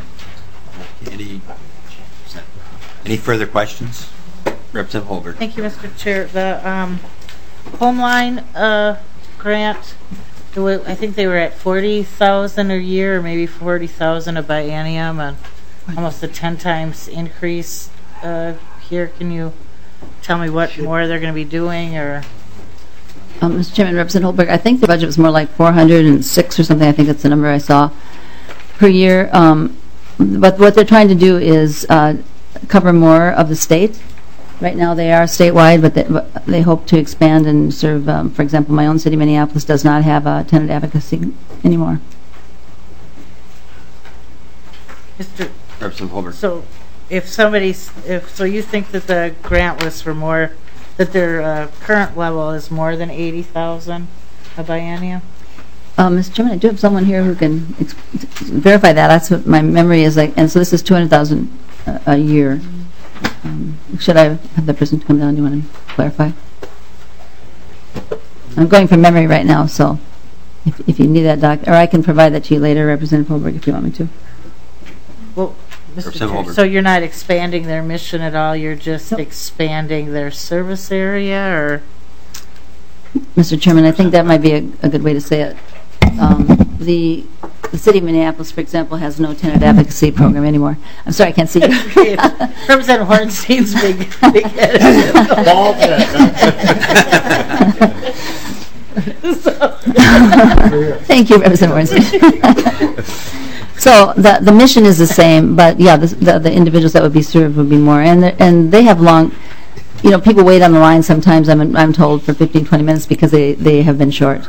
Any further questions? Representative Holberg. Thank you, Mr. Chair. The Homeline grant, I think they were at $40,000 a year, or maybe $40,000 a biennium, and almost a 10 times increase here. Can you tell me what more they're going to be doing, or? Mr. Chairman, Representative Holberg, I think the budget was more like 406 or something. I think that's the number I saw per year. But what they're trying to do is cover more of the state. Right now they are statewide, but they hope to expand and serve, for example, my own city, Minneapolis, does not have a tenant advocacy anymore. Mr. Representative Holberg. So so you think that the grant was for more, that their current level is more than 80,000 a biennium? Mr. Chairman, I do have someone here who can verify that. That's what my memory is like. And so this is 200,000 a year. Should I have the person come down? Do you want to clarify? I'm going from memory right now, so if you need that doc, or I can provide that to you later, Representative Holberg, if you want me to. Well, Mr. Chair, so you're not expanding their mission at all? You're just expanding their service area, or? Mr. Chairman, I think that might be a good way to say it. The city of Minneapolis, for example, has no tenant advocacy program anymore. I'm sorry, I can't see you. Representative Hornstein's big head. Thank you, Representative Hornstein. So the mission is the same, but yeah, the individuals that would be served would be more, and they have long. people wait on the line sometimes, I'm told, for 15, 20 minutes because they have been short.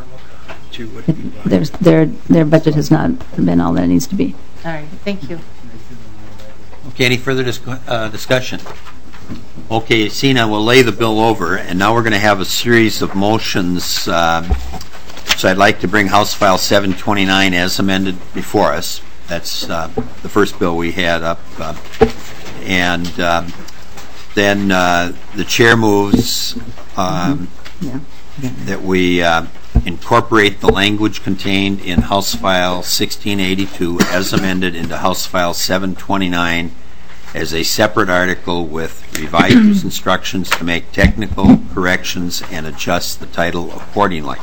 Their budget has not been all that it needs to be. All right, thank you. Okay, any further discussion? Okay, Sina, we'll lay the bill over, and now we're going to have a series of motions. So I'd like to bring House File 729 as amended before us. That's the first bill we had up. And then the chair moves that we incorporate the language contained in House File 1682 as amended into House File 729 as a separate article with revised instructions to make technical corrections and adjust the title accordingly.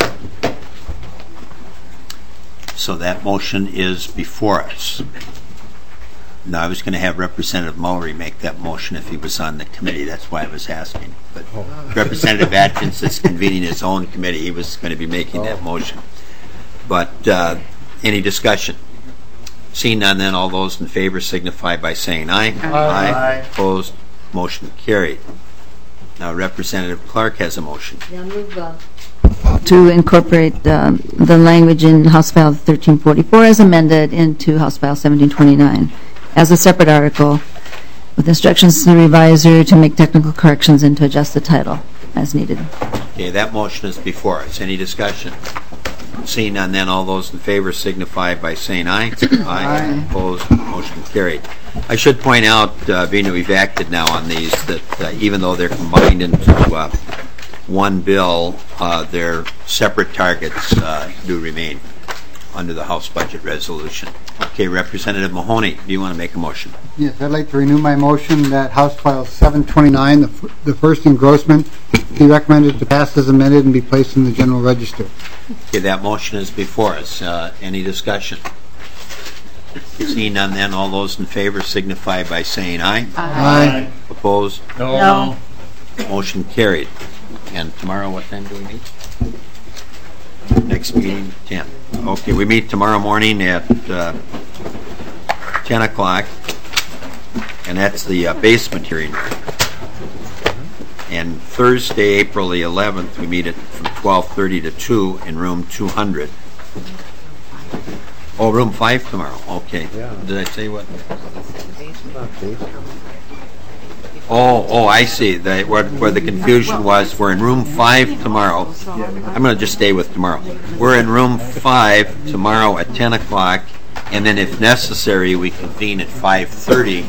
So that motion is before us. Now, I was going to have Representative Mullery make that motion if he was on the committee. That's why I was asking. But Representative Atkins is convening his own committee. He was going to be making that motion. But any discussion? Seeing none, then all those in favor signify by saying aye. Aye. Opposed? Motion carried. Now, Representative Clark has a motion. To incorporate the language in House File 1344 as amended into House File 1729 as a separate article with instructions to the reviser to make technical corrections and to adjust the title as needed. Okay, that motion is before us. Any discussion? Seeing none, then all those in favor signify by saying aye. Aye. Opposed? Motion carried. I should point out, being that we've acted now on these, that even though they're combined into one bill, their separate targets do remain under the House budget resolution. Okay, Representative Mahoney, do you want to make a motion? Yes, I'd like to renew my motion that House File 729, the first engrossment, be recommended to pass as amended and be placed in the General Register. Okay, that motion is before us. Any discussion? Seeing none, then all those in favor signify by saying aye. Aye. Opposed? No. Motion carried. And tomorrow, what time do we meet? Next meeting, 10. Okay, we meet tomorrow morning at 10 o'clock, and that's the basement hearing room. And Thursday, April the 11th, we meet from 12:30 to 2 in room 200. Oh, room 5 tomorrow. Okay. Did I say what? Oh, I see. Where the confusion was, we're in room 5 tomorrow. I'm going to just stay with tomorrow. We're in room 5 tomorrow at 10 o'clock, and then if necessary, we convene at 5:30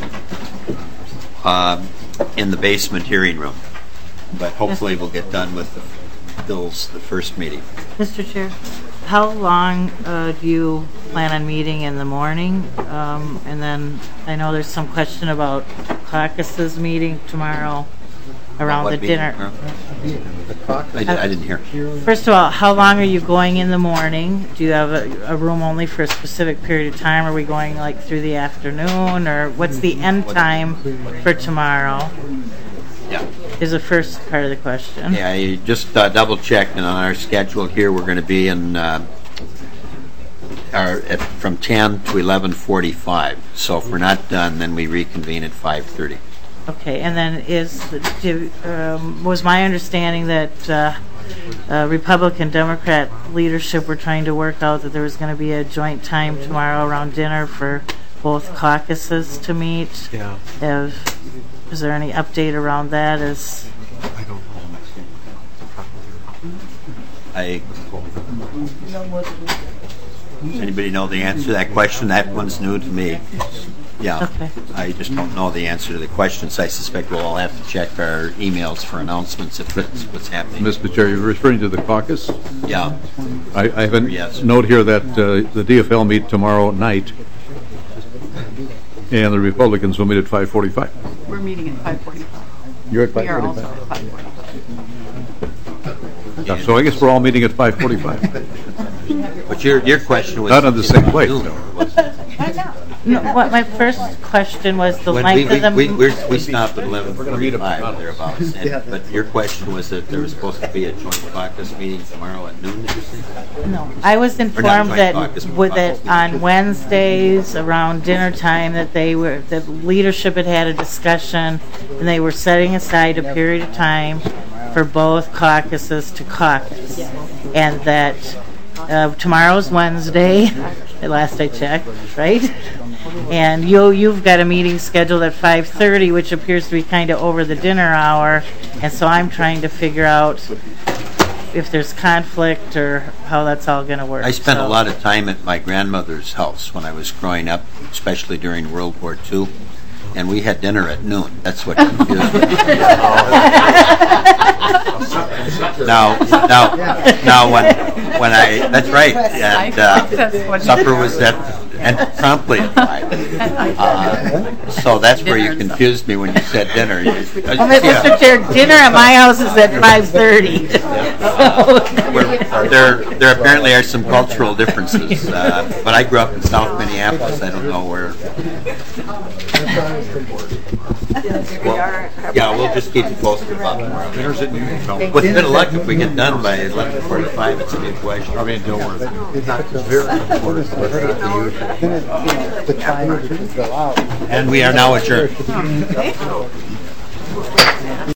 in the basement hearing room. But hopefully we'll get done with the bills the first meeting. Mr. Chair, how long do you plan on meeting in the morning? And then I know there's some question about caucuses meeting tomorrow around the dinner. I didn't hear. First of all, how long are you going in the morning? Do you have a room only for a specific period of time? Are we going like through the afternoon, or what's the end time for tomorrow? Yeah. Is the first part of the question. Yeah, I just double checked, and on our schedule here, we're going to be in from 10 to 11:45. So if we're not done, then we reconvene at 5:30. Okay, and then was my understanding that Republican Democrat leadership were trying to work out that there was going to be a joint time tomorrow around dinner for both caucuses to meet? Yeah. Is there any update around that? I don't know. Does anybody know the answer to that question? That one's new to me. Yeah. Okay. I just don't know the answer to the questions. I suspect we'll all have to check our emails for announcements if that's what's happening. Mr. Chair, you're referring to the caucus? Yeah. I have a note here that the DFL meet tomorrow night, and the Republicans will meet at 5:45. We're meeting at 5:45. You're at 5:45? We are also at 5:45. Yeah, so I guess we're all meeting at 5:45. But your question was... Not in the same place. No, what my first question was the length of the... We stopped at 11:45 thereabouts, but your question was that there was supposed to be a joint caucus meeting tomorrow at noon, did you say? No, I was informed that on Wednesdays around dinner time that the leadership had a discussion and they were setting aside a period of time for both caucuses to caucus, and that tomorrow's Wednesday, at last I checked, right? And you've got a meeting scheduled at 5:30, which appears to be kind of over the dinner hour, and so I'm trying to figure out if there's conflict or how that's all going to work. I spent a lot of time at my grandmother's house when I was growing up, especially during World War II, and we had dinner at noon. That's what confused me. Now, when I, that's right, and supper was and promptly at 5. So that's where you confused me when you said dinner. Mr. Chair, dinner at my house is at 5:30. There apparently are some cultural differences, but I grew up in South Minneapolis. I don't know where. Yeah, we'll just keep you posted about tomorrow. Dinner's at noon. With a bit of luck, if we get done by 11:45, it's a big question. Probably in Dilworth. And we are now adjourned.